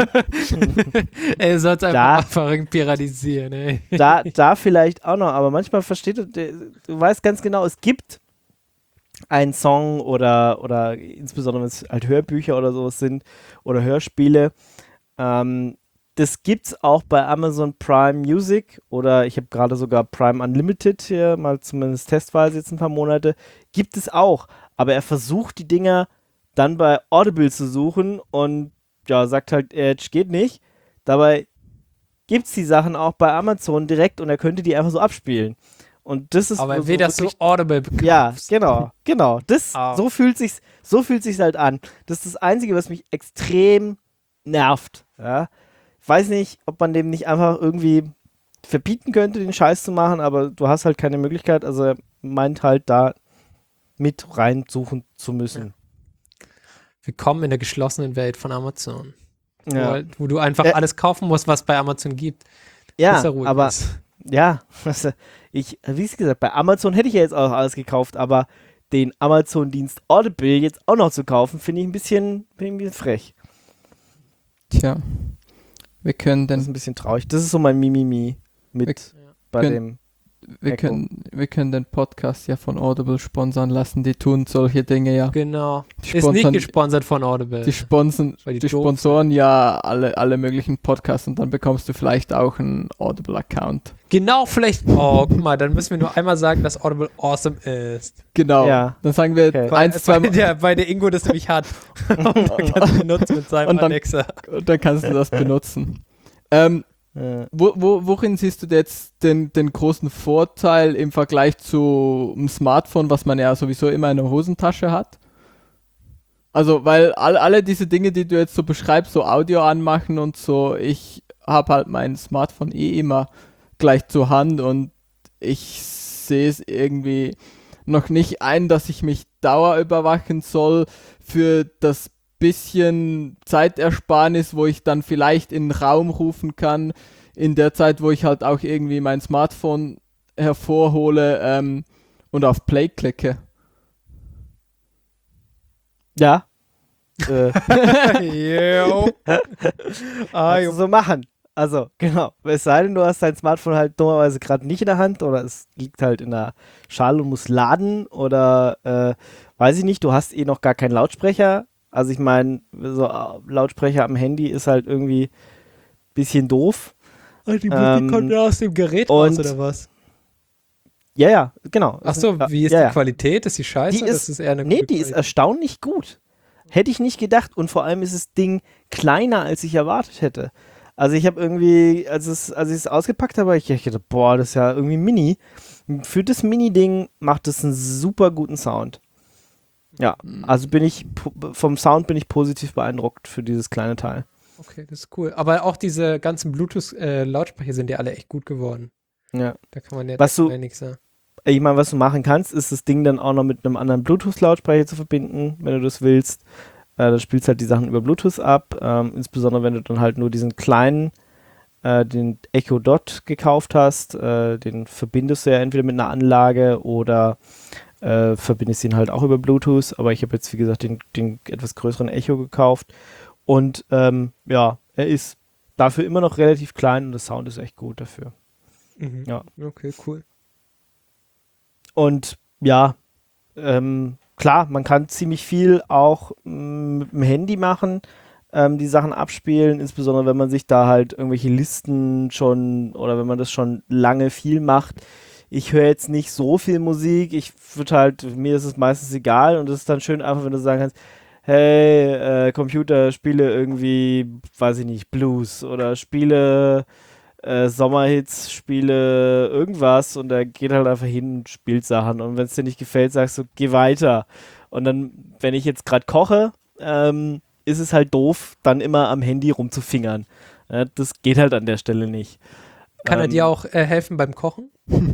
Ey, du sollst Da- einfach mal piratisieren, ey. da, da vielleicht auch noch, aber manchmal versteht du, du weißt ganz genau, es gibt einen Song oder, oder insbesondere wenn es halt Hörbücher oder sowas sind oder Hörspiele, ähm, das gibt's auch bei Amazon Prime Music oder ich habe gerade sogar Prime Unlimited hier, mal zumindest testweise jetzt ein paar Monate, gibt es auch, aber er versucht die Dinger dann bei Audible zu suchen und ja, sagt halt, Edge geht nicht, dabei gibt es die Sachen auch bei Amazon direkt und er könnte die einfach so abspielen. Und das ist Aber so er will das so wirklich- Audible bekommen. ja, genau, genau. Das, Ah. so fühlt sich's, so fühlt sich's halt an. Das ist das Einzige, was mich extrem nervt. Ja? Ich weiß nicht, ob man dem nicht einfach irgendwie verbieten könnte, den Scheiß zu machen, aber du hast halt keine Möglichkeit. Also er meint halt da mit reinsuchen zu müssen. Willkommen in der geschlossenen Welt von Amazon. Ja, Wo, wo du einfach Äh, alles kaufen musst, was bei Amazon gibt. ja, Bis er ruhig aber ist. ja, also ich, wie gesagt, bei Amazon hätte ich ja jetzt auch alles gekauft, aber den Amazon-Dienst Audible jetzt auch noch zu kaufen, finde ich ein bisschen, finde ich ein bisschen frech. Tja, wir können Das ist den, ein bisschen traurig. Das ist so mein Mimimi mit Wir- bei können- dem. wir Echo. können, wir können den Podcast ja von Audible sponsern lassen. Die tun solche Dinge ja. Genau. Die Ist nicht sponsern- gesponsert von Audible. Die sponsern, Weil die die doof sponsoren ja alle, alle möglichen Podcasts und dann bekommst du vielleicht auch einen Audible-Account. genau, vielleicht. Oh, guck mal, dann müssen wir nur einmal sagen, dass Audible awesome ist. Genau. Ja. Dann sagen wir Okay. eins, zwei weil, der, weil der Ingo das nämlich hat. Und dann kannst du benutzen mit seinem Und dann- Alexa. und dann kannst du das benutzen. Ähm, Äh, wo, wo, worin siehst du jetzt den, den großen Vorteil im Vergleich zu einem Smartphone, was man ja sowieso immer in der Hosentasche hat? Also, weil all, alle diese Dinge, die du jetzt so beschreibst, so Audio anmachen und so, ich habe halt mein Smartphone eh immer gleich zur Hand und ich sehe es irgendwie noch nicht ein, dass ich mich dauerüberwachen soll für das bisschen Zeitersparnis, wo ich dann vielleicht in den Raum rufen kann, in der Zeit, wo ich halt auch irgendwie mein Smartphone hervorhole ähm, und auf Play klicke. ja. äh, Yo. ah, kannst du so machen. Also, genau. Es sei denn, du hast dein Smartphone halt dummerweise gerade nicht in der Hand oder es liegt halt in der Schale und muss laden oder äh, weiß ich nicht, du hast eh noch gar keinen Lautsprecher. Also ich meine, so äh, Lautsprecher am Handy ist halt irgendwie ein bisschen doof. Oh, die Musik Ähm, kommt ja aus dem Gerät raus, und- oder was? Ja, ja, genau. Ach so, Ja, wie ist ja, die ja. Qualität? Ist die scheiße Die oder ist- ist es eher eine Nee, gute die ist Qualität? erstaunlich gut. Hätte ich nicht gedacht. Und vor allem ist das Ding kleiner, als ich erwartet hätte. Also ich habe irgendwie, als, es, als ich es ausgepackt habe, ich dachte, boah, das ist ja irgendwie mini. Für das Mini-Ding macht es einen super guten Sound. Ja, also bin ich, po- vom Sound bin ich positiv beeindruckt für dieses kleine Teil. Okay, das ist cool. Aber auch diese ganzen Bluetooth-Lautsprecher sind ja alle echt gut geworden. Ja. Da kann man ja, Was da kann du- man ja nichts sagen. Ich meine, was du machen kannst, ist das Ding dann auch noch mit einem anderen Bluetooth-Lautsprecher zu verbinden, wenn du das willst. Äh, da spielst halt die Sachen über Bluetooth ab, ähm, insbesondere wenn du dann halt nur diesen kleinen, äh, den Echo Dot gekauft hast, äh, den verbindest du ja entweder mit einer Anlage oder äh, verbindest ihn halt auch über Bluetooth, aber ich habe jetzt, wie gesagt, den, den etwas größeren Echo gekauft und ähm, ja, er ist dafür immer noch relativ klein und der Sound ist echt gut dafür. Mhm. Ja. Okay, cool. Und ja, ähm, klar, man kann ziemlich viel auch mm, mit dem Handy machen, ähm, die Sachen abspielen, insbesondere wenn man sich da halt irgendwelche Listen schon oder wenn man das schon lange viel macht. Ich höre jetzt nicht so viel Musik, ich würde halt, mir ist es meistens egal und es ist dann schön einfach, wenn du sagen kannst, hey, äh, Computer, spiele irgendwie, weiß ich nicht, Blues oder spiele äh, Sommerhits, spiele irgendwas und er geht halt einfach hin und spielt Sachen und wenn es dir nicht gefällt, sagst du, geh weiter. Und dann, wenn ich jetzt gerade koche, ähm, ist es halt doof, dann immer am Handy rumzufingern. Ja, das geht halt an der Stelle nicht. Kann er Ähm, dir auch äh, helfen beim Kochen?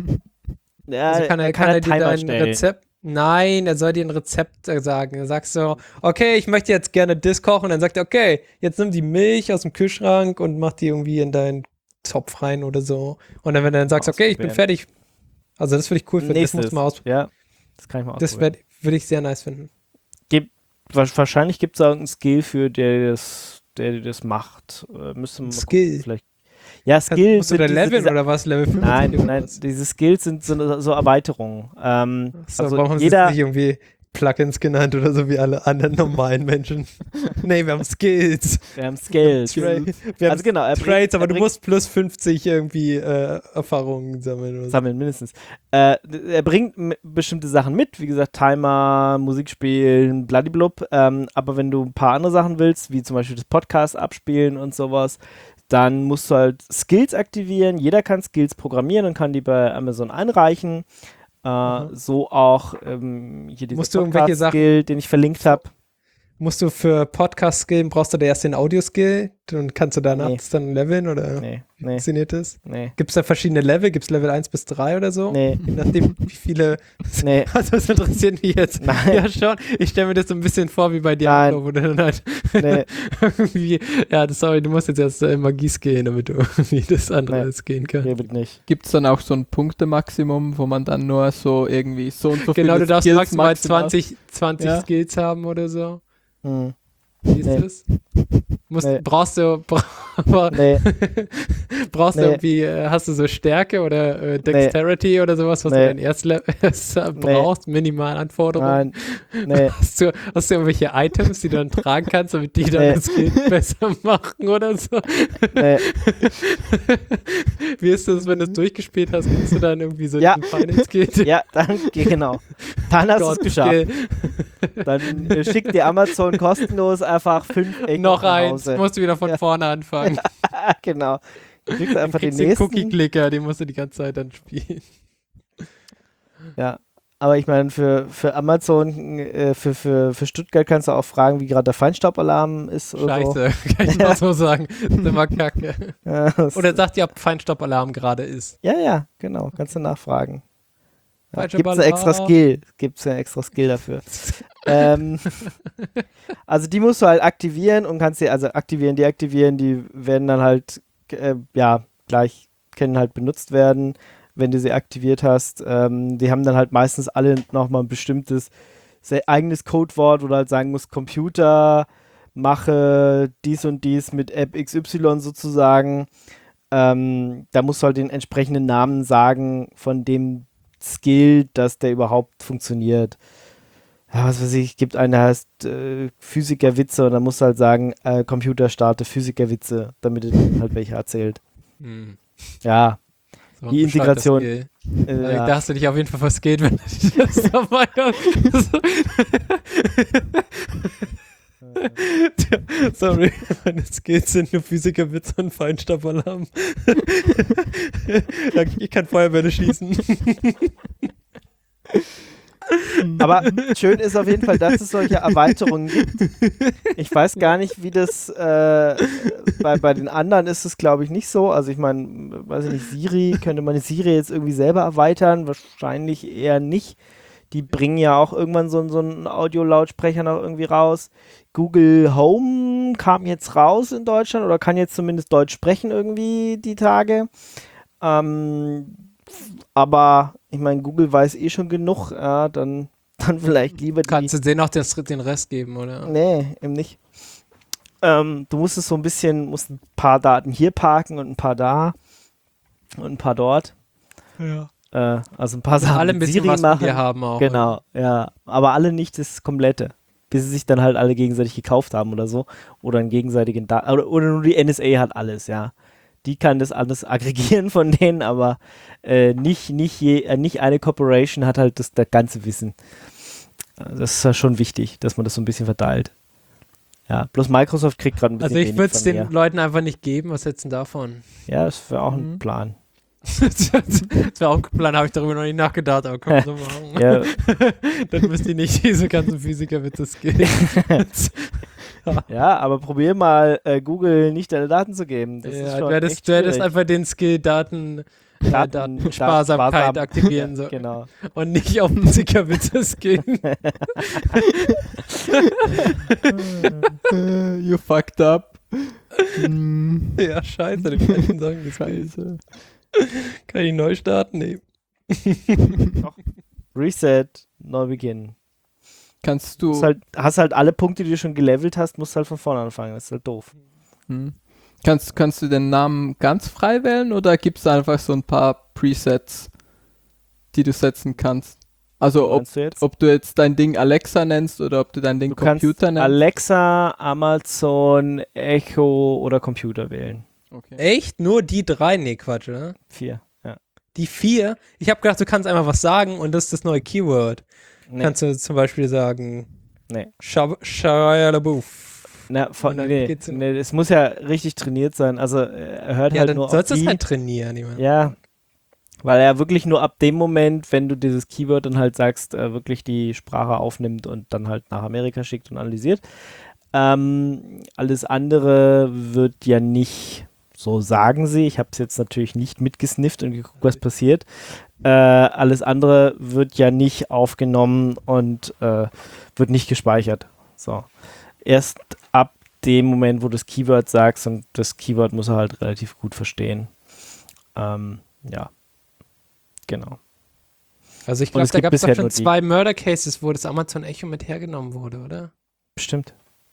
Ja, Also kann er, er kann er dir Timer dein stellen. Rezept? Nein, er soll dir ein Rezept äh, sagen. Er sagt so, okay, ich möchte jetzt gerne das kochen. Und dann sagt er, okay, jetzt nimm die Milch aus dem Kühlschrank und mach die irgendwie in deinen Topf rein oder so. Und dann, wenn du dann sagst, okay, ich bin Ausprobieren. fertig. Also das würde ich cool finden. Das Nächstes. musst du mal ausprobieren. Ja, das kann ich mal Das ausprobieren. würde ich sehr nice finden. Gibt, wa- wahrscheinlich gibt es da irgendeinen Skill für, der das, der dir das macht. Äh, müsste man mal Skill? gucken, vielleicht. Ja, Skill. Musst du sind da diese- leveln diese- oder was? Level fünfzig Nein, oder nein, was? diese Skills sind so, so Erweiterungen. Ähm, So, also warum haben sie jeder, es nicht irgendwie Plugins genannt oder so wie alle anderen normalen Menschen? Nee, wir haben Skills. wir haben Skills. Tra wir haben Also genau, er bringt- Trades, aber er du bringt- musst plus fünfzig irgendwie äh, Erfahrungen sammeln. Oder so. Sammeln mindestens. Äh, d- er bringt m- bestimmte Sachen mit, wie gesagt, Timer, Musik spielen, bladiblub. Ähm, aber wenn du ein paar andere Sachen willst, wie zum Beispiel das Podcast abspielen und sowas, dann musst du halt Skills aktivieren. Jeder kann Skills programmieren und kann die bei Amazon einreichen. Äh, so auch ähm, hier dieser Musst du irgendwelche Sachen- Podcast-Skill, den ich verlinkt habe. Musst du für Podcast-Skill, brauchst du da erst den Audio-Skill und kannst du danach Nee. das dann leveln oder Nee, wie nee, funktioniert das? nee, Gibt es da verschiedene Level? Gibt es Level eins bis drei oder so? nee, Je nachdem, wie viele. nee. Also, das interessiert mich jetzt. Nein. Ja, schon. Ich stelle mir das so ein bisschen vor wie bei Diablo, wo du dann halt Nee. irgendwie. Ja, das, sorry, du musst jetzt erst äh, Magie skillen, damit du irgendwie das andere Nee. skillen kannst. Hier wird nicht. Gibt es dann auch so ein Punktemaximum, wo man dann nur so irgendwie so und so Genau, viele du darfst Skills maximal zwanzig, zwanzig Ja. Skills haben oder so. Hm. Wie ist Nee. das? Musst, Nee. Brauchst du, bra Nee, brauchst du Nee. irgendwie, äh, hast du so Stärke oder äh, Dexterity oder sowas, was Nee. du dann erst le- erst, äh, brauchst, Minimalanforderungen? nein, nee. Hast du, hast du irgendwelche Items, die du dann tragen kannst, damit die dann Nee. das Skill besser machen oder so? Nee. Wie ist das, wenn du es durchgespielt hast? Kriegst du dann irgendwie so Ja. diesen Final Skill? Ja, dann, genau. Dann hast du es God geschafft. Skill. Dann äh, schickt dir Amazon kostenlos einfach fünf Ecken Noch nach eins, Hause. musst du wieder von Ja. vorne anfangen. Genau. Du kriegst Dann einfach den kriegst den nächsten. Cookie-Clicker, den musst du die ganze Zeit dann spielen. Ja. Aber ich meine, für, für Amazon, äh, für, für, für Stuttgart kannst du auch fragen, wie gerade der Feinstaubalarm ist oder so. Scheiße, kann ich mal so sagen. Das ist immer kacke. Ja, das, Oder sagt ihr, ob Feinstaubalarm gerade ist? ja, ja, genau. Kannst du nachfragen. Ja, Falscher gibt's einen extra Alarm. Skill. Gibt's einen extra Skill dafür. ähm, also die musst du halt aktivieren und kannst sie, also aktivieren, deaktivieren, die werden dann halt, äh, ja, gleich können halt benutzt werden, wenn du sie aktiviert hast. Ähm, die haben dann halt meistens alle nochmal ein bestimmtes sehr eigenes Codewort, wo du halt sagen musst, Computer, mache dies und dies mit App X Y sozusagen. Ähm, da musst du halt den entsprechenden Namen sagen von dem Skill, dass der überhaupt funktioniert. Ja, was weiß ich, gibt einen, der heißt äh, Physikerwitze und dann musst du halt sagen, äh, Computer starte Physikerwitze, damit er halt welche erzählt. Hm. Ja, So, die Integration. Äh, äh, ja. Da hast du dich auf jeden Fall was geht, wenn du das dabei hast. Sorry, meine Skills sind nur Physikerwitze und Feinstappalarm. Ich kann Feuerwehr schießen. Aber schön ist auf jeden Fall, dass es solche Erweiterungen gibt. Ich weiß gar nicht, wie das äh, bei, bei den anderen ist es, glaube ich, nicht so. Also ich meine, weiß ich nicht, Siri, könnte man Siri jetzt irgendwie selber erweitern? Wahrscheinlich eher nicht. Die bringen ja auch irgendwann so, so einen Audio-Lautsprecher noch irgendwie raus. Google Home kam jetzt raus in Deutschland oder kann jetzt zumindest Deutsch sprechen irgendwie die Tage. Ähm, aber ich meine, Google weiß eh schon genug, ja, dann, dann vielleicht lieber die... Kannst du denen auch den, den Rest geben, oder? Nee, eben nicht. Ähm, du musst es so ein bisschen, musst ein paar Daten hier parken und ein paar da und ein paar dort. Ja. Äh, also ein paar Sachen Alle ein mit bisschen Siri was machen. von dir haben auch. Genau, ja. Aber alle nicht das Komplette. Bis sie sich dann halt alle gegenseitig gekauft haben oder so. Oder einen gegenseitigen Daten. Oder, oder nur die N S A hat alles, ja. Die kann das alles aggregieren von denen, aber äh, nicht, nicht, je, äh, nicht eine Corporation hat halt das, das ganze Wissen. Also das ist ja schon wichtig, dass man das so ein bisschen verteilt. Ja, bloß Microsoft kriegt gerade ein bisschen Also ich würde es wenig den von mir. Leuten einfach nicht geben. Was hältst du denn davon? Ja, das wäre auch ein Mhm. Plan. Das wäre auch ein Plan, habe ich darüber noch nicht nachgedacht, aber können wir so machen. Ja, Dann müsst ihr nicht diese ganzen Physikerwitze skillen. ja, aber probier mal, äh, Google nicht deine Daten zu geben. Das ist Ja, schon du hättest, echt du hättest schwierig. einfach den Skill Daten, äh, Daten- Datensparsamkeit sparsam. aktivieren so. Genau. Und nicht auf Physikerwitze skillen. Äh, you fucked up. Hm, Ja, scheiße, den kann ich sagen, das Scheiße. kann ich neu starten? Nee. Reset, neu beginnen. Kannst du. Hast halt, hast halt alle Punkte, die du schon gelevelt hast, musst halt von vorne anfangen. Das ist halt doof. Hm. Kannst, kannst du den Namen ganz frei wählen oder gibt es einfach so ein paar Presets, die du setzen kannst? Also ob, Meinst du jetzt? ob du jetzt dein Ding Alexa nennst oder ob du dein Ding Du kannst Computer nennst? Alexa, Amazon, Echo oder Computer wählen. Okay. Echt? Nur die drei? Nee, Quatsch, oder? Vier. Ja. Die vier? Ich habe gedacht, du kannst einfach was sagen und das ist das neue Keyword. Nee. Kannst du zum Beispiel sagen Nee. Shab- Shia LaBeouf. Na, von, Und dann nee, geht's in- nee, es muss ja richtig trainiert sein. Also äh, er hört Ja, halt dann nur auf sollst du es die. halt trainieren. Jemand. Ja, weil er wirklich nur ab dem Moment, wenn du dieses Keyword dann halt sagst, äh, wirklich die Sprache aufnimmt und dann halt nach Amerika schickt und analysiert. Ähm, alles andere wird ja nicht, so sagen sie, ich habe es jetzt natürlich nicht mitgesnifft und geguckt, was passiert. Äh, alles andere wird ja nicht aufgenommen und äh, wird nicht gespeichert. So. Erst ab dem Moment, wo du das Keyword sagst, und das Keyword muss er halt relativ gut verstehen. Ähm, ja. Genau. Also ich Und glaube, es da gibt gab es doch bisher schon nur die- zwei Murder-Cases, wo das Amazon Echo mit hergenommen wurde, oder? Bestimmt.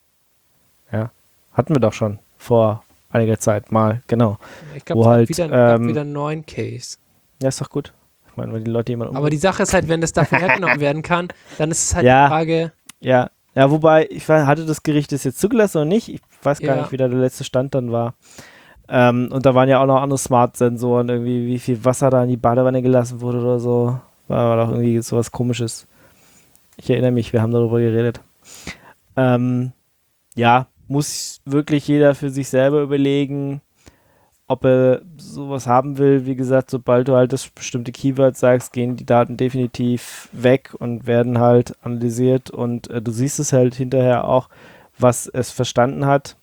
Ja. Hatten wir doch schon vor einiger Zeit mal, genau. Ich glaube, Wo es gab halt, wieder, gab ähm, wieder einen neuen Case. Ja, ist doch gut. Ich meine, wenn die Leute jemanden Aber die Sache ist halt, wenn das dafür hergenommen werden kann, dann ist es halt Ja. die Frage, Ja, ja, wobei, ich weiß, hatte das Gericht das jetzt zugelassen oder nicht? Ich weiß gar Ja. nicht, wie da der letzte Stand dann war. Ähm, und da waren ja auch noch andere Smart-Sensoren, irgendwie, wie viel Wasser da in die Badewanne gelassen wurde oder so. War doch irgendwie sowas Komisches. Ich erinnere mich, wir haben darüber geredet. Ähm, ja, muss wirklich jeder für sich selber überlegen, ob er sowas haben will. Wie gesagt, sobald du halt das bestimmte Keyword sagst, gehen die Daten definitiv weg und werden halt analysiert und äh, du siehst es halt hinterher auch, was es verstanden hat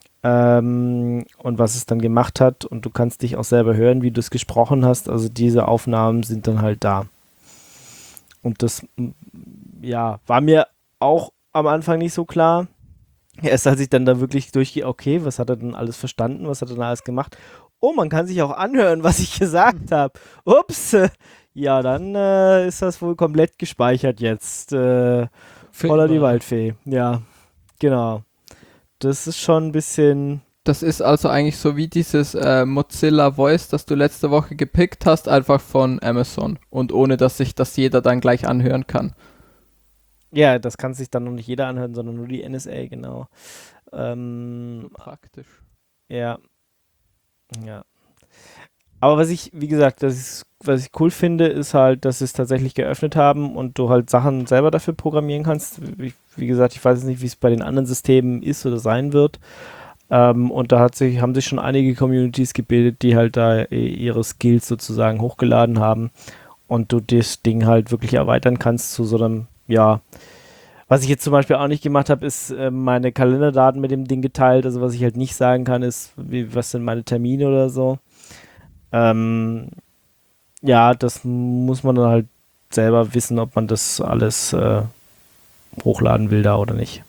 ähm, und was es dann gemacht hat und du kannst dich auch selber hören, wie du es gesprochen hast. Also diese Aufnahmen sind dann halt da. Und das, m, ja, war mir auch am Anfang nicht so klar. Erst als ich dann da wirklich durchgehe, okay, was hat er denn alles verstanden, was hat er denn alles gemacht? Oh, man kann sich auch anhören, was ich gesagt habe. Ups, äh, ja, dann äh, ist das wohl komplett gespeichert jetzt. Äh, für Holla die immer. Waldfee, ja, genau. Das ist schon ein bisschen, Das ist also eigentlich so wie dieses äh, Mozilla Voice, das du letzte Woche gepickt hast, einfach von Amazon und ohne, dass sich das jeder dann gleich anhören kann. ja, das kann sich dann noch nicht jeder anhören, sondern nur die N S A, genau. Ähm, Praktisch. Ja. Ja. Aber was ich, wie gesagt, das ist, was ich cool finde, ist halt, dass sie es tatsächlich geöffnet haben und du halt Sachen selber dafür programmieren kannst. Wie, wie gesagt, ich weiß jetzt nicht, wie es bei den anderen Systemen ist oder sein wird. Ähm, und da hat sich, haben sich schon einige Communities gebildet, die halt da ihre Skills sozusagen hochgeladen haben und du das Ding halt wirklich erweitern kannst zu so einem, ja, was ich jetzt zum Beispiel auch nicht gemacht habe, ist äh, meine Kalenderdaten mit dem Ding geteilt. Also was ich halt nicht sagen kann, ist, wie, was sind meine Termine oder so. Ähm, ja, das muss man dann halt selber wissen, ob man das alles äh, hochladen will da oder nicht.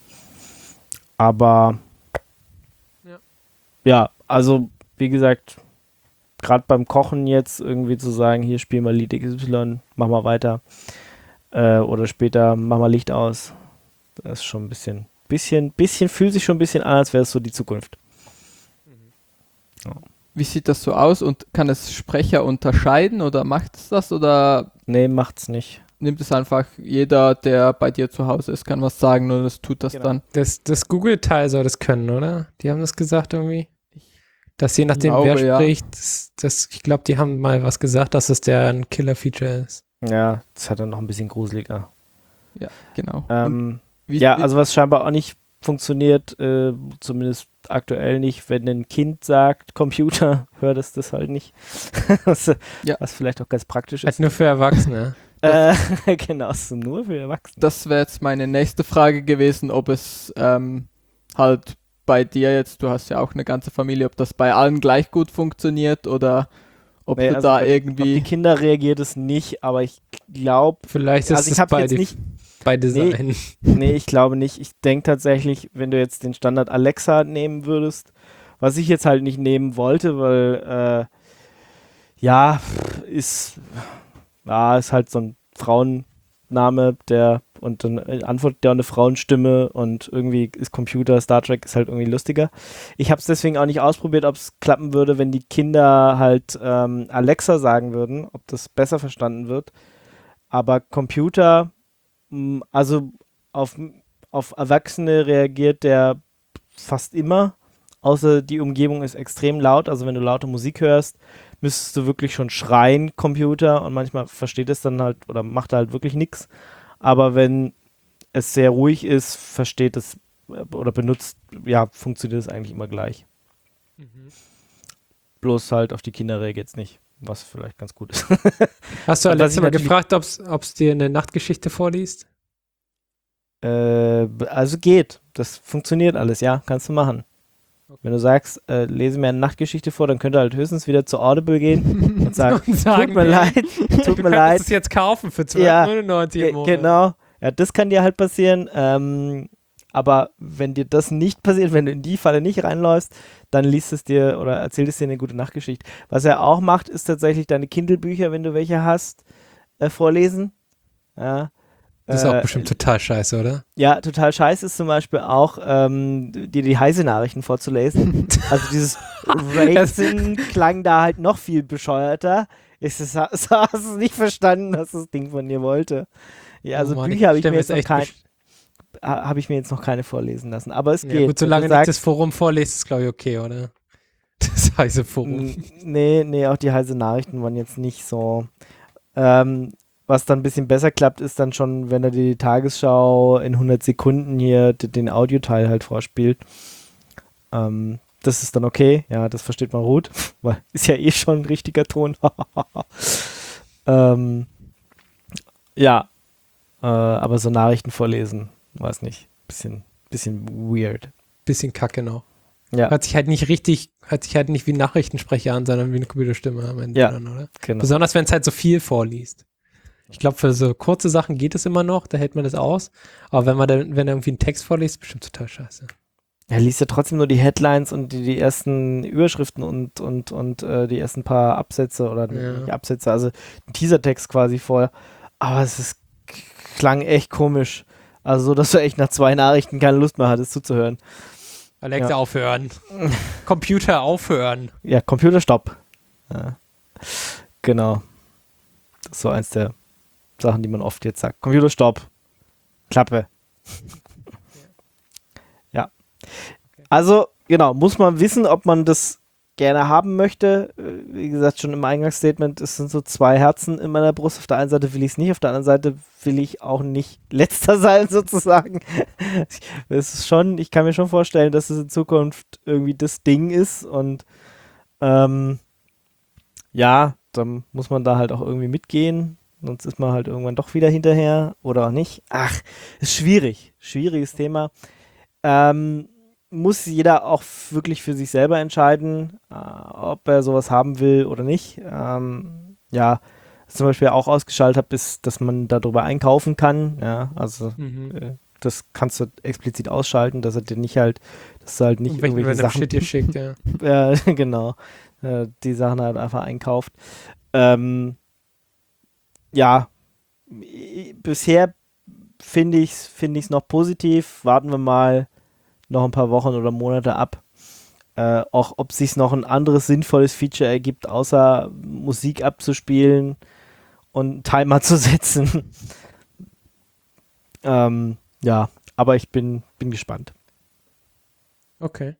Aber Ja. ja, also wie gesagt, gerade beim Kochen jetzt irgendwie zu sagen, hier spiel mal Lied X Y, mach mal weiter. Äh, oder später mach mal Licht aus. Das ist schon ein bisschen, bisschen, bisschen, fühlt sich schon ein bisschen an, als wäre es so die Zukunft. Ja. Wie sieht das so aus und kann es Sprecher unterscheiden oder macht es das oder Nee, macht's nicht. nimmt es einfach jeder, der bei dir zu Hause ist, kann was sagen und es tut das Genau. dann? Das, das Google-Teil soll das können, oder? Die haben das gesagt irgendwie. Dass je nachdem, glaube, wer ja. spricht, das, das, ich glaube, die haben mal was gesagt, dass es der ein Killer-Feature ist. Ja, das hat dann noch ein bisschen gruseliger. Ja, genau. Und Ähm, wie, ja, wie- also was scheinbar auch nicht funktioniert, äh, zumindest aktuell nicht, wenn ein Kind sagt, Computer, hört es das halt nicht. was, Ja. was vielleicht auch ganz praktisch Halt ist. nur für Erwachsene. Äh, genau, so nur für Erwachsene. das wäre jetzt meine nächste Frage gewesen, ob es ähm, halt bei dir jetzt, du hast ja auch eine ganze Familie, ob das bei allen gleich gut funktioniert oder ob Nee, du also da bei- Auf die irgendwie... Kinder reagiert es nicht, aber ich glaube, Vielleicht ist also ich es habe beide, jetzt nicht, beide Nee. sein. nee, ich glaube nicht. Ich denke tatsächlich, wenn du jetzt den Standard Alexa nehmen würdest, was ich jetzt halt nicht nehmen wollte, weil, äh, ja, ist, ja, ist halt so ein Frauenname, der, und dann antwortet der eine Frauenstimme und irgendwie ist Computer, Star Trek ist halt irgendwie lustiger. Ich habe es deswegen auch nicht ausprobiert, ob es klappen würde, wenn die Kinder halt ähm, Alexa sagen würden, ob das besser verstanden wird. Aber Computer, mh, also auf, auf Erwachsene reagiert der fast immer, außer die Umgebung ist extrem laut. Also wenn du laute Musik hörst, müsstest du wirklich schon schreien, Computer, und manchmal versteht es dann halt oder macht er halt wirklich nichts. Aber wenn es sehr ruhig ist, versteht es äh, oder benutzt, ja, funktioniert es eigentlich immer gleich. Bloß halt auf die Kinder reagiert es nicht, was vielleicht ganz gut ist. Hast du Und was letztes ich Mal natürlich- gefragt, ob es dir eine Nachtgeschichte vorliest? Äh, also geht. Das funktioniert alles, ja, kannst du machen. Wenn du sagst, äh, lese mir eine Nachtgeschichte vor, dann könnt ihr halt höchstens wieder zu Audible gehen und sagen, Und sagen, tut mir nee, leid, tut Du mir kannst leid. es jetzt kaufen für Ja, zwölf neunundneunzig Ge im Monat. genau. Ja, das kann dir halt passieren. Ähm, aber wenn dir das nicht passiert, wenn du in die Falle nicht reinläufst, dann liest es dir oder erzählt es dir eine gute Nachtgeschichte. Was er auch macht, ist tatsächlich deine Kindle-Bücher, wenn du welche hast, äh, vorlesen. Ja. Das ist auch Äh, bestimmt total scheiße, oder? Ja, total scheiße ist zum Beispiel auch, ähm, dir die Heise-Nachrichten vorzulesen. Also dieses Racing klang da halt noch viel bescheuerter. Ich so, hast du es nicht verstanden, was das Ding von dir wollte. Ja, also Oh Mann, Bücher habe ich stell mir jetzt noch echt kein, besch- ha- habe ich mir jetzt noch keine vorlesen lassen. Aber es Ja, geht. gut, solange Wenn nicht du das Forum vorliest, ist glaube ich okay, oder? Das heiße Forum. sagst, n- nee, nee, auch die Heise-Nachrichten waren jetzt nicht so. Ähm, was dann ein bisschen besser klappt, ist dann schon, wenn er die Tagesschau in hundert Sekunden hier d- den Audioteil halt vorspielt. Ähm, das ist dann okay. Ja, das versteht man gut, weil ist ja eh schon ein richtiger Ton. ähm, ja, äh, aber so Nachrichten vorlesen, weiß nicht, bisschen, bisschen weird. Bisschen kacke noch. Ja, Hört sich halt nicht richtig, hört sich halt nicht wie ein Nachrichtensprecher an, sondern wie eine Computerstimme am Ende Ja. dann, oder? genau. Besonders wenn es halt so viel vorliest. Ich glaube, für so kurze Sachen geht es immer noch, da hält man das aus. Aber wenn man dann, wenn er irgendwie einen Text vorliest, ist bestimmt total scheiße. Er liest ja trotzdem nur die Headlines und die, die ersten Überschriften und, und, und äh, die ersten paar Absätze oder Ja. nicht Absätze, also ein Teasertext quasi vorher. Aber es ist, klang echt komisch. Also so, dass du echt nach zwei Nachrichten keine Lust mehr hattest zuzuhören. Alexa, Ja. aufhören. Computer, aufhören. Ja, Computerstopp. Ja. Genau. Das ist so eins der Sachen, die man oft jetzt sagt. Computerstopp. Klappe. Ja. Also, genau, muss man wissen, ob man das gerne haben möchte. Wie gesagt, schon im Eingangsstatement, es sind so zwei Herzen in meiner Brust. Auf der einen Seite will ich es nicht, auf der anderen Seite will ich auch nicht letzter sein, sozusagen. Es ist schon, ich kann mir schon vorstellen, dass es in Zukunft irgendwie das Ding ist und ähm, ja, dann muss man da halt auch irgendwie mitgehen, sonst ist man halt irgendwann doch wieder hinterher oder auch nicht. Ach, ist schwierig, schwieriges Thema. Ähm, muss jeder auch wirklich für sich selber entscheiden, äh, ob er sowas haben will oder nicht. Ähm, ja, was ich zum Beispiel auch ausgeschaltet habe, ist, dass man darüber einkaufen kann. Ja, also Mhm. äh, das kannst du explizit ausschalten, dass er dir nicht halt, dass du halt nicht Wenn irgendwelche man Sachen, Shit dir schickt, ja. ja, genau, äh, die Sachen halt einfach einkauft. Ähm, ja, i- bisher finde ich es finde ich's noch positiv. Warten wir mal noch ein paar Wochen oder Monate ab. Äh, auch ob sich noch ein anderes sinnvolles Feature ergibt, außer Musik abzuspielen und einen Timer zu setzen. ähm, ja, aber ich bin, bin gespannt. Okay.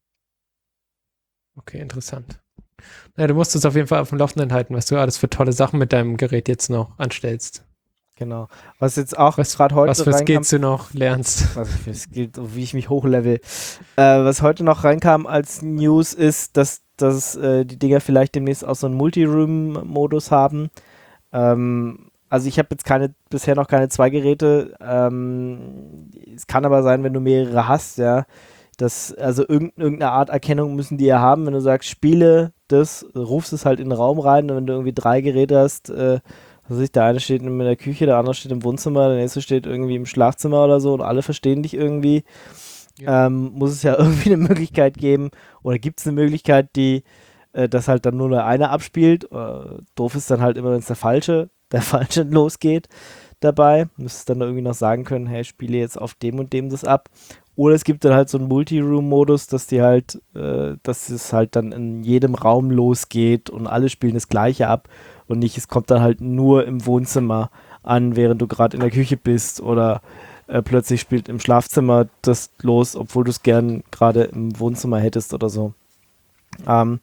Okay, interessant. Na, du musst uns auf jeden Fall auf dem Laufenden halten, was du alles für tolle Sachen mit deinem Gerät jetzt noch anstellst. Genau. Was jetzt auch Was, gerade heute was für reinkam, Skills du noch lernst. was für Skills, wie ich mich hochlevel. Äh, was heute noch reinkam als News ist, dass, dass äh, die Dinger vielleicht demnächst auch so einen Multi-Room-Modus haben. Ähm, also ich habe jetzt keine, bisher noch keine zwei Geräte. Ähm, es kann aber sein, wenn du mehrere hast, ja, dass, also irgend, irgendeine Art Erkennung müssen die ja haben. Wenn du sagst, spiele das, rufst es halt in den Raum rein und wenn du irgendwie drei Geräte hast, äh, was weiß ich, der eine steht in der Küche, der andere steht im Wohnzimmer, der nächste steht irgendwie im Schlafzimmer oder so und alle verstehen dich irgendwie, Ja. ähm, muss es ja irgendwie eine Möglichkeit geben oder gibt es eine Möglichkeit, die äh, das halt dann nur der eine abspielt. Äh, doof ist dann halt immer, wenn es der falsche, der falsche losgeht dabei. Müsstest dann irgendwie noch sagen können, hey, spiele jetzt auf dem und dem das ab. Oder es gibt dann halt so einen Multi-Room-Modus, dass die halt, äh, dass es halt dann in jedem Raum losgeht und alle spielen das Gleiche ab und nicht, es kommt dann halt nur im Wohnzimmer an, während du gerade in der Küche bist oder äh, plötzlich spielt im Schlafzimmer das los, obwohl du es gern gerade im Wohnzimmer hättest oder so. Ähm,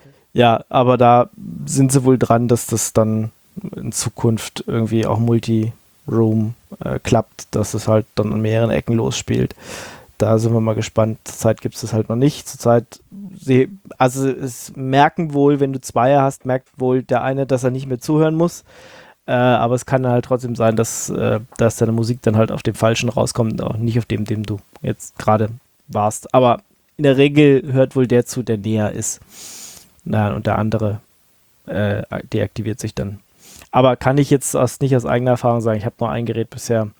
ja, aber da sind sie wohl dran, dass das dann in Zukunft irgendwie auch Multi-Room äh, klappt, dass es halt dann an mehreren Ecken losspielt. Da sind wir mal gespannt. Zurzeit gibt es das halt noch nicht. Zurzeit, sie, also es merken wohl, wenn du Zweier hast, merkt wohl der eine, dass er nicht mehr zuhören muss. Äh, aber es kann halt trotzdem sein, dass, äh, dass deine Musik dann halt auf dem falschen rauskommt, auch nicht auf dem, dem du jetzt gerade warst. Aber in der Regel hört wohl der zu, der näher ist. Na, und der andere äh, deaktiviert sich dann. Aber kann ich jetzt aus, nicht aus eigener Erfahrung sagen, ich habe nur ein Gerät bisher.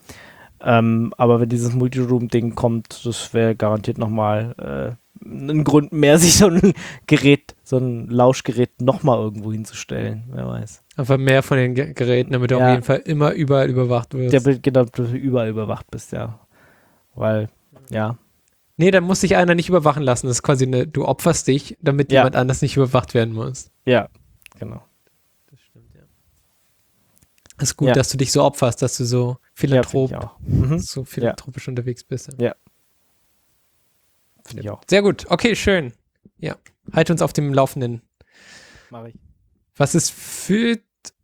Ähm, aber wenn dieses Multiroom-Ding kommt, das wäre garantiert nochmal äh, ein Grund mehr, sich so ein Gerät, so ein Lauschgerät nochmal irgendwo hinzustellen. Wer weiß. Einfach mehr von den Ge- Geräten, damit du Ja. auf jeden Fall immer überall überwacht wirst. Der will genau, dass du überall überwacht bist, ja. Weil, ja. Nee, dann muss sich einer nicht überwachen lassen. Das ist quasi eine, du opferst dich, damit Ja. jemand anders nicht überwacht werden muss. Ja, genau. Das stimmt, ja. Es ist gut, Ja. dass du dich so opferst, dass du so philanthrop, Ja, finde ich auch. Mhm. so philanthropisch unterwegs bist. Ja. Finde ich auch. Sehr gut. Okay, schön. Ja. Halt uns auf dem Laufenden. Mache ich. Was ist für...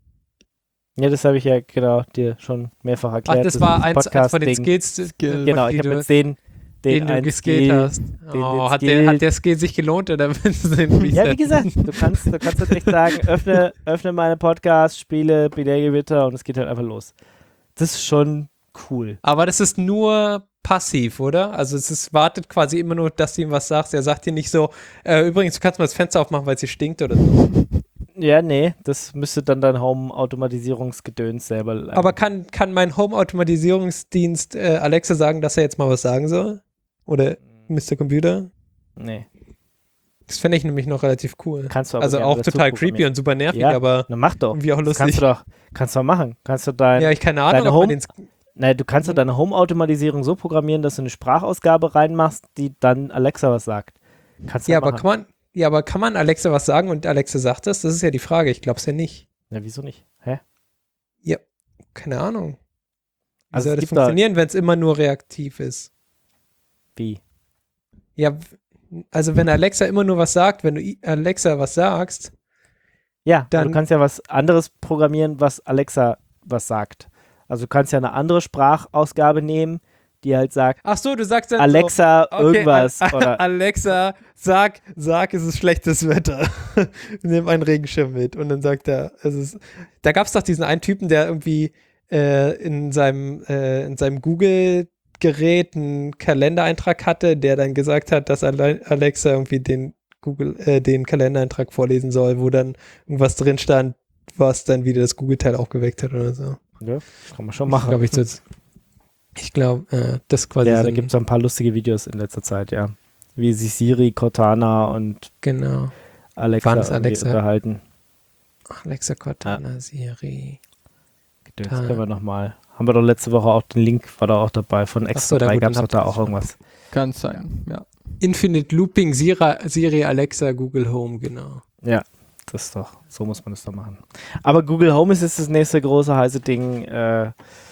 Ja, das habe ich ja genau dir schon mehrfach Ach, erklärt. das war eins, eins von den Podcast-Ding. Skills, Skill. Genau, die ich habe du, jetzt den, den, den du einen geskillt Skill- hast. den Oh, jetzt hat, der, gilt. hat der Skill sich gelohnt oder willst du den Ja, wie resetten? gesagt, du kannst, du kannst jetzt echt sagen, öffne, öffne meine Podcast, spiele Binärgewitter und es geht halt einfach los. Das ist schon cool. Aber das ist nur passiv, oder? Also es ist, wartet quasi immer nur, dass du ihm was sagst. Er sagt dir nicht so, äh, übrigens, du kannst mal das Fenster aufmachen, weil es hier stinkt oder so. Ja, nee, das müsste dann dein Home-Automatisierungsgedöns selber leiten. Aber kann, kann mein Home-Automatisierungsdienst äh, Alexa sagen, dass er jetzt mal was sagen soll? Oder Mister Computer? Nee, Das fände ich nämlich noch relativ cool. kannst du aber Also gerne auch dazu total programmieren. creepy und super nervig, Ja, aber Na mach doch. irgendwie auch Das kannst lustig. du doch, kannst du doch machen. Kannst du dein, Ja, ich keine Ahnung, deine ob man Home- den Sk- nein, du kannst doch deine Home-Automatisierung so programmieren, dass du eine Sprachausgabe reinmachst, die dann Alexa was sagt. Kannst du Ja, doch aber machen. kann man, ja, aber kann man Alexa was sagen und Alexa sagt das? Das ist ja die Frage. Ich glaube es ja nicht. Ja, wieso nicht? Hä? Keine Ahnung. Wie Also soll es das gibt da- funktionieren, wenn es immer nur reaktiv ist? Wie? Ja, w- Also wenn Alexa immer nur was sagt, wenn du I- Alexa was sagst, Ja, Dann- du kannst ja was anderes programmieren, was Alexa was sagt. Also du kannst ja eine andere Sprachausgabe nehmen, die halt sagt, ach so, du sagst dann Alexa so, okay, irgendwas. Al- oder Alexa, sag, sag, es ist schlechtes Wetter. Nimm einen Regenschirm mit. Und dann sagt er, es ist, da gab es doch diesen einen Typen, der irgendwie äh, in seinem, äh, in seinem Google-Gerät einen Kalendereintrag hatte, der dann gesagt hat, dass Ale- Alexa irgendwie den Google, äh, den Kalendereintrag vorlesen soll, wo dann irgendwas drin stand, was dann wieder das Google-Teil auch geweckt hat oder so. ja, kann man schon Ich machen. glaube, ich, so- ich glaube, äh, das quasi ja, so da ein- gibt es ein paar lustige Videos in letzter Zeit, ja. Wie sich Siri, Cortana und genau. Alexa, Wann ist irgendwie Alexa? unterhalten. Alexa, Cortana, Siri. Das Ah. können wir nochmal. Haben wir doch letzte Woche auch den Link, war da auch dabei. Von Ach Extra so, da drei gut, gab es dann doch da habt ihr auch irgendwas. Kann sein, ja. Infinite Looping, Siri, Siri, Alexa, Google Home, genau. Ja, das ist doch, so muss man das doch machen. Aber Google Home ist jetzt das nächste große heiße Ding. Äh,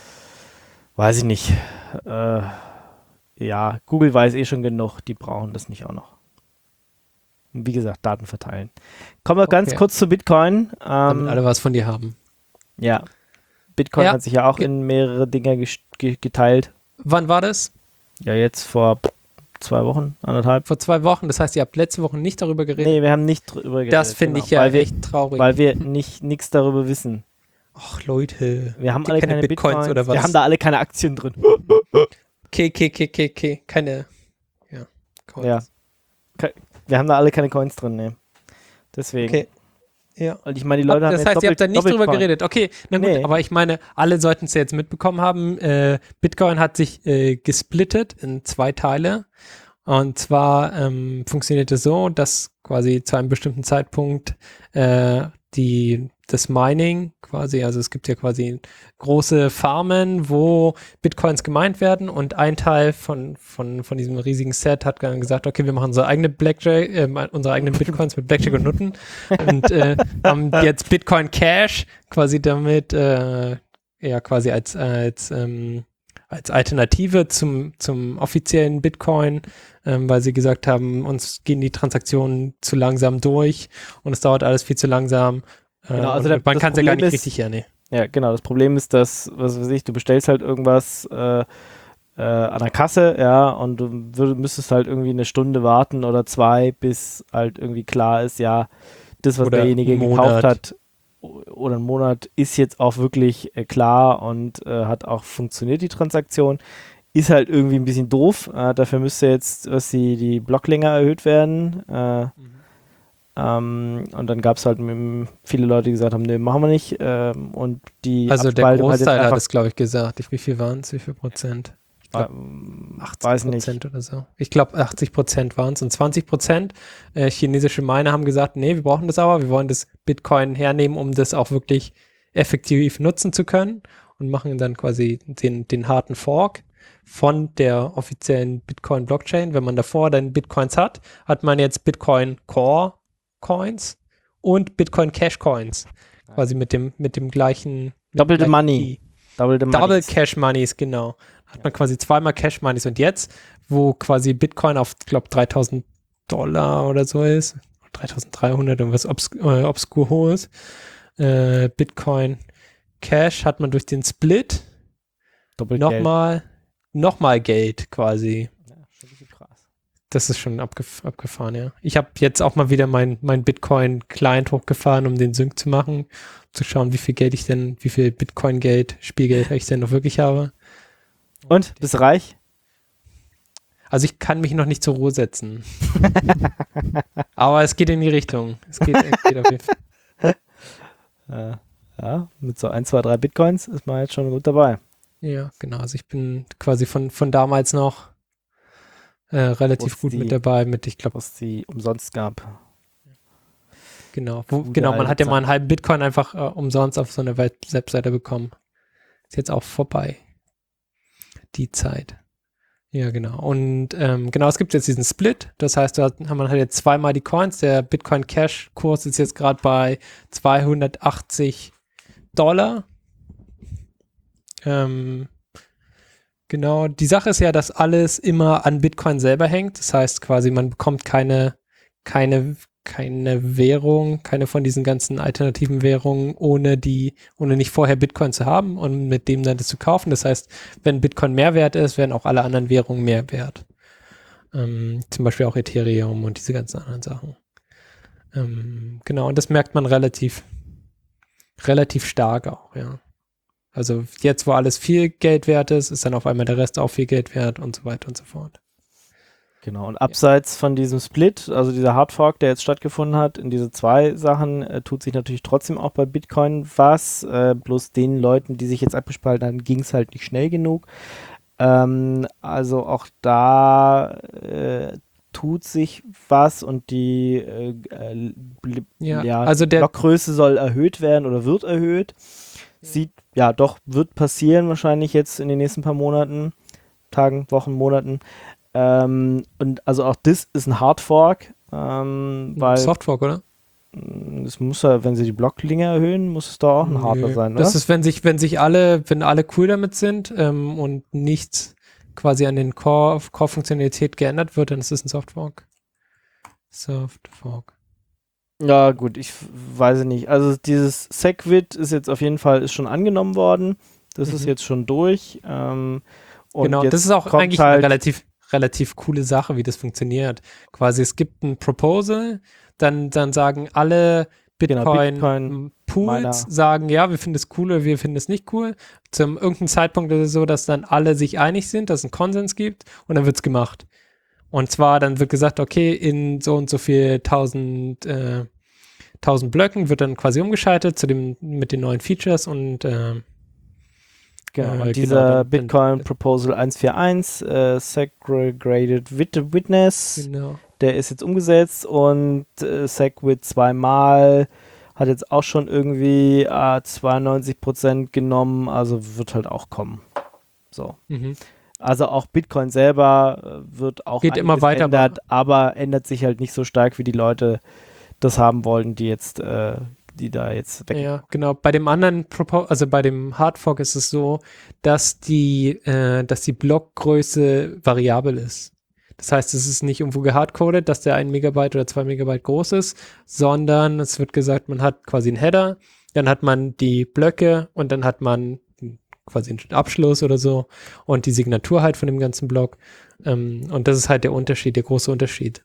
weiß ich nicht. Äh, ja, Google weiß eh schon genug, die brauchen das nicht auch noch. Und wie gesagt, Daten verteilen. Kommen wir ganz Okay. kurz zu Bitcoin. Damit Ähm, alle was von dir haben. ja, Bitcoin Ja. hat sich ja auch Ge- in mehrere Dinge ges- ge geteilt. Wann war das? Ja, jetzt vor zwei Wochen, anderthalb. Vor zwei Wochen. Das heißt, ihr habt letzte Woche nicht darüber geredet. Nee, wir haben nicht drüber geredet. das finde genau, ich ja weil wir, echt traurig. Weil wir nicht nichts darüber wissen. Ach, Leute. Wir haben Habt ihr alle keine keine Bitcoins Bitcoins, oder was? Wir haben da alle keine Aktien drin. Okay, okay, okay, okay, okay. Keine. Ja. Coins. Ja. Ke- Wir haben da alle keine Coins drin, ne. Deswegen. Okay. Ja. Und ich meine, die Leute Hab, haben das jetzt heißt, ihr habt da doppelt- nicht drüber Doppelcoin. geredet. Okay, na gut, Nee. aber ich meine, alle sollten es ja jetzt mitbekommen haben. Äh, Bitcoin hat sich äh, gesplittet in zwei Teile. Und zwar ähm, funktioniert es so, dass quasi zu einem bestimmten Zeitpunkt äh, die das Mining quasi, also es gibt ja quasi große Farmen, wo Bitcoins gemeint werden und ein Teil von, von, von diesem riesigen Set hat dann gesagt, okay, wir machen unsere eigene Blackjack, äh, unsere eigenen Bitcoins mit Blackjack und Nutten und äh, haben jetzt Bitcoin Cash quasi damit äh, ja quasi als als ähm, als Alternative zum zum offiziellen Bitcoin, ähm, weil sie gesagt haben, uns gehen die Transaktionen zu langsam durch und es dauert alles viel zu langsam. Äh, Genau, also und der- man das kann es ja gar Problem nicht ist- richtig hernehmen. Ja, genau. Das Problem ist, dass, was weiß ich, du bestellst halt irgendwas äh, äh, an der Kasse, ja, und du würd, müsstest halt irgendwie eine Stunde warten oder zwei, bis halt irgendwie klar ist, ja, das, was Oder derjenige einen gekauft Monat. hat, o- oder einen Monat, ist jetzt auch wirklich äh, klar und äh, hat auch funktioniert, die Transaktion. Ist halt irgendwie ein bisschen doof. Äh, dafür müsste jetzt, was die, die Blocklänge erhöht werden. Äh, Ähm, und dann gab es halt m- viele Leute, die gesagt haben, nee, machen wir nicht. Ähm, und die Also der Abspaltung hat jetzt Großteil hat einfach, es, glaube ich, gesagt. Ich, wie viel waren es? Wie viel Prozent? Ich glaub, ähm, achtzig weiß nicht. Prozent oder so. Ich glaube, achtzig Prozent waren es und zwanzig Prozent äh, chinesische Miner haben gesagt, nee, wir brauchen das aber, wir wollen das Bitcoin hernehmen, um das auch wirklich effektiv nutzen zu können und machen dann quasi den, den harten Fork von der offiziellen Bitcoin-Blockchain. Wenn man davor dann Bitcoins hat, hat man jetzt Bitcoin Core Coins und Bitcoin Cash Coins. Quasi mit dem, mit dem gleichen mit Doppelte dem gleichen Money. Double the Double Moneys. Cash Moneys, genau. Hat man quasi zweimal Cash Moneys und jetzt, wo quasi Bitcoin auf, glaube dreitausend Dollar oder so ist, dreitausenddreihundert und was obs äh, obskur hoch ist, äh, Bitcoin Cash hat man durch den Split Doppelt Geld. nochmal nochmal Geld quasi. Ja, schon ein bisschen krass. Das ist schon abgef abgefahren, ja. Ich habe jetzt auch mal wieder mein, mein Bitcoin-Client hochgefahren, um den Sync zu machen, zu schauen, wie viel Geld ich denn, wie viel Bitcoin-Geld, Spielgeld ich denn noch wirklich habe. Und? Bist du reich? Also ich kann mich noch nicht zur Ruhe setzen. Aber es geht in die Richtung. Es geht, es geht auf jeden Fall. Äh, ja, mit so ein, zwei, drei Bitcoins ist man jetzt schon gut dabei. Ja, genau. Also ich bin quasi von, von damals noch äh, relativ Wo's gut die- mit dabei, mit, ich glaube, Was die umsonst gab. genau. Wo, Gute genau, man alte hat ja mal Zeit. einen halben Bitcoin einfach äh, umsonst auf so einer Web- Webseite bekommen. Ist jetzt auch vorbei. Die Zeit. Ja, genau. Und ähm, genau, es gibt jetzt diesen Split. Das heißt, da hat man hat jetzt zweimal die Coins. Der Bitcoin Cash Kurs ist jetzt gerade bei zweihundertachtzig Dollar. Ähm, Genau, die Sache ist ja, dass alles immer an Bitcoin selber hängt. Das heißt quasi, man bekommt keine, keine, keine Währung, keine von diesen ganzen alternativen Währungen, ohne die, ohne nicht vorher Bitcoin zu haben und mit dem dann das zu kaufen. Das heißt, wenn Bitcoin mehr wert ist, werden auch alle anderen Währungen mehr wert. Ähm, zum Beispiel auch Ethereum und diese ganzen anderen Sachen. Ähm, genau, und das merkt man relativ, relativ stark auch, ja. Also jetzt, wo alles viel Geld wert ist, ist dann auf einmal der Rest auch viel Geld wert und so weiter und so fort. Genau, und abseits ja. von diesem Split, also dieser Hardfork, der jetzt stattgefunden hat, in diese zwei Sachen, äh, tut sich natürlich trotzdem auch bei Bitcoin was. Äh, bloß den Leuten, die sich jetzt abgespalten haben, ging es halt nicht schnell genug. Ähm, also auch da äh, tut sich was und die äh, äh, ja, ja, also der Blockgröße soll erhöht werden oder wird erhöht. Sieht, ja doch, wird passieren wahrscheinlich jetzt in den nächsten paar Monaten, Tagen, Wochen, Monaten. Ähm, und also auch das ist ein Hardfork. Ähm, weil Softfork, oder? Es muss ja, wenn sie die Blocklänge erhöhen, muss es doch auch ein Hardware Nö. sein, oder? Das ist, wenn sich, wenn sich alle, wenn alle cool damit sind ähm, und nichts quasi an den Core, Core-Funktionalität geändert wird, dann ist es ein Softfork. Softfork. Ja, gut, ich weiß es nicht. Also dieses SegWit ist jetzt auf jeden Fall ist schon angenommen worden. Das Mhm. ist jetzt schon durch. Ähm, und genau, jetzt das ist auch kommt eigentlich halt eine relativ, relativ coole Sache, wie das funktioniert. Quasi, es gibt ein Proposal, dann, dann sagen alle Genau, Bitcoin, Pools, Miner. sagen, ja, wir finden es cool oder wir finden es nicht cool. Zum irgendeinem Zeitpunkt ist es so, dass dann alle sich einig sind, dass es einen Konsens gibt und dann wird es gemacht. Und zwar, dann wird gesagt, okay, in so und so viel tausend, äh, tausend Blöcken wird dann quasi umgeschaltet zu dem, mit den neuen Features und äh, Genau, äh, und genau, dieser dann- Bitcoin dann- Proposal eins vier eins, äh, Segregated Wit- Witness, Genau. der ist jetzt umgesetzt und äh, SegWit zweimal hat jetzt auch schon irgendwie äh, zweiundneunzig Prozent genommen, also wird halt auch kommen. So. Mhm. Also auch Bitcoin selber äh, wird auch Geht immer einiges weiter, ändert, aber ändert sich halt nicht so stark, wie die Leute das haben wollten, die jetzt, äh, die da jetzt weg. Ja, genau. Bei dem anderen, Propo also bei dem Hardfork ist es so, dass die, äh, dass die Blockgröße variabel ist. Das heißt, es ist nicht irgendwo gehardcoded, dass der ein Megabyte oder zwei Megabyte groß ist, sondern es wird gesagt, man hat quasi einen Header, dann hat man die Blöcke und dann hat man quasi einen Abschluss oder so und die Signatur halt von dem ganzen Block. Ähm, und das ist halt der Unterschied, der große Unterschied.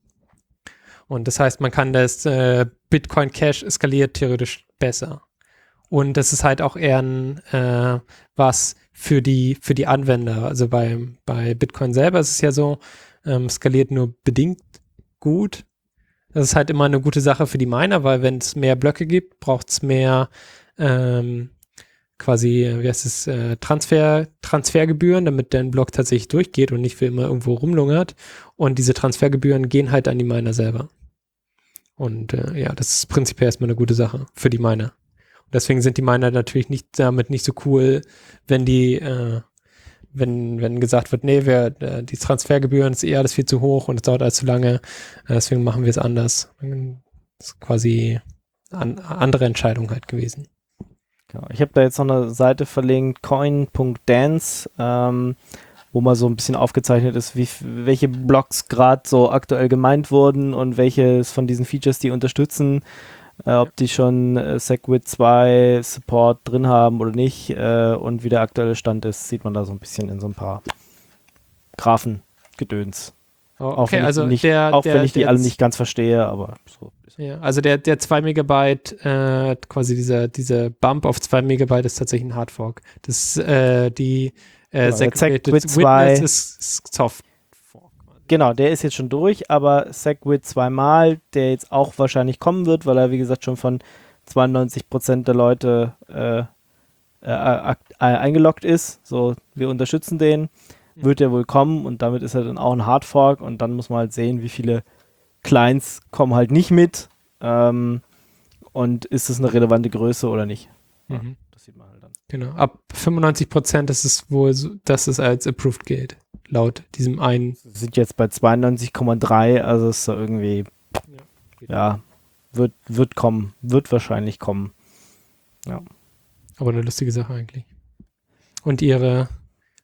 Und das heißt, man kann das äh, Bitcoin Cash eskaliert theoretisch besser. Und das ist halt auch eher ein, äh, was für die, für die Anwender. Also bei, bei Bitcoin selber ist es ja so, ähm, skaliert nur bedingt gut. Das ist halt immer eine gute Sache für die Miner, weil wenn es mehr Blöcke gibt, braucht es mehr ähm, quasi, wie heißt es, äh, Transfer, Transfergebühren, damit dein Block tatsächlich durchgeht und nicht für immer irgendwo rumlungert. Und diese Transfergebühren gehen halt an die Miner selber. Und äh, ja, das ist prinzipiell erstmal eine gute Sache für die Miner. Und deswegen sind die Miner natürlich nicht damit nicht so cool, wenn die, äh, wenn, wenn gesagt wird, nee, wir, äh, die Transfergebühren ist eh alles viel zu hoch und es dauert alles zu lange, äh, deswegen machen wir es anders. Das ist quasi eine andere Entscheidung halt gewesen. Genau. Ich habe da jetzt noch eine Seite verlinkt, coin Punkt dance, ähm, wo mal so ein bisschen aufgezeichnet ist, wie, welche Blocks gerade so aktuell gemeint wurden und welches von diesen Features die unterstützen, äh, ob die schon äh, SegWit zwei Support drin haben oder nicht äh, und wie der aktuelle Stand ist, sieht man da so ein bisschen in so ein paar Graphen-Gedöns. Oh, Auch okay, wenn ich, also die nicht, der, auch der, wenn ich die der alle z- nicht ganz verstehe, aber so. Ja, also der, der zwei Megabyte, äh, quasi dieser, dieser Bump auf zwei Megabyte ist tatsächlich ein Hardfork. Das, äh, die, äh, Genau, der Segregated SegWit zwei Witness ist, ist Softfork. Genau, der ist jetzt schon durch, aber SegWit zweimal, der jetzt auch wahrscheinlich kommen wird, weil er, wie gesagt, schon von zweiundneunzig Prozent der Leute äh, äh, akt- äh, eingeloggt ist. So, wir unterstützen den, wird der wohl kommen und damit ist er dann auch ein Hardfork und dann muss man halt sehen, wie viele Clients kommen halt nicht mit ähm, und ist es eine relevante Größe oder nicht. Ja, Mhm. das sieht man halt dann. Genau. Ab fünfundneunzig Prozent ist es wohl so, dass es als approved gilt. Laut diesem einen. Sind jetzt bei zweiundneunzig Komma drei, also ist so irgendwie, ja, wird, wird kommen, wird wahrscheinlich kommen. Ja. Aber eine lustige Sache eigentlich. Und ihre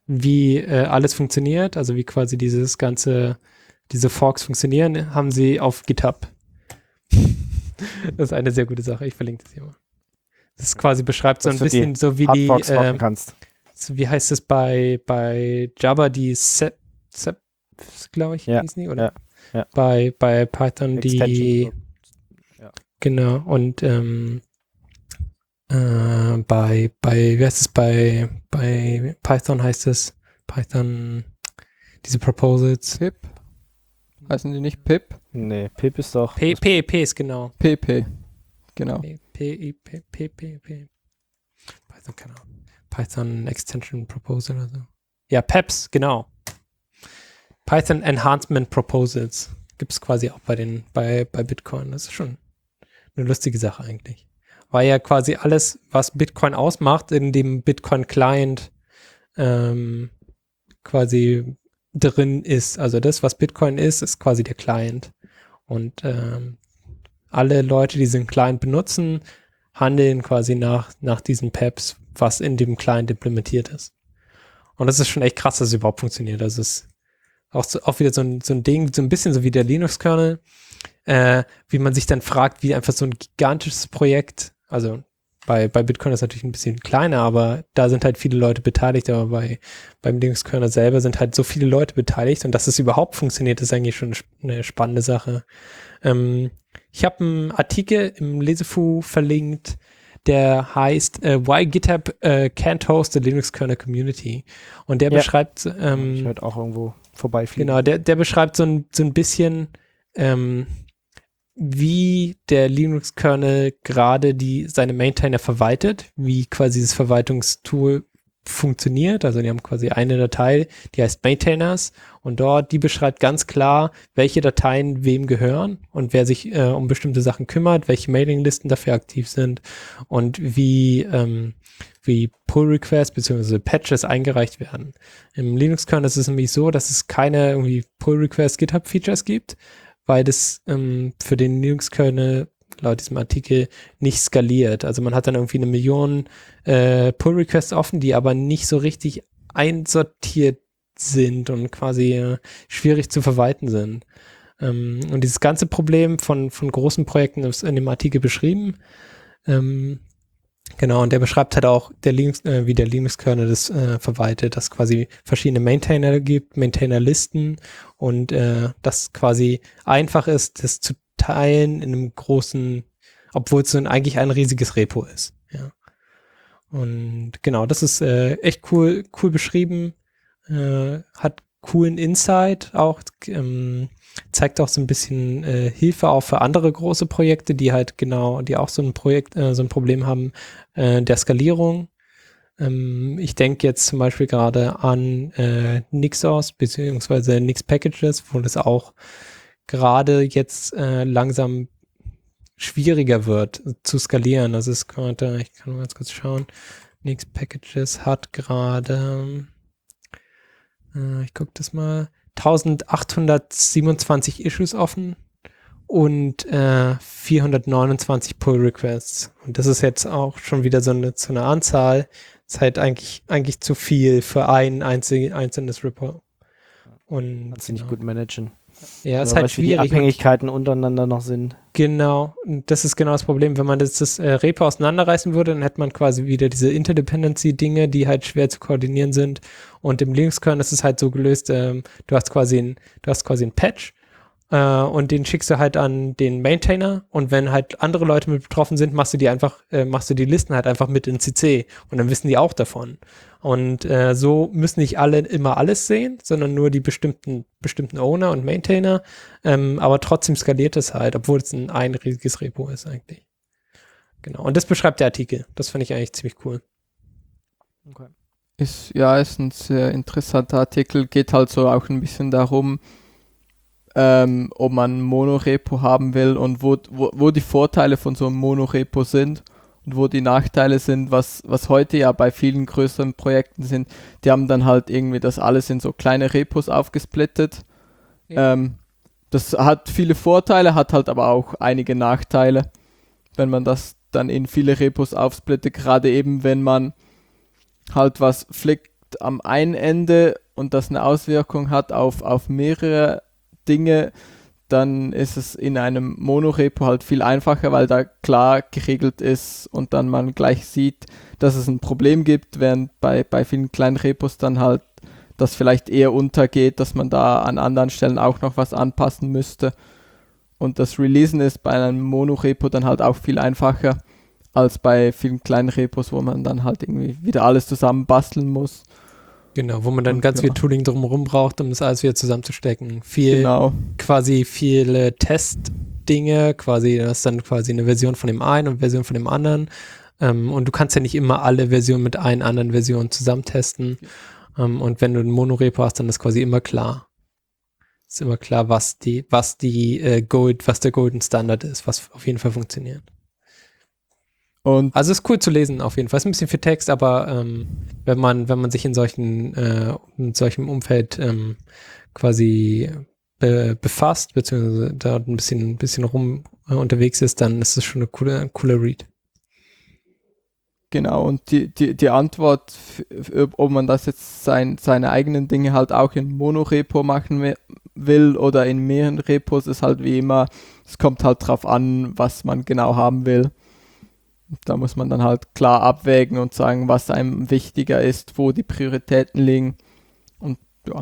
wie äh, alles funktioniert, also wie quasi dieses ganze, diese Forks funktionieren, haben sie auf GitHub. Das ist eine sehr gute Sache, ich verlinke das hier mal. Das ist quasi beschreibt so ein bisschen so wie die, äh, kannst. so wie heißt es bei, bei Java, die Sep, Sep glaube ich, ja, hießen die, oder? Ja, ja. Bei, bei Python die, ja. Genau, und ähm, äh, bei, bei, wie heißt es, bei, bei Python heißt es, Python, diese Proposals. Pip? Heißen die nicht Pip? Nee, Pip ist doch... P, P, P ist genau. P P, genau. P, P, I, P, P, P, P. Python, keine Ahnung. Python Extension Proposal oder so. Ja, P E P S, genau. Python Enhancement Proposals gibt es quasi auch bei den, bei, bei Bitcoin. Das ist schon eine lustige Sache eigentlich. Weil ja quasi alles, was Bitcoin ausmacht, in dem Bitcoin-Client ähm, quasi drin ist. Also das, was Bitcoin ist, ist quasi der Client. Und ähm, alle Leute, die diesen Client benutzen, handeln quasi nach, nach diesen P E P S, was in dem Client implementiert ist. Und das ist schon echt krass, dass es überhaupt funktioniert. Also es ist auch, so, auch wieder so ein, so ein Ding, so ein bisschen so wie der Linux-Kernel, äh, wie man sich dann fragt, wie einfach so ein gigantisches Projekt, also bei, bei Bitcoin ist es natürlich ein bisschen kleiner, aber da sind halt viele Leute beteiligt, aber bei, beim Linux-Kernel selber sind halt so viele Leute beteiligt und dass es überhaupt funktioniert, ist eigentlich schon eine spannende Sache. Ähm, ich habe einen Artikel im Lesefu verlinkt, der heißt uh, Why GitHub uh, Can't Host a Linux Kernel Community. Und der ja. beschreibt ähm, ich hört auch irgendwo vorbeifliegen. Genau, der, der beschreibt so ein, so ein bisschen ähm, wie der Linux-Kernel gerade die seine Maintainer verwaltet, wie quasi das Verwaltungstool funktioniert. Also die haben quasi eine Datei, die heißt Maintainers und dort, die beschreibt ganz klar, welche Dateien wem gehören und wer sich äh, um bestimmte Sachen kümmert, welche Mailinglisten dafür aktiv sind und wie ähm, wie Pull-Requests bzw. Patches eingereicht werden. Im Linux-Kernel ist es nämlich so, dass es keine irgendwie Pull-Request-GitHub-Features gibt, weil das ähm, für den Linux-Kernel laut diesem Artikel nicht skaliert. Also man hat dann irgendwie eine Million äh, Pull-Requests offen, die aber nicht so richtig einsortiert sind und quasi äh, schwierig zu verwalten sind. Ähm, und dieses ganze Problem von, von großen Projekten ist in dem Artikel beschrieben. Ähm, genau, und der beschreibt halt auch, der Linux, äh, wie der Linux-Kernel das äh, verwaltet, dass quasi verschiedene Maintainer gibt, Maintainer-Listen und äh, das quasi einfach ist, das zu teilen in einem großen, obwohl es so ein, eigentlich ein riesiges Repo ist. Ja. Und genau, das ist äh, echt cool, cool beschrieben, äh, hat coolen Insight auch, ähm, zeigt auch so ein bisschen äh, Hilfe auch für andere große Projekte, die halt genau, die auch so ein Projekt, äh, so ein Problem haben äh, der Skalierung. Ähm, ich denke jetzt zum Beispiel gerade an äh, Nixos beziehungsweise Nix Packages, wo das auch gerade jetzt äh, langsam schwieriger wird zu skalieren. Also es könnte, ich kann mal ganz kurz schauen, Nix Packages hat gerade, äh, ich gucke das mal, eintausendachthundertsiebenundzwanzig Issues offen und äh, vierhundertneunundzwanzig Pull-Requests. Und das ist jetzt auch schon wieder so eine, so eine Anzahl. Das ist halt eigentlich, eigentlich zu viel für ein einzig, einzelnes Repo. Und kannst du nicht genau. gut managen. Ja, also ist halt schwierig. Die Abhängigkeiten untereinander noch sind. Genau, und das ist genau das Problem. Wenn man das, das äh, Repo auseinanderreißen würde, dann hätte man quasi wieder diese Interdependency-Dinge, die halt schwer zu koordinieren sind. Und im Linux-Kernel ist es halt so gelöst, ähm, du hast quasi ein, du hast quasi ein Patch äh, und den schickst du halt an den Maintainer und wenn halt andere Leute mit betroffen sind, machst du die einfach, äh, machst du die Listen halt einfach mit in C C und dann wissen die auch davon. Und äh, so müssen nicht alle immer alles sehen, sondern nur die bestimmten bestimmten Owner und Maintainer, ähm, aber trotzdem skaliert es halt, obwohl es ein, ein riesiges Repo ist eigentlich. Genau, und das beschreibt der Artikel. Das fand ich eigentlich ziemlich cool. Okay. Ist, ja, ist ein sehr interessanter Artikel, geht halt so auch ein bisschen darum, ähm, ob man ein Monorepo haben will und wo, wo, wo die Vorteile von so einem Monorepo sind. Und wo die Nachteile sind, was, was heute ja bei vielen größeren Projekten sind, die haben dann halt irgendwie das alles in so kleine Repos aufgesplittet. Ja. Ähm, das hat viele Vorteile, hat halt aber auch einige Nachteile, wenn man das dann in viele Repos aufsplittet, gerade eben wenn man halt was flickt, liegt am einen Ende und das eine Auswirkung hat auf, auf mehrere Dinge, dann ist es in einem Monorepo halt viel einfacher, weil da klar geregelt ist und dann man gleich sieht, dass es ein Problem gibt, während bei, bei vielen kleinen Repos dann halt das vielleicht eher untergeht, dass man da an anderen Stellen auch noch was anpassen müsste. Und das Releasen ist bei einem Monorepo dann halt auch viel einfacher als bei vielen kleinen Repos, wo man dann halt irgendwie wieder alles zusammen basteln muss. Genau, wo man dann Und ganz ja. viel Tooling drumherum braucht, um das alles wieder zusammenzustecken. Viel, Genau. quasi viele Testdinge, quasi, das ist dann quasi eine Version von dem einen und Version von dem anderen. Ähm, und du kannst ja nicht immer alle Versionen mit allen anderen Versionen zusammentesten. Um, und wenn du ein Monorepo hast, dann ist quasi immer klar. Ist immer klar, was die, was die äh, Gold, was der Golden Standard ist, was auf jeden Fall funktioniert. Und Also ist cool zu lesen auf jeden Fall. Ist ein bisschen viel Text, aber ähm, wenn man, wenn man sich in solchen, äh, in solchem Umfeld ähm, quasi be- befasst, beziehungsweise da ein bisschen, ein bisschen rum äh, unterwegs ist, dann ist es schon eine coole, ein cooler Read. genau, und die, die, die Antwort, f- ob man das jetzt sein, seine eigenen Dinge halt auch in Monorepo machen wi- will oder in mehreren Repos, ist halt wie immer, es kommt halt drauf an, was man genau haben will. Da muss man dann halt klar abwägen und sagen, was einem wichtiger ist, wo die Prioritäten liegen. Und ja,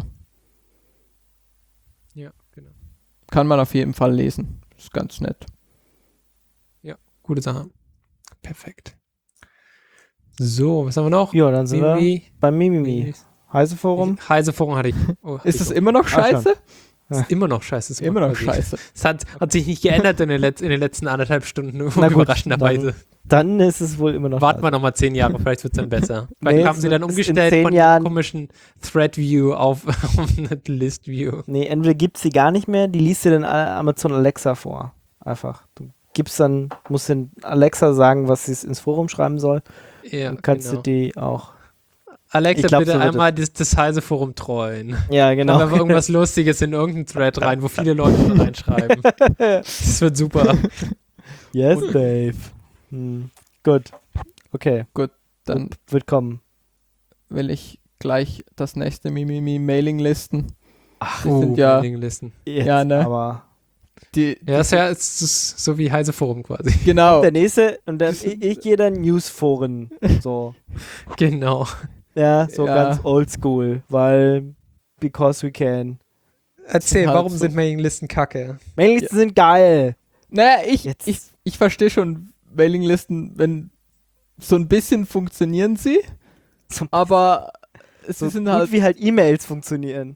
Ja, genau. kann man auf jeden Fall lesen. Ist ganz nett. Gute Sache. Perfekt. So, was haben wir noch? Ja, dann sind Mimimi. wir beim Mimimi. Heise Forum. Heise Forum hatte ich. Oh, hatte Ist ich es auch. immer noch Ah, schon. scheiße? Ist immer noch scheiße. ist Immer noch quasi- scheiße. Es hat, hat sich nicht geändert in den, Letz-, in den letzten anderthalb Stunden, Na gut, überraschenderweise. Dann ist es wohl immer noch Warten wir noch mal zehn Jahre, vielleicht wird es dann besser. Vielleicht Nee, haben sie dann es- in umgestellt zehn von Jahren- dem komischen Thread View auf, auf eine List View. Nee, entweder gibt sie gar nicht mehr, die liest dir dann Amazon Alexa vor. Einfach. Du gibst dann, musst den Alexa sagen, was sie ins Forum schreiben soll. Ja, und kannst genau. du die auch. Alexa, Ich glaub, bitte so wird einmal das, das Heise Forum treuen. Ja, genau. Genau. Aber irgendwas Lustiges in irgendeinen Thread rein, wo viele Leute reinschreiben. Das wird super. Yes, Dave. Hm. Gut. Okay. Dann Wird kommen. will ich gleich das nächste Mimimi Mailinglisten. Ach, Die sind ja- Mailinglisten. jetzt, Ja, ne? aber. Die, Ja, ist ja es ist so wie Heise Forum quasi. genau. Der nächste, und dann, ich, ich gehe dann Newsforen. So. Genau. Ja, so Ja. ganz oldschool, weil because we can. Erzähl, Halt warum so. sind Mailinglisten kacke? Mailinglisten sind geil. Naja, ich, Jetzt- ich, ich verstehe schon Mailinglisten, wenn so ein bisschen funktionieren sie, Zum- aber sie So sind gut halt, wie halt E-Mails funktionieren.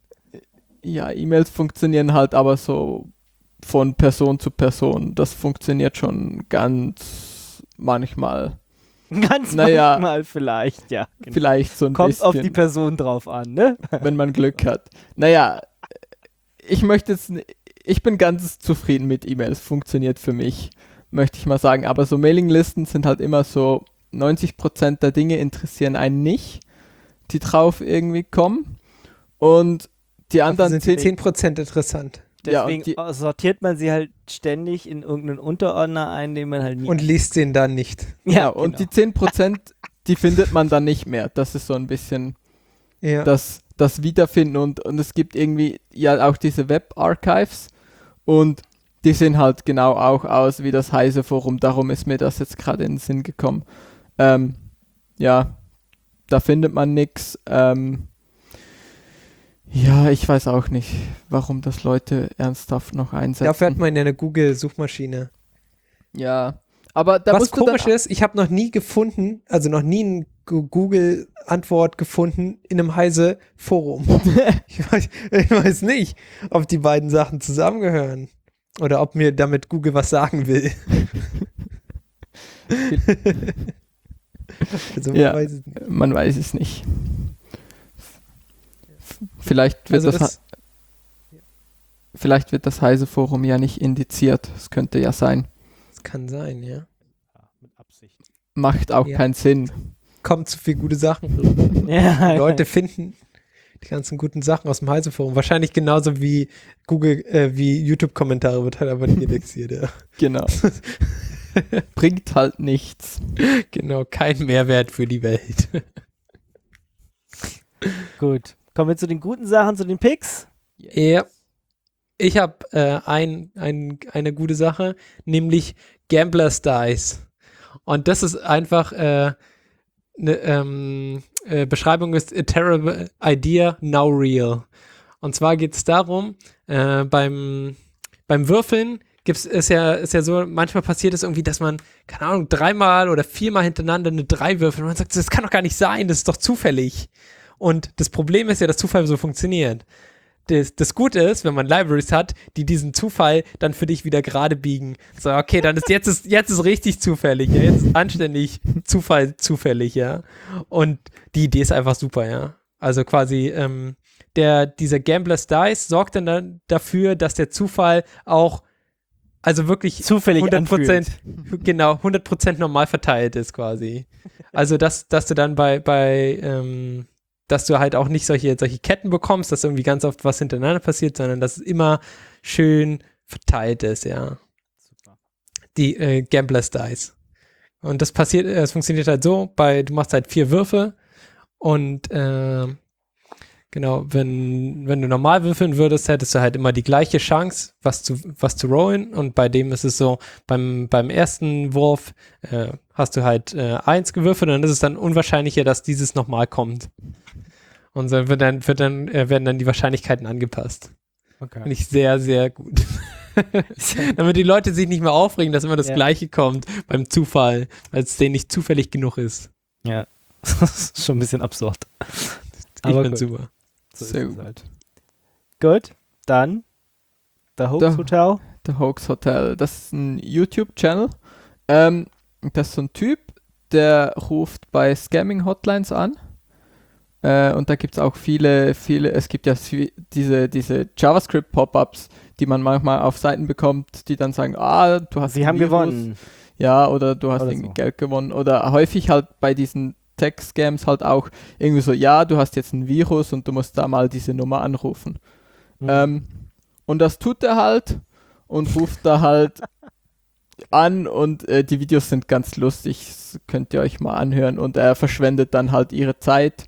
ja, E-Mails funktionieren halt aber so von Person zu Person. Das funktioniert schon ganz manchmal. Ganz Naja. manchmal vielleicht, ja. Genau. Vielleicht so ein Kommt bisschen, auf die Person drauf an, ne? wenn man Glück hat. Naja, ich möchte jetzt, n- ich bin ganz zufrieden mit E-Mails. Funktioniert für mich, möchte ich mal sagen. Aber so Mailinglisten sind halt immer so, neunzig Prozent der Dinge interessieren einen nicht, die drauf irgendwie kommen. Und die anderen sind zehn, zehn Prozent interessant. Ja, und Deswegen die- sortiert man sie halt ständig in irgendeinen Unterordner ein, den man halt nie. Und liest den dann nicht. ja, und genau. die zehn Prozent, die findet man dann nicht mehr. Das ist so ein bisschen Ja. das, das Wiederfinden und, und es gibt irgendwie ja auch diese Web-Archives und die sehen halt genau auch aus wie das Heise Forum, darum ist mir das jetzt gerade in den Sinn gekommen. Ähm, ja, da findet man nichts. Ähm, ja, ich weiß auch nicht, warum das Leute ernsthaft noch einsetzen. Dafür hat man ja eine Google-Suchmaschine. ja, aber da Was musst du dann, komisch ist, ich habe noch nie gefunden, also noch nie eine Gu- Google-Antwort gefunden in einem Heise-Forum. ich, weiß, ich weiß nicht, ob die beiden Sachen zusammengehören. Oder ob mir damit Google was sagen will. also man Ja. weiß es nicht. man weiß es nicht. Vielleicht wird Also das, das, vielleicht wird das Heise Forum ja nicht indiziert. Das könnte ja sein. das kann sein, ja. mit Absicht. Macht auch Ja. keinen Sinn. Kommt zu viel gute Sachen. Ja, Die Leute finden die ganzen guten Sachen aus dem Heise-Forum. Wahrscheinlich genauso wie Google, äh, wie YouTube-Kommentare wird halt aber nicht indexiert, ja. Genau. Bringt halt nichts. Genau, kein Mehrwert für die Welt. Gut. Kommen wir zu den guten Sachen, zu den Picks. Ja. Ich habe äh, ein, ein, eine gute Sache, nämlich Gambler's Dice. Und das ist einfach äh, eine ähm, äh, Beschreibung ist a terrible idea, now real. Und zwar geht es darum, äh, beim, beim Würfeln gibt's, ist ja, ist ja so, manchmal passiert es irgendwie, dass man, keine Ahnung, dreimal oder viermal hintereinander eine drei würfelt und man sagt, das kann doch gar nicht sein, das ist doch zufällig. Und das Problem ist ja, dass Zufall so funktioniert. Das, das Gute ist, wenn man Libraries hat, die diesen Zufall dann für dich wieder gerade biegen. So, okay, dann ist jetzt ist jetzt ist richtig zufällig, ja, jetzt ist anständig Zufall zufällig, ja. Und die Idee ist einfach super, ja. Also quasi ähm, der dieser Gambler's Dice sorgt dann, dann dafür, dass der Zufall auch also wirklich Zufällig hundert Prozent anfühlt. genau hundert Prozent normal verteilt ist quasi. Also dass dass du dann bei bei ähm, dass du halt auch nicht solche, solche Ketten bekommst, dass irgendwie ganz oft was hintereinander passiert, sondern dass es immer schön verteilt ist, ja. Super. Die äh, Gambler's Dice. Und das passiert, es funktioniert halt so, bei, du machst halt vier Würfe und äh, genau, wenn, wenn du normal würfeln würdest, hättest du halt immer die gleiche Chance, was zu, was zu rollen, und bei dem ist es so, beim, beim ersten Wurf äh, hast du halt äh, eins gewürfelt, und dann ist es dann unwahrscheinlicher, dass dieses nochmal kommt. Und so wird dann, wird dann, äh, werden dann die Wahrscheinlichkeiten angepasst. Okay. Finde ich sehr, sehr gut. Damit die Leute sich nicht mehr aufregen, dass immer das Ja. Gleiche kommt beim Zufall, weil es denen nicht zufällig genug ist. Ja, das ist schon ein bisschen absurd. Ich Aber bin gut. super. So ist Sehr es gut. halt. Gut, dann The Hoax The- Hotel. The Hoax Hotel, das ist ein YouTube-Channel. Ähm, das ist so ein Typ, der ruft bei Scamming-Hotlines an. Äh, und da gibt es auch viele, viele, es gibt ja vi- diese, diese JavaScript-Pop-Ups, die man manchmal auf Seiten bekommt, die dann sagen, ah, du hast Sie ein haben Virus. gewonnen. Ja, oder du hast Oder irgendwie so. Geld gewonnen. Oder häufig halt bei diesen Tech-Scams halt auch irgendwie so, ja, du hast jetzt ein Virus und du musst da mal diese Nummer anrufen. Mhm. Ähm, und das tut er halt und ruft da halt an, und äh, die Videos sind ganz lustig, das könnt ihr euch mal anhören, und er verschwendet dann halt ihre Zeit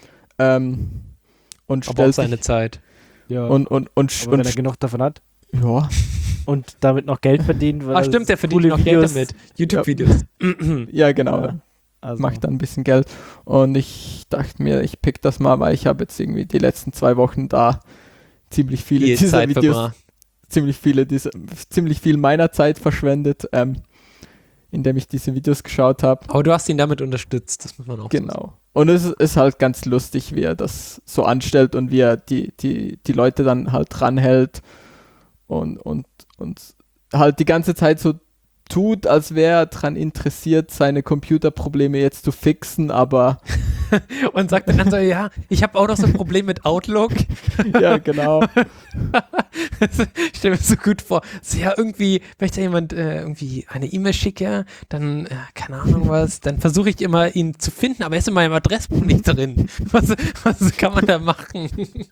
ähm, und Aber auch stellt seine sich, Zeit. ja. und und und, sch- Aber wenn und er sch- genug davon hat ja, und damit noch Geld verdient, weil Ah, er stimmt, der verdient coole noch Geld Videos- damit. YouTube-Videos. ja genau, Ja, also, macht dann ein bisschen Geld, und ich dachte mir, ich pick das mal, weil ich habe jetzt irgendwie die letzten zwei Wochen da ziemlich viele Viel dieser Zeit Videos, verbracht. ziemlich viele dieser, ziemlich viel meiner Zeit verschwendet, ähm, indem ich diese Videos geschaut habe. Aber du hast ihn damit unterstützt, das muss man auch Genau. Und es ist halt ganz lustig, wie er das so anstellt und wie er die, die, die Leute dann halt dranhält und, und, und halt die ganze Zeit so tut, als wäre er daran interessiert, seine Computerprobleme jetzt zu fixen, aber so. Und sagt dann so, ja, ich habe auch noch so ein Problem mit Outlook. ja, genau. Ich stelle mir so gut vor, so, ja, irgendwie, wenn ich da jemand äh, irgendwie eine E-Mail schicke, dann, äh, keine Ahnung was, dann versuche ich immer, ihn zu finden, aber er ist in meinem Adressbuch nicht drin. Was, was kann man da machen?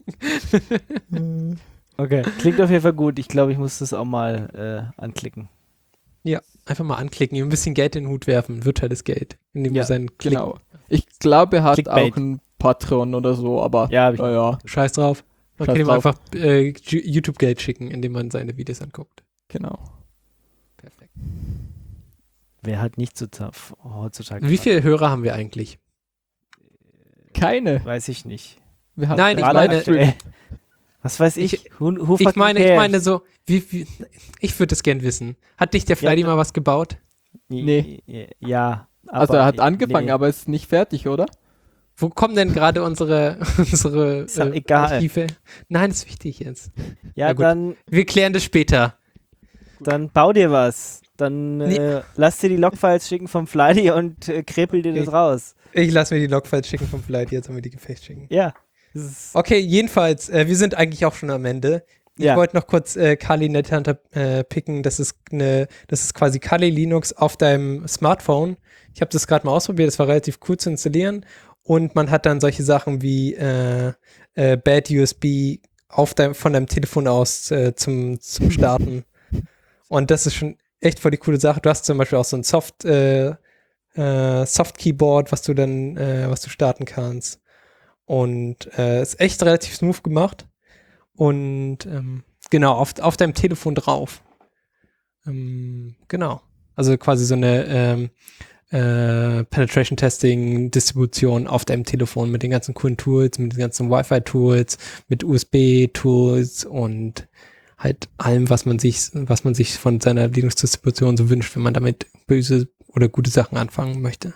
okay, klingt auf jeden Fall gut. Ich glaube, ich muss das auch mal äh, anklicken. Ja, einfach mal anklicken, ihm ein bisschen Geld in den Hut werfen, virtuelles Geld, indem Ja, du seinen Klick, Genau. Ich glaube, er hat Clickbait. auch ein Patreon oder so, aber Ja, hab ich- ja, Scheiß drauf. Man Scheiß kann ihm drauf. einfach äh, Ju- YouTube-Geld schicken, indem man seine Videos anguckt. genau. Perfekt. Wer hat nicht so tough heutzutage? Wie viele Hörer haben wir eigentlich? Keine. Weiß ich nicht. Wir hatten Nein, ich Gerade meine- aktuell. Was weiß ich? Ich- Who, who Ich fucking meine, ich cares? meine so, wie, wie, ich würde das gern wissen. Hat dich der Freddy Ja, mal was gebaut? Nee. Ja. Also aber er hat angefangen, nee. aber ist nicht fertig, oder? Wo kommen denn gerade unsere, unsere Ist doch äh, egal. Archive? Nein, das ist wichtig jetzt. Ja, Na gut. dann, Wir klären das später. dann bau dir was. Dann Nee. äh, lass dir die Logfiles schicken vom Flighty und äh, krepel dir das Ich- raus. Ich lasse mir die Logfiles schicken vom Flight, jetzt haben wir die gefaked schicken. Ja. Das ist, Okay, jedenfalls, äh, wir sind eigentlich auch schon am Ende. Ich Ja. wollte noch kurz äh, Kali Nethunter äh, picken. Das ist eine, das ist quasi Kali Linux auf deinem Smartphone. Ich habe das gerade mal ausprobiert, das war relativ cool zu installieren. Und man hat dann solche Sachen wie äh, äh, Bad U S B auf dein, von deinem Telefon aus äh, zum, zum Starten. Und das ist schon echt voll die coole Sache. Du hast zum Beispiel auch so ein Soft, äh, äh, Soft Keyboard, was du dann, äh, was du starten kannst. Und äh, ist echt relativ smooth gemacht. Und ähm, genau, auf, auf deinem Telefon drauf. Ähm, genau. Also quasi so eine ähm, äh, Penetration Testing Distribution auf deinem Telefon mit den ganzen coolen Tools, mit den ganzen Wi-Fi Tools, mit U S B Tools und halt allem, was man sich, was man sich von seiner Linux-Distribution so wünscht, wenn man damit böse oder gute Sachen anfangen möchte.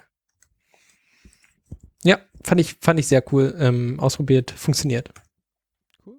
Ja, fand ich, fand ich sehr cool. Ähm, ausprobiert, funktioniert. Cool.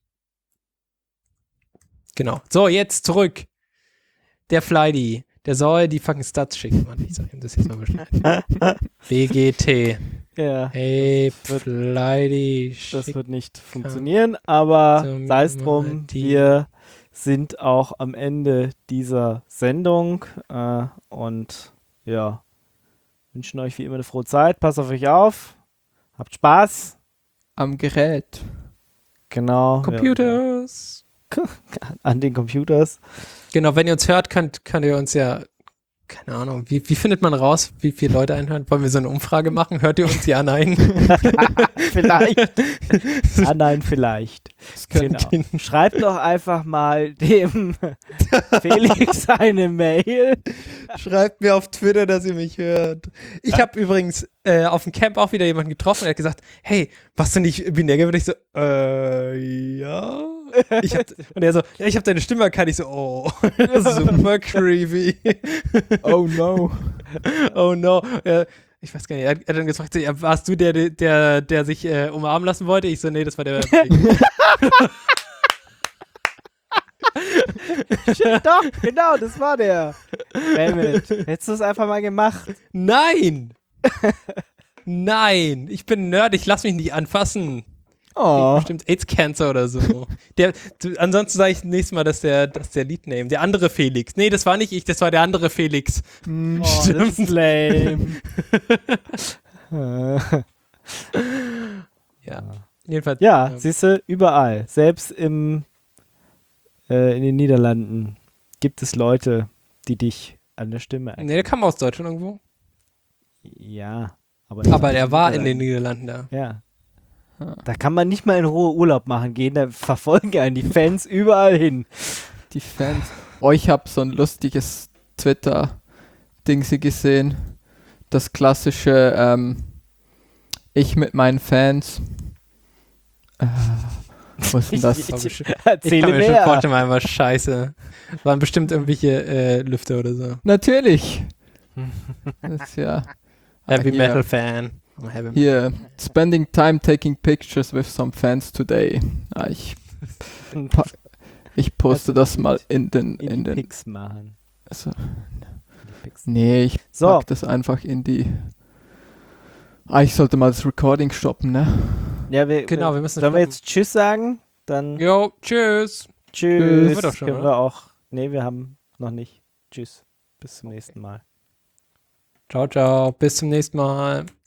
Genau. So, jetzt zurück. Der Flydy, der soll die fucking Stats schicken. Mann, ich sag ihm das jetzt mal beschneiden. B G T. Ja, Hey, das wird- Flydy, das schick. wird nicht funktionieren, aber So, sei es mal drum, die- wir sind auch am Ende dieser Sendung äh, und ja, wünschen euch wie immer eine frohe Zeit, passt auf euch auf, habt Spaß, Am Gerät. genau, Computers. ja, an den Computers. Genau, wenn ihr uns hört, könnt, könnt ihr uns ja, keine Ahnung, wie, wie findet man raus, wie viele Leute einhören? Wollen wir so eine Umfrage machen? Hört ihr uns? Ja, nein? Vielleicht. Ah nein, vielleicht. Genau. Schreibt doch einfach mal dem Felix eine Mail. Schreibt mir auf Twitter, dass ihr mich hört. Ich habe übrigens äh, auf dem Camp auch wieder jemanden getroffen, der hat gesagt, hey, warst du nicht binär geworden? Ich so, äh, ja. Ich hab, und er so, ja, ich habe deine Stimme erkannt. Ich so, oh, super creepy. Oh no. Oh no. Äh, ich weiß gar nicht, er hat, er hat dann gefragt, so, ja, warst du der, der, der sich äh, umarmen lassen wollte? Ich so, nee, das war der. Doch, genau, das war der. Dammit. Hättest du es einfach mal gemacht? Nein! Nein! Ich bin Nerd, ich lass mich nicht anfassen. Oh. Bestimmt AIDS-Cancer oder so. Der, du, ansonsten sage ich nächstes Mal, dass der, dass der Lead-Name, der andere Felix. Nee, das war nicht ich, das war der andere Felix. Oh, das ist lame. Ja. Jedenfalls. Ja, äh, siehst du, überall. Selbst im, äh, in den Niederlanden gibt es Leute, die dich an der Stimme erkennen. Nee, der kam aus Deutschland irgendwo. Ja, aber, Aber der war in den Niederlanden da. Ja. Da kann man nicht mal in Ruhe Urlaub machen gehen, da verfolgen einen die Fans überall hin. Die Fans. Oh, ich habe so ein lustiges Twitter-Dingsi gesehen. Das klassische, ähm, ich mit meinen Fans. Äh, was ist denn das? Ich- ich- Ich Erzähle kann mir schon mehr. vorstellen, mal was scheiße. Das waren bestimmt irgendwelche äh, Lüfter oder so. Natürlich. Das ist ja. Heavy hier, Metal Fan. I'm heavy Hier, spending time taking pictures with some fans today. Ah, ich, pa- ich poste das mal in den, in in die den, Picks machen. also, In die Picks. nee, ich So. pack das einfach in die, ah, ich sollte mal das Recording stoppen, ne? Ja, wir, Genau, wir müssen Sollen wir stoppen. jetzt Tschüss sagen? Dann Jo, tschüss. Tschüss. Wird doch schon, Können oder? wir auch. Nee, wir haben noch nicht. Tschüss. Bis zum nächsten Mal. Ciao, ciao. Bis zum nächsten Mal.